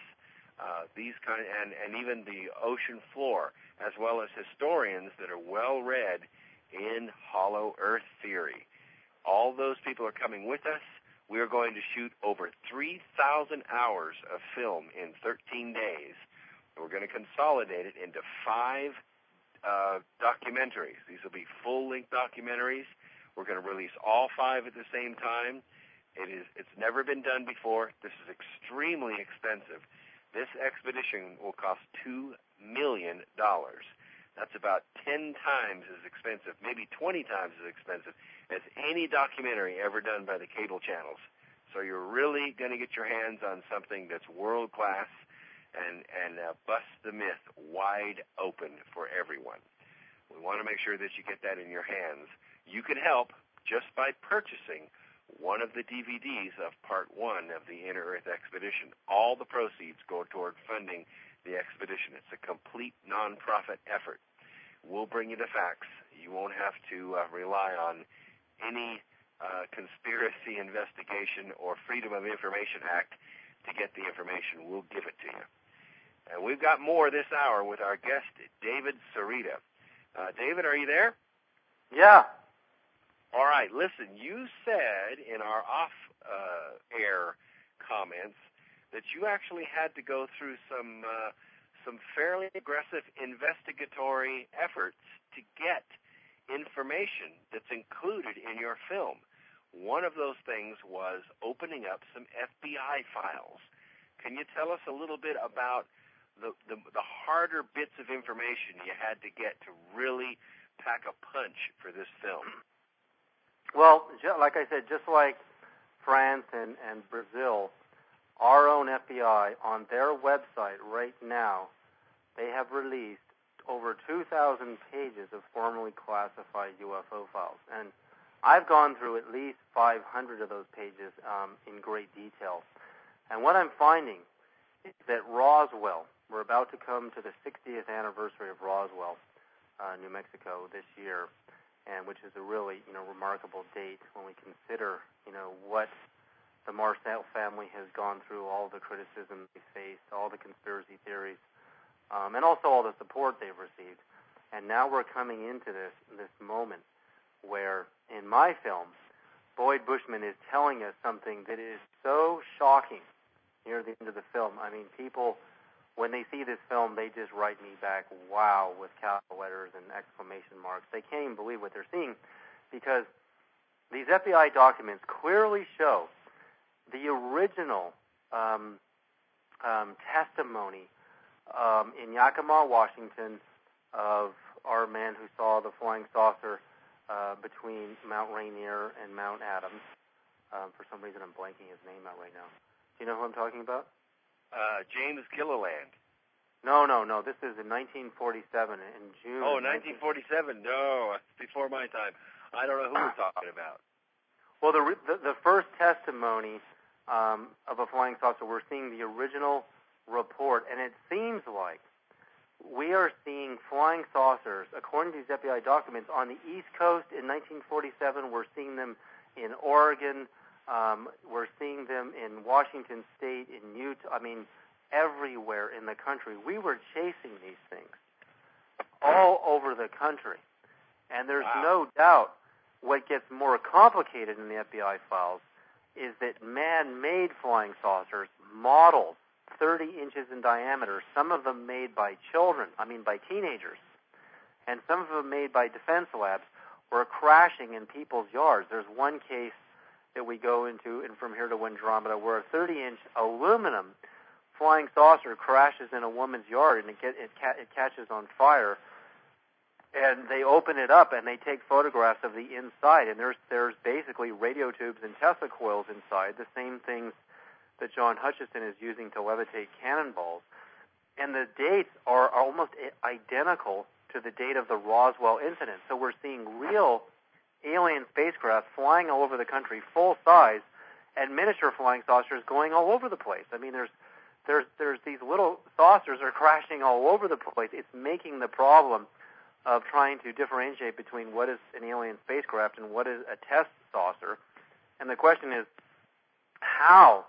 and even the ocean floor, as well as historians that are well read in hollow Earth theory. All those people are coming with us. We are going to shoot over 3,000 hours of film in 13 days. We're going to consolidate it into 5 documentaries. These will be full-length documentaries. We're going to release all 5 at the same time. It's never been done before. This is extremely expensive. This expedition will cost $2 million. That's about 10 times as expensive, maybe 20 times as expensive as any documentary ever done by the cable channels. So you're really going to get your hands on something that's world-class and bust the myth wide open for everyone. We want to make sure that you get that in your hands. You can help just by purchasing one of the DVDs of Part 1 of the Inner Earth Expedition. All the proceeds go toward funding the expedition. It's a complete nonprofit effort. We'll bring you the facts. You won't have to rely on any conspiracy investigation or Freedom of Information Act to get the information. We'll give it to you. And we've got more this hour with our guest, David Sereda. David, are you there? Yeah. All right, listen, you said in our off-air comments that you actually had to go through some fairly aggressive investigatory efforts to get information that's included in your film. One of those things was opening up some FBI files. Can you tell us a little bit about the harder bits of information you had to get to really pack a punch for this film? Well, like I said, just like France and Brazil, our own FBI, on their website right now, they have released over 2,000 pages of formerly classified UFO files. And I've gone through at least 500 of those pages in great detail. And what I'm finding is that Roswell, we're about to come to the 60th anniversary of Roswell, New Mexico, this year, and which is a really, remarkable date when we consider, what the Marcel family has gone through, all the criticism they faced, all the conspiracy theories, and also all the support they've received. And now we're coming into this moment where, in my film, Boyd Bushman is telling us something that is so shocking near the end of the film. I mean, people, when they see this film, they just write me back, wow, with capital letters and exclamation marks. They can't even believe what they're seeing, because these FBI documents clearly show the original testimony in Yakima, Washington, of our man who saw the flying saucer between Mount Rainier and Mount Adams. For some reason, I'm blanking his name out right now. Do you know who I'm talking about? James Gilliland. No. This is in 1947 in June. Oh, 1947. No, before my time. I don't know who we're talking about. Well, the first testimony of a flying saucer, we're seeing the original report, and it seems like we are seeing flying saucers, according to these FBI documents, on the East Coast in 1947. We're seeing them in Oregon. We're seeing them in Washington State, in Utah. I mean, everywhere in the country. We were chasing these things all over the country. And there's no doubt what gets more complicated in the FBI files is that man-made flying saucers, models 30 inches in diameter, some of them made by children, by teenagers, and some of them made by defense labs, were crashing in people's yards. There's one case that we go into, and From Here to Andromeda, where a 30-inch aluminum flying saucer crashes in a woman's yard, and it catches on fire. And they open it up, and they take photographs of the inside, and there's basically radio tubes and Tesla coils inside, the same things that John Hutchison is using to levitate cannonballs. And the dates are almost identical to the date of the Roswell incident. So we're seeing real alien spacecraft flying all over the country, full size, and miniature flying saucers going all over the place. I mean, there's these little saucers are crashing all over the place. It's making the problem of trying to differentiate between what is an alien spacecraft and what is a test saucer. And the question is, how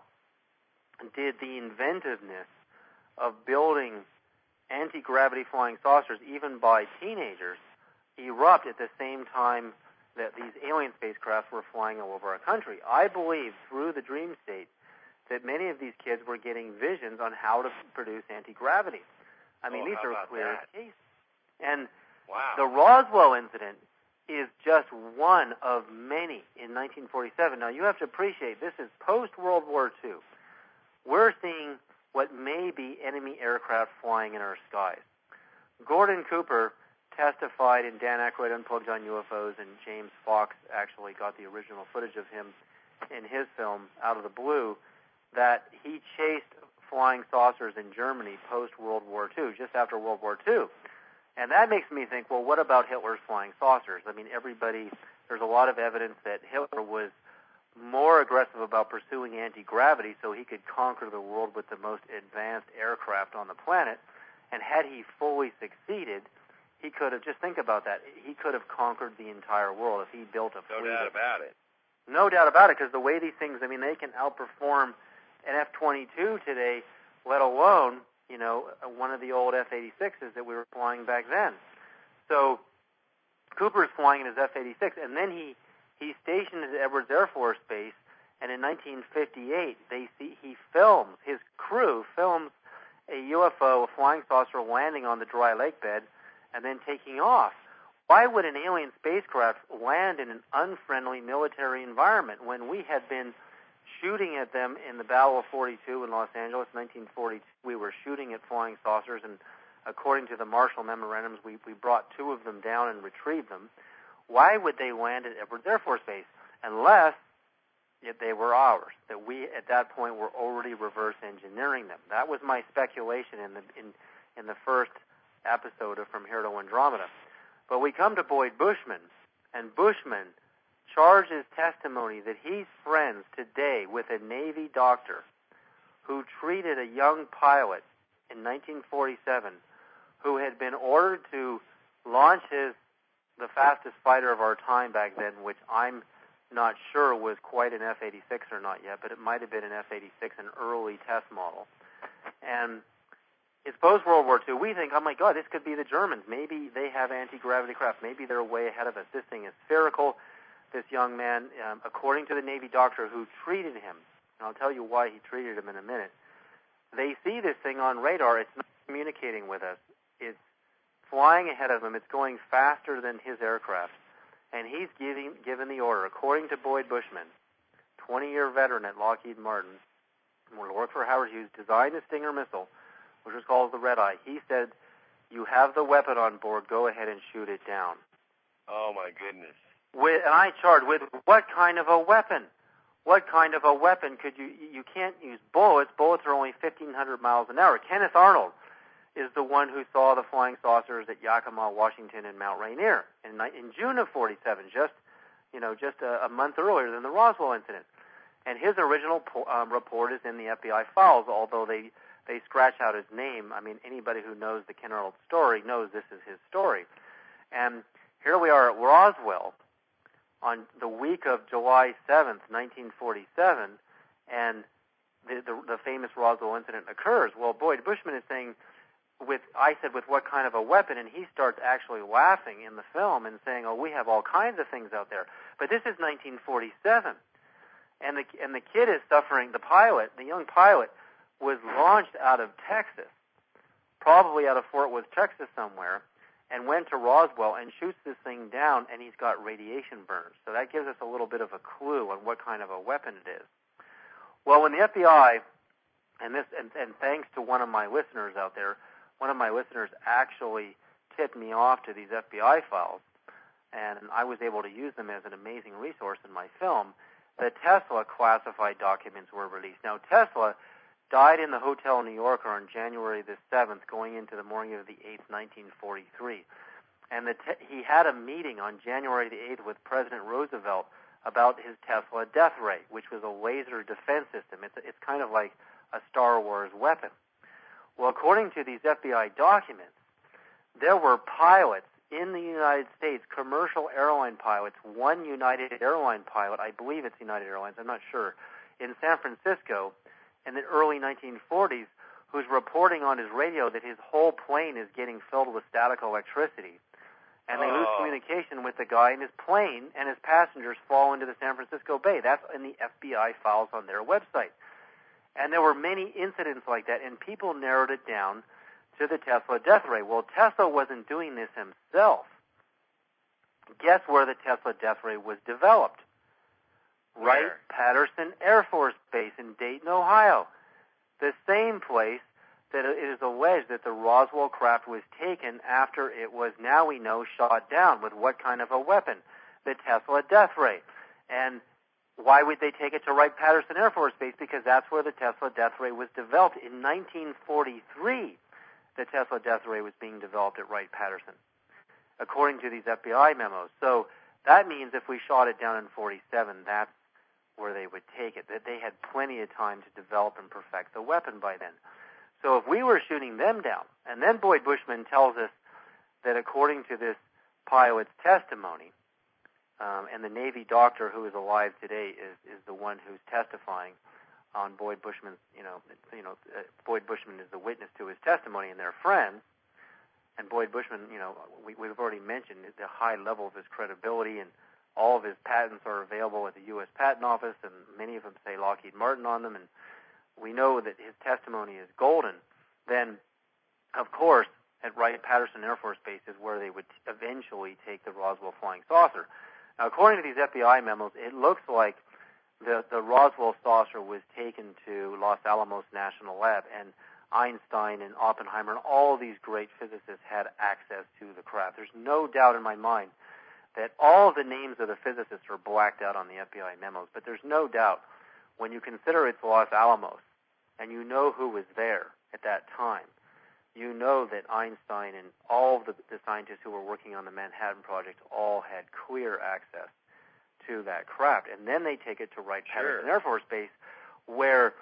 did the inventiveness of building anti-gravity flying saucers, even by teenagers, erupt at the same time that these alien spacecraft were flying all over our country? I believe through the dream state that many of these kids were getting visions on how to produce anti-gravity. I mean, these are clear cases. And the Roswell incident is just one of many in 1947. Now, you have to appreciate this is post-World War II. We're seeing what may be enemy aircraft flying in our skies. Gordon Cooper testified in Dan Aykroyd Unplugged on UFOs, and James Fox actually got the original footage of him in his film, Out of the Blue, that he chased flying saucers in Germany post-World War II, just after World War II. And that makes me think, well, what about Hitler's flying saucers? I mean, there's there's a lot of evidence that Hitler was more aggressive about pursuing anti-gravity so he could conquer the world with the most advanced aircraft on the planet. And had he fully succeeded, he could have, just think about that, he could have conquered the entire world if he built a fleet. No doubt about it. No doubt about it, because the way these things, I mean, they can outperform an F-22 today, let alone, you know, one of the old F-86s that we were flying back then. So Cooper's flying in his F-86, and then he's stationed at Edwards Air Force Base, and in 1958, his crew films a UFO, a flying saucer, landing on the dry lake bed and then taking off. Why would an alien spacecraft land in an unfriendly military environment when we had been shooting at them in the Battle of 42 in Los Angeles, 1942? We were shooting at flying saucers, and according to the Marshall Memorandums, we brought 2 of them down and retrieved them. Why would they land at Edwards Air Force Base? Unless they were ours, that we at that point were already reverse engineering them. That was my speculation in the first episode of From Here to Andromeda. But we come to Boyd Bushman, and Bushman charges testimony that he's friends today with a Navy doctor who treated a young pilot in 1947 who had been ordered to launch the fastest fighter of our time back then, which I'm not sure was quite an F-86 or not yet, but it might have been an F-86, an early test model. And it's post-World War II. We think, oh my God, this could be the Germans. Maybe they have anti-gravity craft. Maybe they're way ahead of us. This thing is spherical. This young man, according to the Navy doctor who treated him, and I'll tell you why he treated him in a minute, they see this thing on radar. It's not communicating with us. It's flying ahead of them. It's going faster than his aircraft. And he's given the order, according to Boyd Bushman, 20-year veteran at Lockheed Martin, who worked for Howard Hughes, designed the Stinger missile, which was called the Red Eye. He said, you have the weapon on board, go ahead and shoot it down. Oh, my goodness. And I charged with what kind of a weapon? What kind of a weapon could you can't use bullets. Bullets are only 1,500 miles an hour. Kenneth Arnold is the one who saw the flying saucers at Yakima, Washington, and Mount Rainier in June of 47, just a month earlier than the Roswell incident. And his original report is in the FBI files, although they scratch out his name. I mean, anybody who knows the Ken Arnold story knows this is his story. And here we are at Roswell on the week of July 7th, 1947, and the famous Roswell incident occurs. Well, Boyd Bushman is saying, I said, with what kind of a weapon? And he starts actually laughing in the film and saying, oh, we have all kinds of things out there. But this is 1947. And the kid is suffering. The pilot, the young pilot, was launched out of Texas, probably out of Fort Worth, Texas somewhere, and went to Roswell and shoots this thing down, and he's got radiation burns. So that gives us a little bit of a clue on what kind of a weapon it is. Well, when the FBI, and thanks to one of my listeners out there, one of my listeners actually tipped me off to these FBI files, and I was able to use them as an amazing resource in my film. The Tesla classified documents were released. Now, Tesla died in the Hotel New Yorker on January the 7th, going into the morning of the 8th, 1943. And he had a meeting on January the 8th with President Roosevelt about his Tesla death ray, which was a laser defense system. It's kind of like a Star Wars weapon. Well, according to these FBI documents, there were pilots in the United States, commercial airline pilots, one United Airline pilot, I believe it's United Airlines, I'm not sure, in San Francisco in the early 1940s, who's reporting on his radio that his whole plane is getting filled with static electricity. And they lose communication with the guy in his plane, and his passengers fall into the San Francisco Bay. That's in the FBI files on their website. And there were many incidents like that, and people narrowed it down to the Tesla death ray. Well, Tesla wasn't doing this himself. Guess where the Tesla death ray was developed? Wright-Patterson Air Force Base in Dayton, Ohio. The same place that it is alleged that the Roswell craft was taken after it was, now we know, shot down. With what kind of a weapon? The Tesla death ray. And why would they take it to Wright-Patterson Air Force Base? Because that's where the Tesla death ray was developed. In 1943, the Tesla death ray was being developed at Wright-Patterson, according to these FBI memos. So That means if we shot it down in 47, that's where they would take it, that they had plenty of time to develop and perfect the weapon by then. So if we were shooting them down, and then Boyd Bushman tells us that according to this pilot's testimony, and the Navy doctor who is alive today is the one who's testifying on Boyd Bushman's, Boyd Bushman is the witness to his testimony, and they're friends. And Boyd Bushman, we've already mentioned the high level of his credibility, and all of his patents are available at the U.S. Patent Office, and many of them say Lockheed Martin on them, and we know that his testimony is golden. Then, of course, at Wright-Patterson Air Force Base is where they would eventually take the Roswell flying saucer. Now, according to these FBI memos, it looks like the Roswell saucer was taken to Los Alamos National Lab, and Einstein and Oppenheimer and all these great physicists had access to the craft. There's no doubt in my mind that all of the names of the physicists are blacked out on the FBI memos, but there's no doubt when you consider it's Los Alamos and you know who was there at that time, you know that Einstein and all of the scientists who were working on the Manhattan Project all had clear access to that craft. And then they take it to Wright-Patterson Air Force Base, where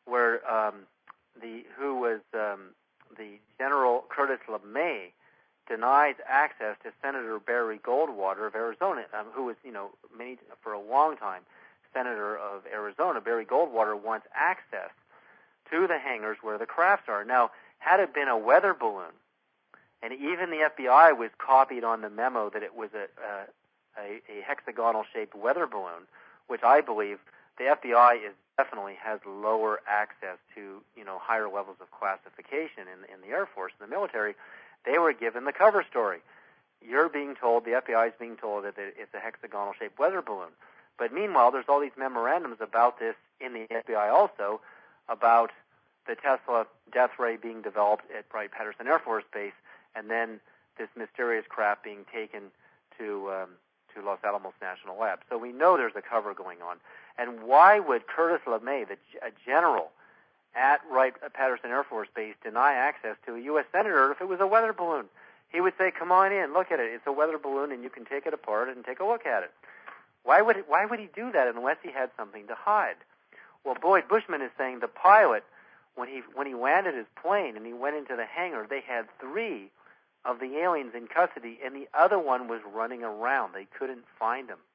the General Curtis LeMay denies access to Senator Barry Goldwater of Arizona, who was, for a long time, Senator of Arizona. Barry Goldwater wants access to the hangars where the crafts are. Now, had it been a weather balloon, and even the FBI was copied on the memo that it was a hexagonal-shaped weather balloon, which I believe the FBI definitely has lower access to, higher levels of classification in the Air Force and the military. They were given the cover story. You're being told, the FBI is being told that it's a hexagonal-shaped weather balloon. But meanwhile, there's all these memorandums about this in the FBI also, about the Tesla death ray being developed at Wright-Patterson Air Force Base, and then this mysterious craft being taken to Los Alamos National Lab. So we know there's a cover going on. And why would Curtis LeMay, a general at Wright-Patterson Air Force Base, deny access to a U.S. senator if it was a weather balloon? He would say, come on in, look at it. It's a weather balloon, and you can take it apart and take a look at it. Why would he do that unless he had something to hide? Well, Boyd Bushman is saying the pilot, when he landed his plane and he went into the hangar, they had 3 of the aliens in custody, and the other one was running around. They couldn't find him.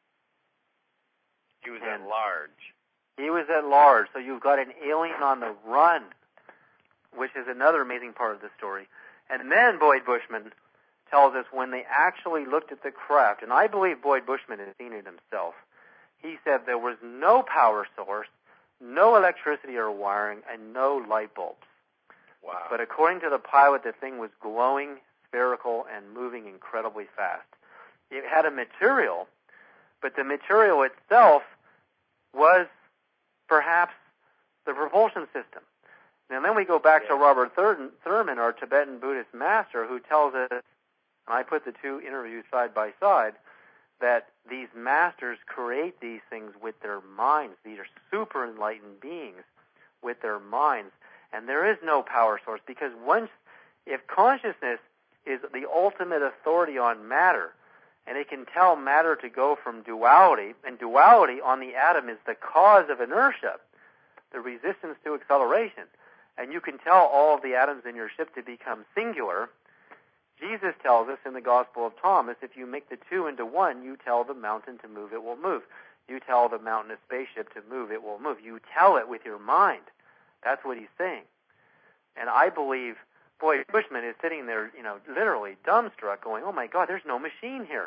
He was at large. He was at large, so you've got an alien on the run, which is another amazing part of the story. And then Boyd Bushman tells us when they actually looked at the craft, and I believe Boyd Bushman has seen it himself, he said there was no power source, no electricity or wiring, and no light bulbs. Wow. But according to the pilot, the thing was glowing, spherical, and moving incredibly fast. It had a material, but the material itself was perhaps the propulsion system. And then we go back to Robert Thurman, our Tibetan Buddhist master, who tells us, and I put the 2 interviews side by side, that these masters create these things with their minds. These are super enlightened beings with their minds. And there is no power source, because if consciousness is the ultimate authority on matter, and it can tell matter to go from duality, and duality on the atom is the cause of inertia, the resistance to acceleration, and you can tell all of the atoms in your ship to become singular. Jesus tells us in the Gospel of Thomas, if you make the 2 into 1, you tell the mountain to move, it will move. You tell the mountain a spaceship to move, it will move. You tell it with your mind. That's what he's saying. And I believe Boyd Bushman is sitting there, literally dumbstruck, going, oh my God, there's no machine here.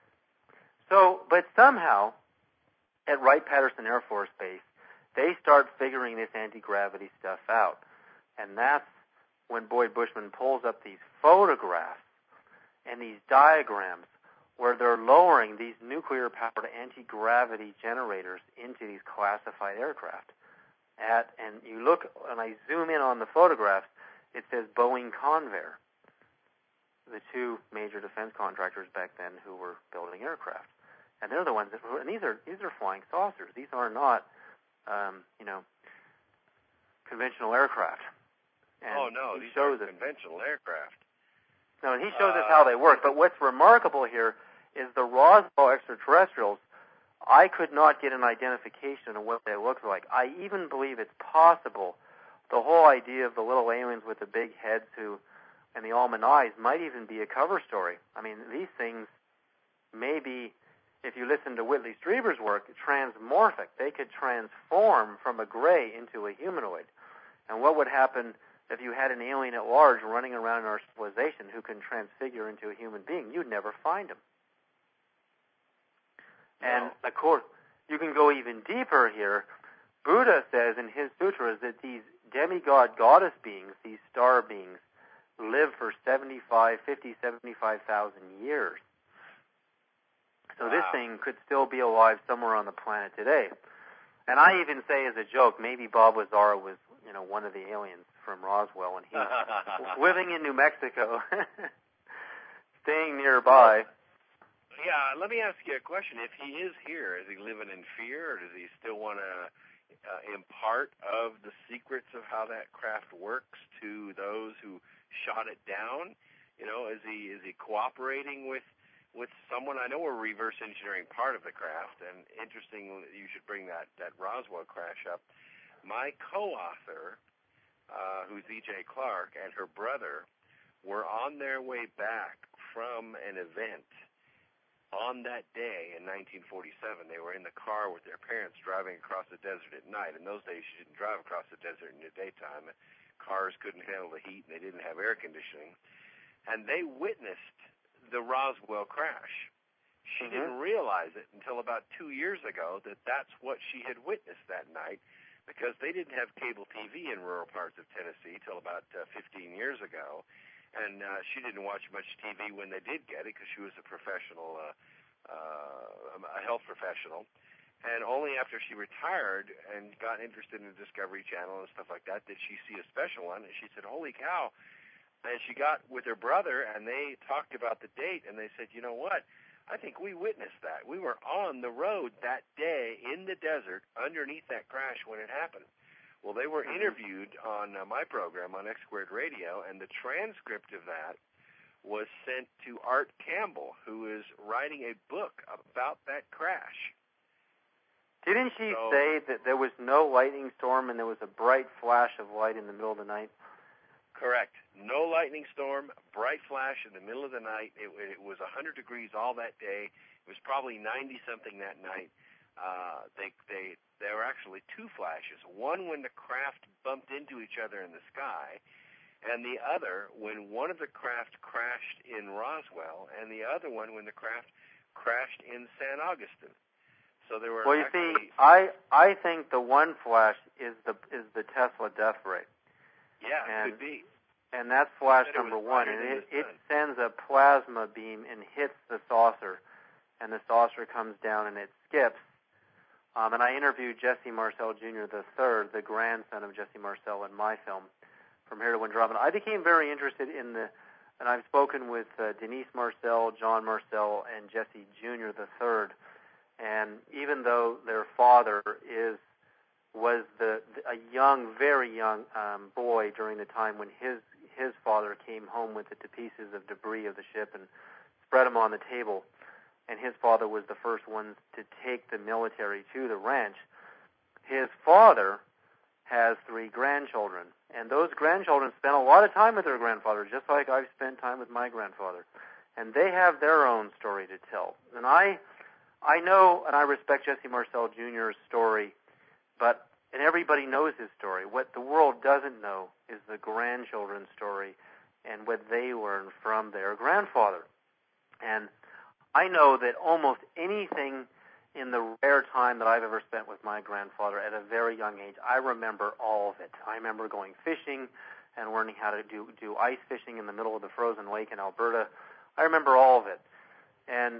So, but somehow, at Wright-Patterson Air Force Base, they start figuring this anti-gravity stuff out. And that's when Boyd Bushman pulls up these photographs and these diagrams where they're lowering these nuclear-powered anti-gravity generators into these classified aircraft. And you look, and I zoom in on the photographs, it says Boeing Convair, the 2 major defense contractors back then who were building aircraft. And they're the ones that, and these are flying saucers. These are not, conventional aircraft. And these are conventional aircraft. No, and he shows us how they work. But what's remarkable here is the Roswell extraterrestrials. I could not get an identification of what they look like. I even believe it's possible the whole idea of the little aliens with the big heads and the almond eyes might even be a cover story. I mean, these things may be, if you listen to Whitley Strieber's work, transmorphic. They could transform from a gray into a humanoid. And what would happen if you had an alien at large running around in our civilization who can transfigure into a human being? You'd never find him. And, of course, you can go even deeper here. Buddha says in his sutras that these demigod goddess beings, these star beings, live for 75,000 years. So this thing could still be alive somewhere on the planet today. And I even say as a joke, maybe Bob Lazar was, one of the aliens from Roswell, and he's living in New Mexico, staying nearby. Yeah, let me ask you a question. If he is here, is he living in fear, or does he still want to impart of the secrets of how that craft works to those who shot it down? Is he cooperating with someone? I know we're reverse engineering part of the craft, and interesting that you should bring that Roswell crash up. My co-author, who's E.J. Clark, and her brother were on their way back from an event on that day in 1947. They were in the car with their parents driving across the desert at night. In those days, you didn't drive across the desert in the daytime. Cars couldn't handle the heat, and they didn't have air conditioning. And they witnessed the Roswell crash. She didn't realize it until about 2 years ago that that's what she had witnessed that night, because they didn't have cable TV in rural parts of Tennessee till about 15 years ago. And she didn't watch much TV when they did get it, because she was a professional, a health professional. And only after she retired and got interested in the Discovery Channel and stuff like that did she see a special one. And she said, holy cow. And she got with her brother, and they talked about the date, and they said, you know what? I think we witnessed that. We were on the road that day in the desert underneath that crash when it happened. Well, they were interviewed on my program on X Squared Radio, and the transcript of that was sent to Art Campbell, who is writing a book about that crash. Didn't she say that there was no lightning storm and there was a bright flash of light in the middle of the night? Correct. No lightning storm, bright flash in the middle of the night. It was 100 degrees all that day. It was probably 90-something that night. There were actually two flashes, one when the craft bumped into each other in the sky, and the other when one of the craft crashed in Roswell, and the other one when the craft crashed in San Augustine. So there were. Well, you see, I think the one flash is the Tesla death ray. Yeah, it could be. And that's flash number one, and it sends a plasma beam and hits the saucer, and the saucer comes down and it skips. And I interviewed Jesse Marcel Jr. III, the grandson of Jesse Marcel, in my film, From Here to Andromeda. I became very interested in and I've spoken with Denise Marcel, John Marcel, and Jesse Jr. III. And even though their father was a young, very young boy during the time when his father came home with the pieces of debris of the ship and spread them on the table, and his father was the first one to take the military to the ranch. His father has 3 grandchildren, and those grandchildren spent a lot of time with their grandfather, just like I've spent time with my grandfather. And they have their own story to tell. And I know and I respect Jesse Marcel Jr.'s story, and everybody knows his story. What the world doesn't know is the grandchildren's story and what they learned from their grandfather. And I know that almost anything in the rare time that I've ever spent with my grandfather at a very young age, I remember all of it. I remember going fishing and learning how to do ice fishing in the middle of the frozen lake in Alberta. I remember all of it. And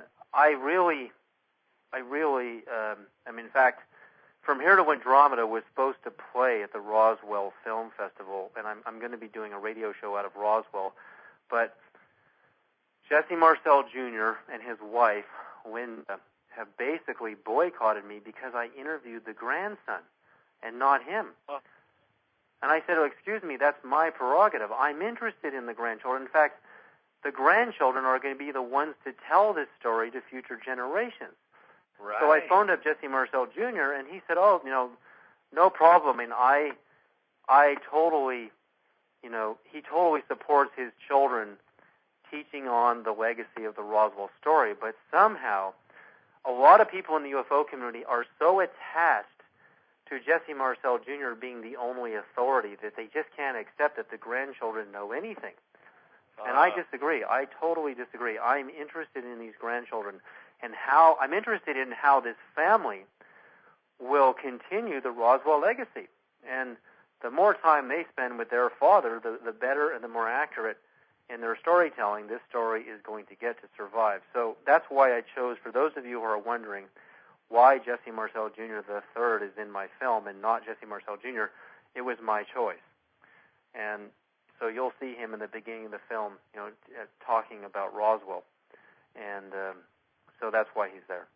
in fact, From Here to Andromeda was supposed to play at the Roswell Film Festival, and I'm going to be doing a radio show out of Roswell. But Jesse Marcel Jr. and his wife, Linda, have basically boycotted me because I interviewed the grandson and not him. Oh. And I said, excuse me, that's my prerogative. I'm interested in the grandchildren. In fact, the grandchildren are going to be the ones to tell this story to future generations. Right. So I phoned up Jesse Marcel Jr. and he said, "Oh, no problem. I mean, I totally, he totally supports his children teaching on the legacy of the Roswell story, but somehow a lot of people in the UFO community are so attached to Jesse Marcel Jr. being the only authority that they just can't accept that the grandchildren know anything." And I disagree. I totally disagree. I'm interested in these grandchildren and I'm interested in how this family will continue the Roswell legacy. And the more time they spend with their father, the better and the more accurate in their storytelling this story is going to get to survive. So that's why I chose, for those of you who are wondering why Jesse Marcel Jr. III is in my film and not Jesse Marcel Jr., it was my choice. And so you'll see him in the beginning of the film, talking about Roswell. And so that's why he's there.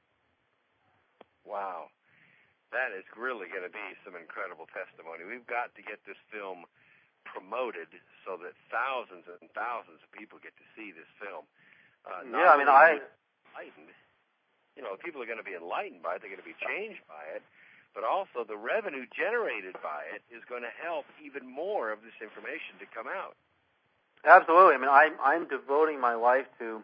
Wow. That is really going to be some incredible testimony. We've got to get this film promoted so that thousands and thousands of people get to see this film. Enlightened. People are going to be enlightened by it. They're going to be changed by it. But also the revenue generated by it is going to help even more of this information to come out. Absolutely. I mean, I'm devoting my life to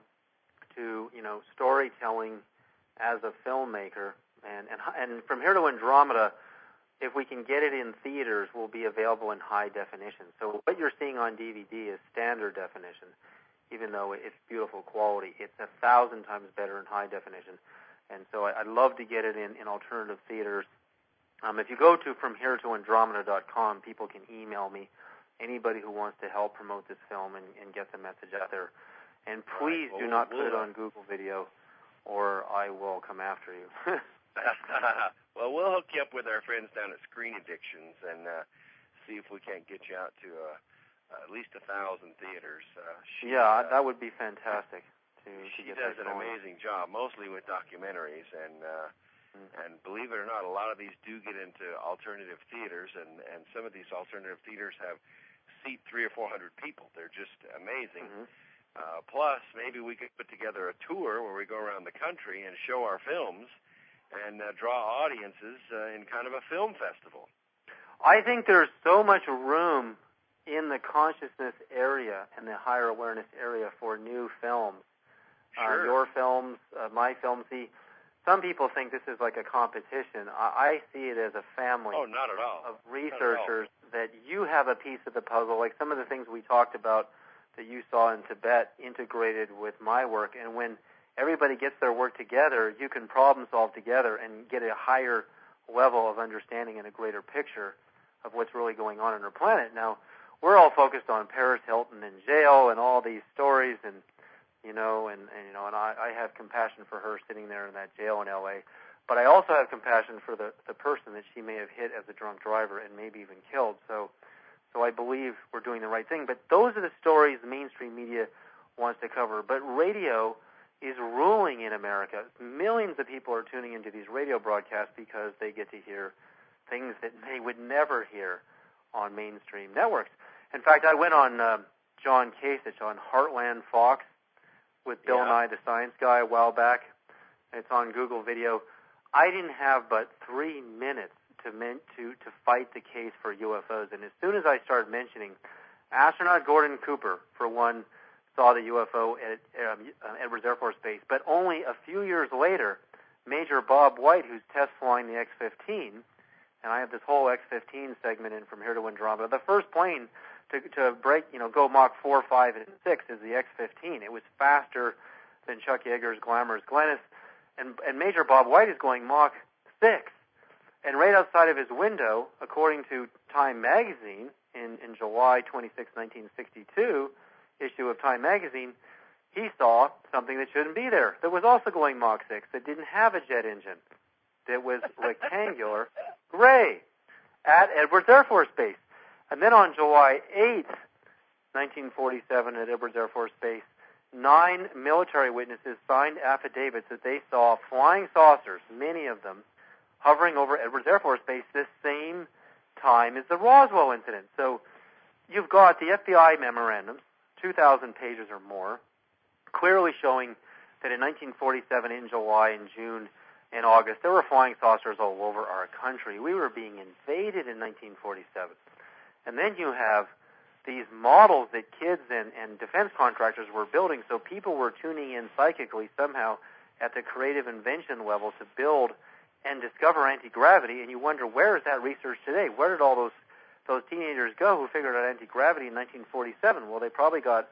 storytelling as a filmmaker, and From Here to Andromeda, if we can get it in theaters, will be available in high definition. So what you're seeing on DVD is standard definition, even though it's beautiful quality. It's 1,000 times better in high definition. And so I'd love to get it in alternative theaters. If you go to FromHereToAndromeda.com, people can email me, anybody who wants to help promote this film and get the message out there. And please do not put it on Google Video, or I will come after you. Well, we'll hook you up with our friends down at Screen Addictions and see if we can't get you out to at least 1,000 theaters. That would be fantastic. She does an amazing job, mostly with documentaries, and believe it or not, a lot of these do get into alternative theaters, and some of these alternative theaters seat 300 or 400 people. They're just amazing. Mm-hmm. Plus, maybe we could put together a tour where we go around the country and show our films and draw audiences in kind of a film festival. I think there's so much room in the consciousness area and the higher awareness area for new films. Sure. Your films, my films. See, some people think this is like a competition. I see it as a family. Oh, not at all. Of researchers that you have a piece of the puzzle, like some of the things we talked about that you saw in Tibet integrated with my work. And when everybody gets their work together, you can problem solve together and get a higher level of understanding and a greater picture of what's really going on our planet. Now, we're all focused on Paris Hilton in jail and all these stories, and I have compassion for her sitting there in that jail in L.A., but I also have compassion for the person that she may have hit as a drunk driver and maybe even killed. So I believe we're doing the right thing. But those are the stories the mainstream media wants to cover. But radio is ruling in America. Millions of people are tuning into these radio broadcasts because they get to hear things that they would never hear on mainstream networks. In fact, I went on John Kasich on Heartland Fox with Bill Nye the Science Guy a while back. It's on Google Video. I didn't have but 3 minutes to fight the case for UFOs, and as soon as I started mentioning astronaut Gordon Cooper, for one, saw the UFO at Edwards Air Force Base, but only a few years later, Major Bob White, who's test flying the X-15, and I have this whole X-15 segment in From Here to Andromeda. The first plane to break, go Mach 4, 5, and 6 is the X-15. It was faster than Chuck Yeager's Glamorous Glennis, and Major Bob White is going Mach 6. And right outside of his window, according to Time Magazine, in July 26, 1962, issue of Time Magazine, he saw something that shouldn't be there, that was also going Mach 6, that didn't have a jet engine, that was rectangular, gray, at Edwards Air Force Base. And then on July 8, 1947, at Edwards Air Force Base, 9 military witnesses signed affidavits that they saw flying saucers, many of them, hovering over Edwards Air Force Base this same time as the Roswell incident. So you've got the FBI memorandums 2,000 pages or more, clearly showing that in 1947, in July and June and August, there were flying saucers all over our country. We were being invaded in 1947. And then you have these models that kids and defense contractors were building, so people were tuning in psychically somehow at the creative invention level to build and discover anti-gravity, and you wonder, where is that research today? Where did all those teenagers go who figured out anti-gravity in 1947? Well, they probably got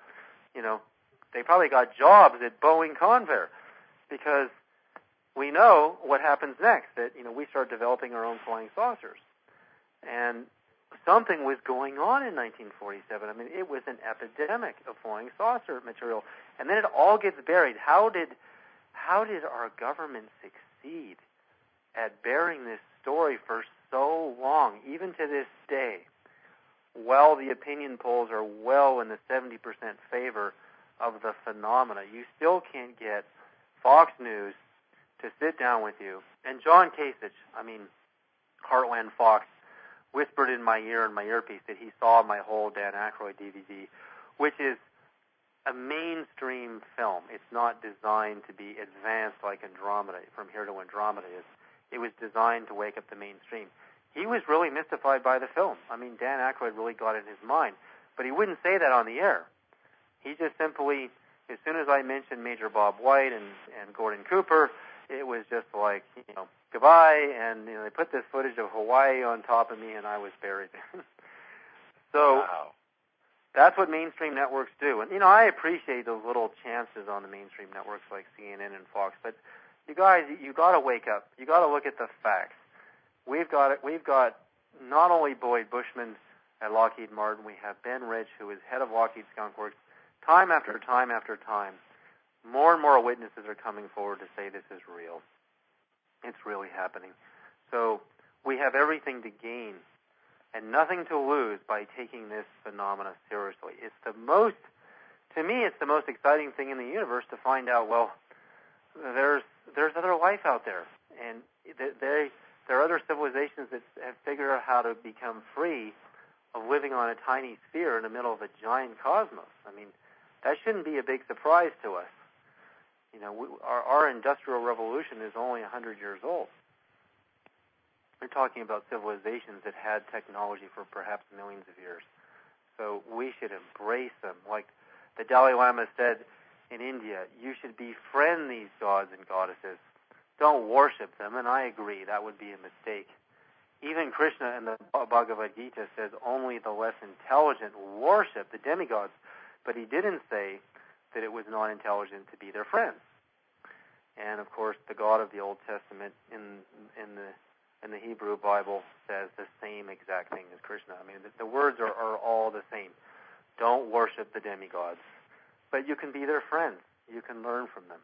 jobs at Boeing Convair, because we know what happens next, that, we start developing our own flying saucers. And something was going on in 1947. I mean, it was an epidemic of flying saucer material. And then it all gets buried. How did our government succeed at burying this story for so long, even to this day, while the opinion polls are well in the 70% favor of the phenomena? You still can't get Fox News to sit down with you. And John Kasich, Heartland Fox, whispered in my ear in my earpiece that he saw my whole Dan Aykroyd DVD, which is a mainstream film. It's not designed to be advanced like Andromeda, From Here to Andromeda is. It was designed to wake up the mainstream. He was really mystified by the film. Dan Aykroyd really got in his mind. But he wouldn't say that on the air. He just simply, as soon as I mentioned Major Bob White and Gordon Cooper, it was just like, goodbye, and they put this footage of Hawaii on top of me, and I was buried. So wow. That's what mainstream networks do. And, I appreciate those little chances on the mainstream networks like CNN and Fox, but you guys, you got to wake up. You got to look at the facts. We've got not only Boyd Bushman at Lockheed Martin, we have Ben Rich, who is head of Lockheed Skunk Works. Time after time after time, more and more witnesses are coming forward to say this is real. It's really happening. So we have everything to gain and nothing to lose by taking this phenomena seriously. To me, it's the most exciting thing in the universe to find out, well, there's other life out there, and there are other civilizations that have figured out how to become free of living on a tiny sphere in the middle of a giant cosmos. That shouldn't be a big surprise to us. Our industrial revolution is only 100 years old. We're talking about civilizations that had technology for perhaps millions of years. So we should embrace them. Like the Dalai Lama said in India, you should befriend these gods and goddesses. Don't worship them, and I agree, that would be a mistake. Even Krishna in the Bhagavad Gita says only the less intelligent worship the demigods, but he didn't say that it was not intelligent to be their friends. And of course, the God of the Old Testament in the Hebrew Bible says the same exact thing as Krishna. The words are all the same. Don't worship the demigods, but you can be their friends. You can learn from them.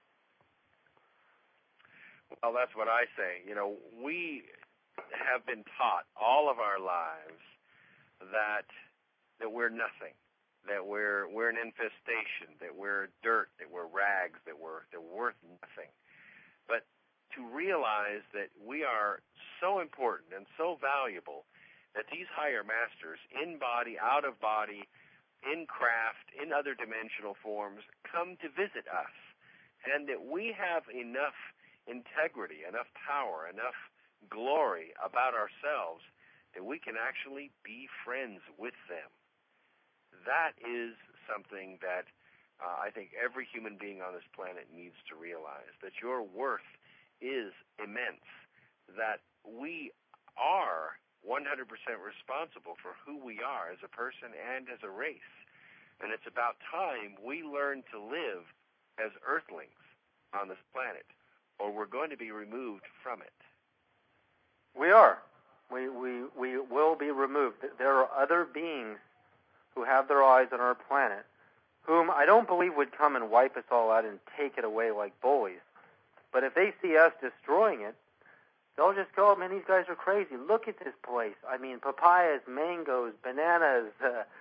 Well, that's what I say. We have been taught all of our lives that we're nothing, that we're an infestation, that we're dirt, that we're rags, that we're worth nothing. But to realize that we are so important and so valuable that these higher masters, in body, out of body, in craft, in other dimensional forms, come to visit us, and that we have enough integrity, enough power, enough glory about ourselves that we can actually be friends with them. That is something that I think every human being on this planet needs to realize, that your worth is immense, that we are 100% responsible for who we are as a person and as a race. And it's about time we learn to live as earthlings on this planet, or we're going to be removed from it. We are. We will be removed. There are other beings who have their eyes on our planet, whom I don't believe would come and wipe us all out and take it away like bullies. But if they see us destroying it, they'll just go, man, these guys are crazy. Look at this place. Papayas, mangoes, bananas,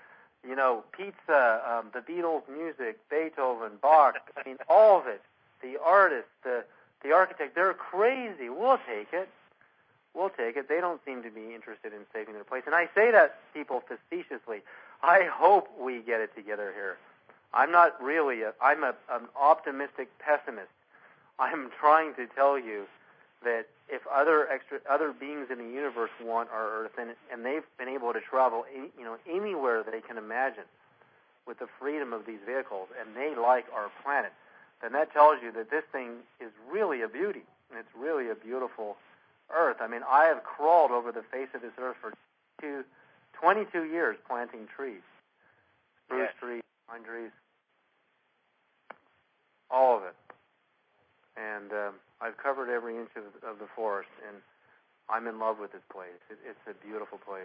pizza, the Beatles' music, Beethoven, Bach, all of it. The artists, the architect, they're crazy. We'll take it. We'll take it. They don't seem to be interested in saving their place. And I say that, people, facetiously. I hope we get it together here. I'm not really. I'm an optimistic pessimist. I'm trying to tell you that if other beings in the universe want our Earth, and they've been able to travel, anywhere they can imagine, with the freedom of these vehicles, and they like our planet, then that tells you that this thing is really a beauty, and it's really a beautiful Earth. I mean, I have crawled over the face of this Earth for 22 years planting trees, spruce trees, pine trees, all of it. And I've covered every inch of the forest, and I'm in love with this place. It's a beautiful place.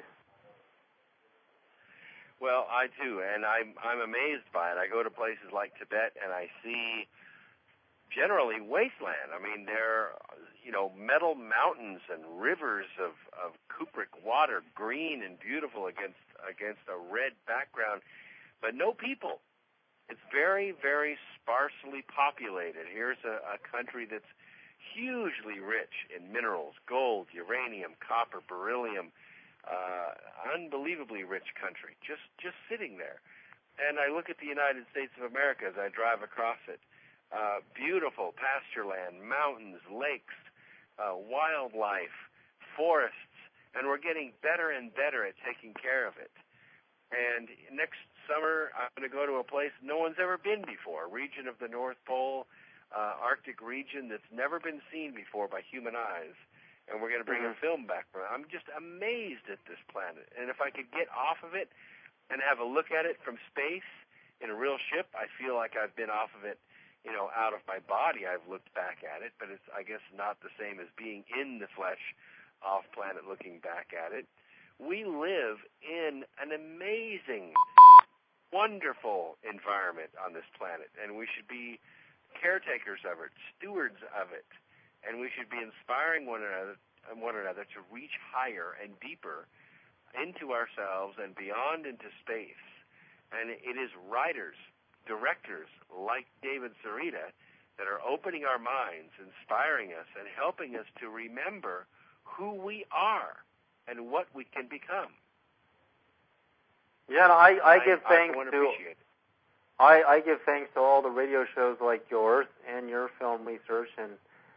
Well, I too, and I'm amazed by it. I go to places like Tibet, and I see generally wasteland. I mean, there are, metal mountains and rivers of cupric water, green and beautiful against a red background, but no people. It's very, very sparsely populated. Here's a country that's hugely rich in minerals, gold, uranium, copper, beryllium, unbelievably rich country, just sitting there. And I look at the United States of America as I drive across it. Beautiful pasture land, mountains, lakes, wildlife, forests, and we're getting better and better at taking care of it. And next summer, I'm going to go to a place no one's ever been before, a region of the North Pole, Arctic region that's never been seen before by human eyes. And we're going to bring a film back from it. I'm just amazed at this planet. And if I could get off of it and have a look at it from space in a real ship, I feel like I've been off of it, out of my body. I've looked back at it, but it's, I guess, not the same as being in the flesh off planet looking back at it. We live in an amazing, wonderful environment on this planet, and we should be caretakers of it, stewards of it, and we should be inspiring one another to reach higher and deeper into ourselves and beyond into space. And it is writers, directors like David Sarita that are opening our minds, inspiring us, and helping us to remember who we are and what we can become. Yeah, and I give thanks to I give thanks to all the radio shows like yours and your film research, and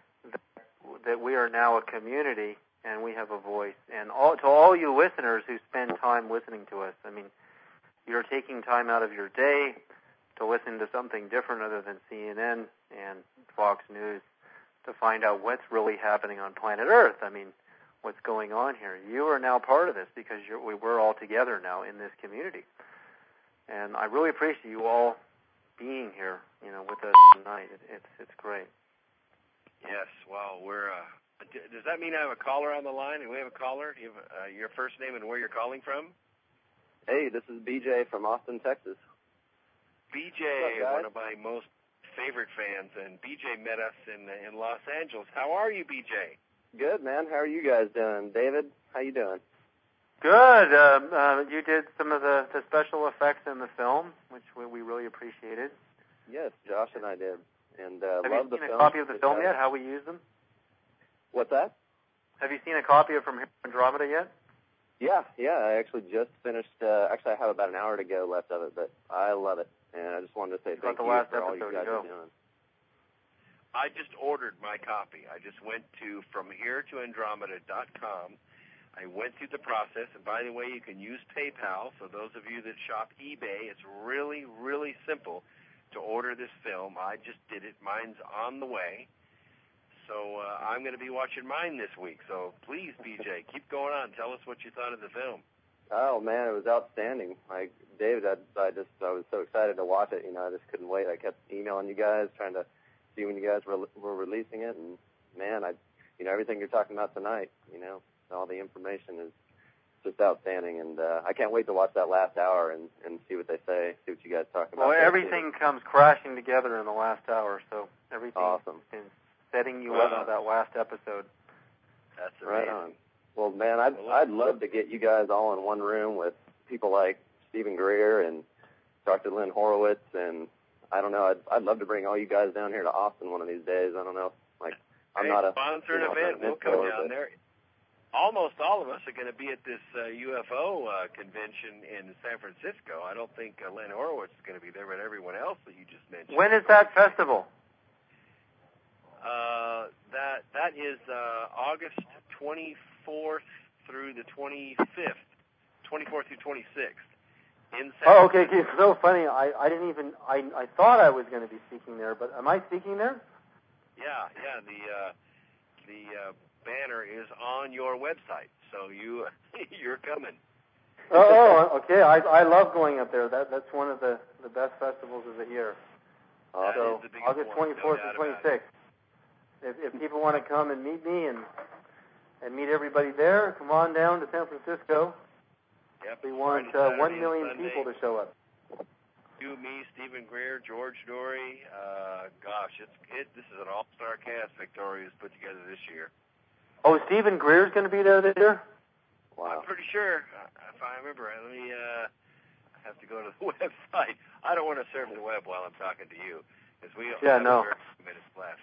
that we are now a community and we have a voice. And to all you listeners who spend time listening to us, I mean, you're taking time out of your day to listen to something different other than CNN and Fox News to find out what's really happening on planet Earth. I mean, what's going on here. You are now part of this because we're all together now in this community. And I really appreciate you all being here, with us tonight. It's great. Yes, well, we're. Does that mean I have a caller on the line? Do we have a caller? Do you have your first name and where you're calling from? Hey, this is BJ from Austin, Texas. BJ, one of my most favorite fans, and BJ met us in Los Angeles. How are you, BJ? Good, man. How are you guys doing? David, how you doing? Good. You did some of the special effects in the film, which we really appreciated. Yes, Josh and I did. And Have love the you seen film. a copy of the film yet? How we use them? What's that? Have you seen a copy of From Andromeda yet? Yeah. I actually just finished. Actually, I have about an hour to go left of it, but I love it, and I just wanted to say thank you for all you guys are doing. I just ordered my copy. I just went to FromHereToAndromeda.com. I went through the process, and by the way, you can use PayPal. So those of you that shop eBay, it's really, really simple to order this film. I just did it. Mine's on the way. So I'm going to be watching mine this week. So please, BJ, keep going on. Tell us what you thought of the film. Oh man, it was outstanding. Like David, I was so excited to watch it. I just couldn't wait. I kept emailing you guys, trying to see when you guys were releasing it, and man, everything you're talking about tonight, all the information is just outstanding, and I can't wait to watch that last hour and see what they say, see what you guys talk about. Well, everything comes crashing together in the last hour, so everything awesome. is setting you up for that last episode. That's amazing. Right on. Well, man, I'd love to get you guys all in one room with people like Stephen Greer and Dr. Lynn Horowitz, and I don't know, I'd love to bring all you guys down here to Austin one of these days. I don't know, I'm not a sponsor an event. We'll come down there. almost all of us are going to be at this UFO convention in San Francisco. I don't think Len Horowitz is going to be there, but everyone else that you just mentioned. When is that festival? That is August 24th through the 25th, 24th through 26th. In San Oh, okay. It's so funny. I didn't even. I thought I was going to be speaking there, but am I speaking there? Yeah. The banner is on your website, so you're coming. Oh, okay. I love going up there. That's one of the best festivals of the year. That So is the biggest August one, 24th no and doubt 26th. If people want to come and meet me and meet everybody there, come on down to San Francisco. Yep. We want Friday, 1 million Sunday. people to show up. You, me, Stephen Greer, George Dory. This is an all-star cast Victoria's put together this year. Oh, Stephen Greer's going to be there this year? Wow. I'm pretty sure. If I remember, let me. I have to go to the website. I don't want to surf the web while I'm talking to you, because we have very few minutes left.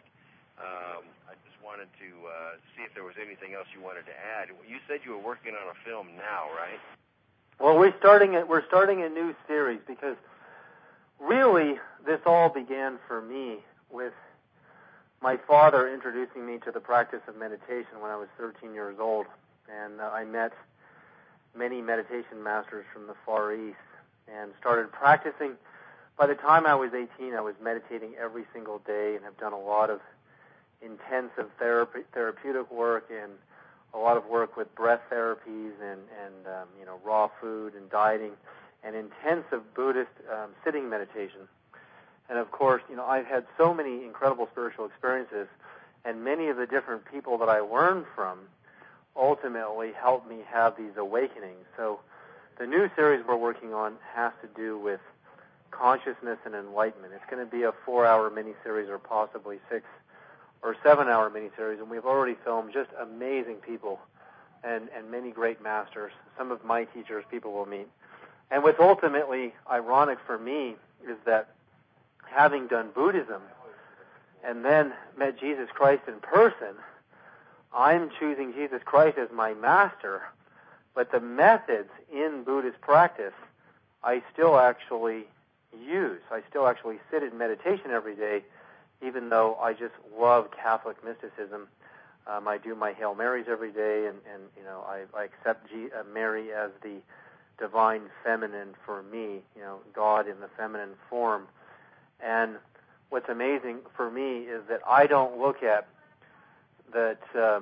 I just wanted to see if there was anything else you wanted to add. You said you were working on a film now, right? Well, we're starting a new series because really this all began for me with my father introducing me to the practice of meditation when I was 13 years old, and I met many meditation masters from the Far East and started practicing. By the time I was 18, I was meditating every single day and have done a lot of intensive therapeutic work and a lot of work with breath therapies and raw food and dieting and intensive Buddhist sitting meditation. And of course, I've had so many incredible spiritual experiences, and many of the different people that I learned from ultimately helped me have these awakenings. So the new series we're working on has to do with consciousness and enlightenment. It's going to be a 4-hour miniseries or possibly 6 or 7-hour miniseries, and we've already filmed just amazing people and many great masters. Some of my teachers people will meet. And what's ultimately ironic for me is that having done Buddhism and then met Jesus Christ in person, I'm choosing Jesus Christ as my master, but the methods in Buddhist practice I still actually use. I still actually sit in meditation every day, even though I just love Catholic mysticism. I do my Hail Marys every day, and I accept Mary as the divine feminine for me, God in the feminine form. And what's amazing for me is that I don't look at that,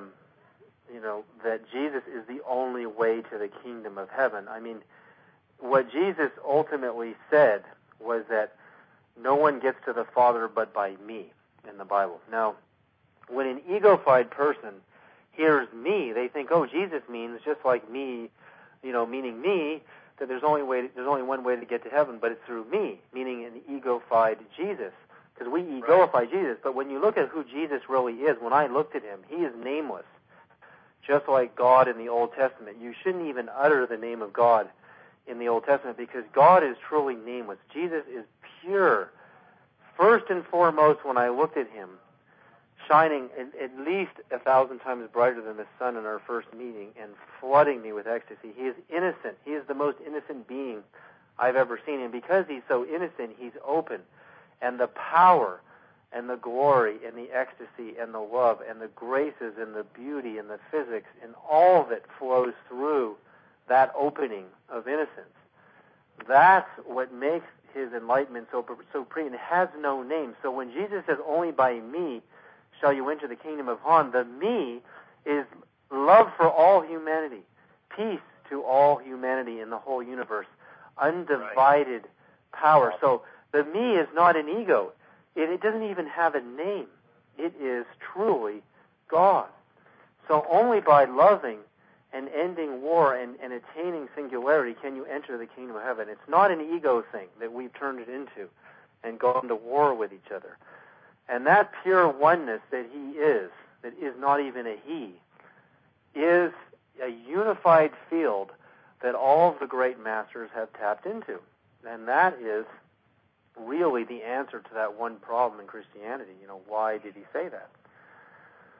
that Jesus is the only way to the kingdom of heaven. I mean, what Jesus ultimately said was that no one gets to the Father but by me in the Bible. Now, when an ego-fied person hears me, they think, oh, Jesus means just like me, meaning me, that there's only one way to get to heaven, but it's through me, meaning an ego-fied Jesus, because we egoify Jesus. But when you look at who Jesus really is, when I looked at him, he is nameless, just like God in the Old Testament. You shouldn't even utter the name of God in the Old Testament because God is truly nameless. Jesus is pure. First and foremost, when I looked at him, shining at least 1,000 times brighter than the sun in our first meeting and flooding me with ecstasy. He is innocent. He is the most innocent being I've ever seen. And because he's so innocent, he's open. And the power and the glory and the ecstasy and the love and the graces and the beauty and the physics and all of it flows through that opening of innocence. That's what makes his enlightenment so supreme. It has no name. So when Jesus says, only by me shall you enter the kingdom of heaven, the me is love for all humanity, peace to all humanity in the whole universe, undivided power. So the me is not an ego. It doesn't even have a name. It is truly God. So only by loving and ending war and attaining singularity can you enter the kingdom of heaven. It's not an ego thing that we've turned it into and gone to war with each other. And that pure oneness that he is, that is not even a he, is a unified field that all of the great masters have tapped into. And that is really the answer to that one problem in Christianity. Why did he say that?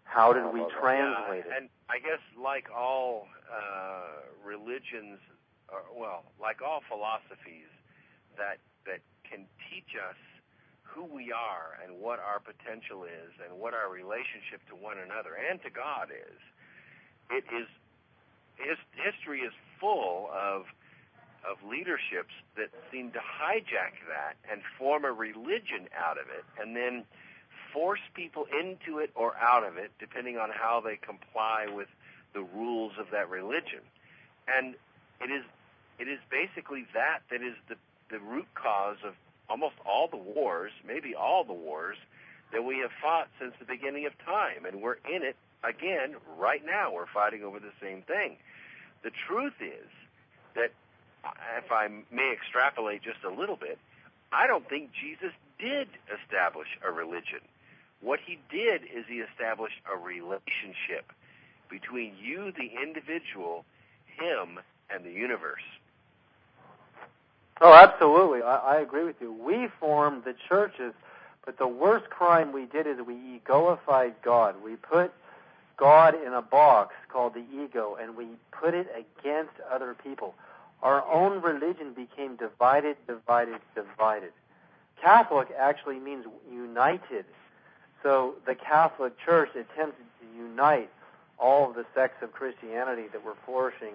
How did we translate it? And I guess like all religions, like all philosophies that can teach us who we are and what our potential is and what our relationship to one another and to God is, history is full of leaderships that seem to hijack that and form a religion out of it and then force people into it or out of it depending on how they comply with the rules of that religion. And it is basically that is the root cause of almost all the wars, maybe all the wars, that we have fought since the beginning of time. And we're in it again right now. We're fighting over the same thing. The truth is that, if I may extrapolate just a little bit, I don't think Jesus did establish a religion. What he did is he established a relationship between you, the individual, him, and the universe. Oh, absolutely. I agree with you. We formed the churches, but the worst crime we did is we egoified God. We put God in a box called the ego, and we put it against other people. Our own religion became divided. Catholic actually means united. So the Catholic Church attempted to unite all of the sects of Christianity that were flourishing,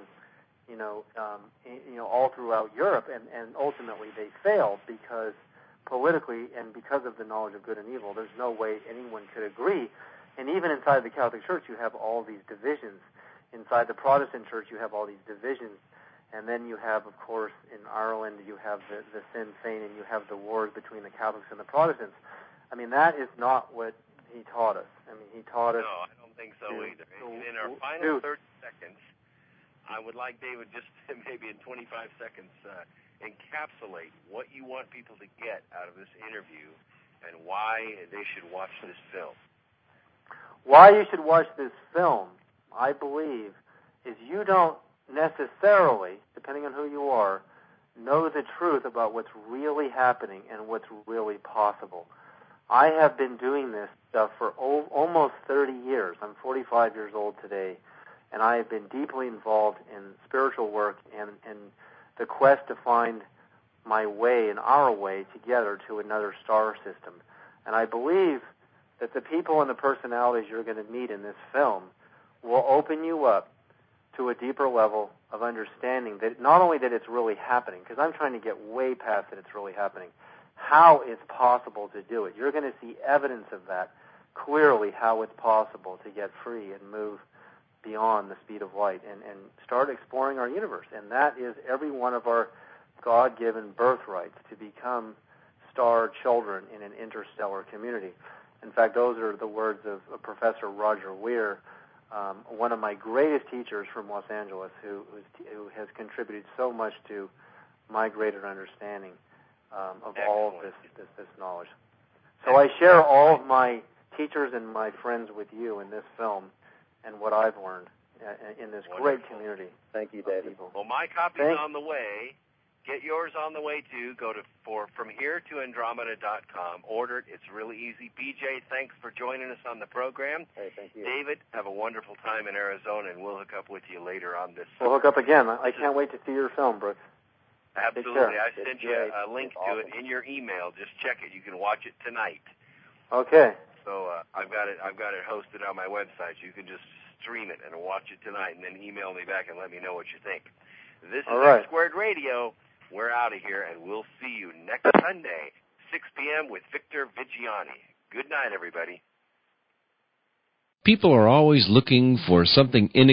all throughout Europe, and ultimately they failed because politically and because of the knowledge of good and evil, there's no way anyone could agree. And even inside the Catholic Church, you have all these divisions. Inside the Protestant Church, you have all these divisions. And then you have, of course, in Ireland, you have the Sinn Féin, and you have the wars between the Catholics and the Protestants. I mean, that is not what he taught us. I mean, he taught us... No, I don't think so either. In our final 30 seconds, I would like David just maybe in 25 seconds encapsulate what you want people to get out of this interview and why they should watch this film. Why you should watch this film, I believe, is you don't necessarily, depending on who you are, know the truth about what's really happening and what's really possible. I have been doing this stuff for almost 30 years. I'm 45 years old today, and I have been deeply involved in spiritual work and the quest to find my way and our way together to another star system. And I believe that the people and the personalities you're going to meet in this film will open you up to a deeper level of understanding that not only that it's really happening, because I'm trying to get way past that it's really happening, how it's possible to do it. You're going to see evidence of that clearly, how it's possible to get free and move beyond the speed of light and start exploring our universe. And that is every one of our God-given birthrights, to become star children in an interstellar community. In fact, those are the words of Professor Roger Weir, one of my greatest teachers from Los Angeles, who has contributed so much to my greater understanding of all of this knowledge. So I share all of my teachers and my friends with you in this film and what I've learned in this great community. Thank you, David. Well, my copy's on the way. Get yours on the way, too. Go to FromHereToAndromeda.com. Order it. It's really easy. BJ, thanks for joining us on the program. Hey, thank you. David, have a wonderful time in Arizona, and we'll hook up with you later on this summer. We'll hook up again. I can't wait to see your film, Brooks. Absolutely. I sent you a link to it in your email. Just check it. You can watch it tonight. Okay. So I've got it hosted on my website. You can just stream it and watch it tonight, and then email me back and let me know what you think. This is X Squared Radio. We're out of here, and we'll see you next Sunday, 6 p.m. with Victor Vigiani. Good night, everybody. People are always looking for something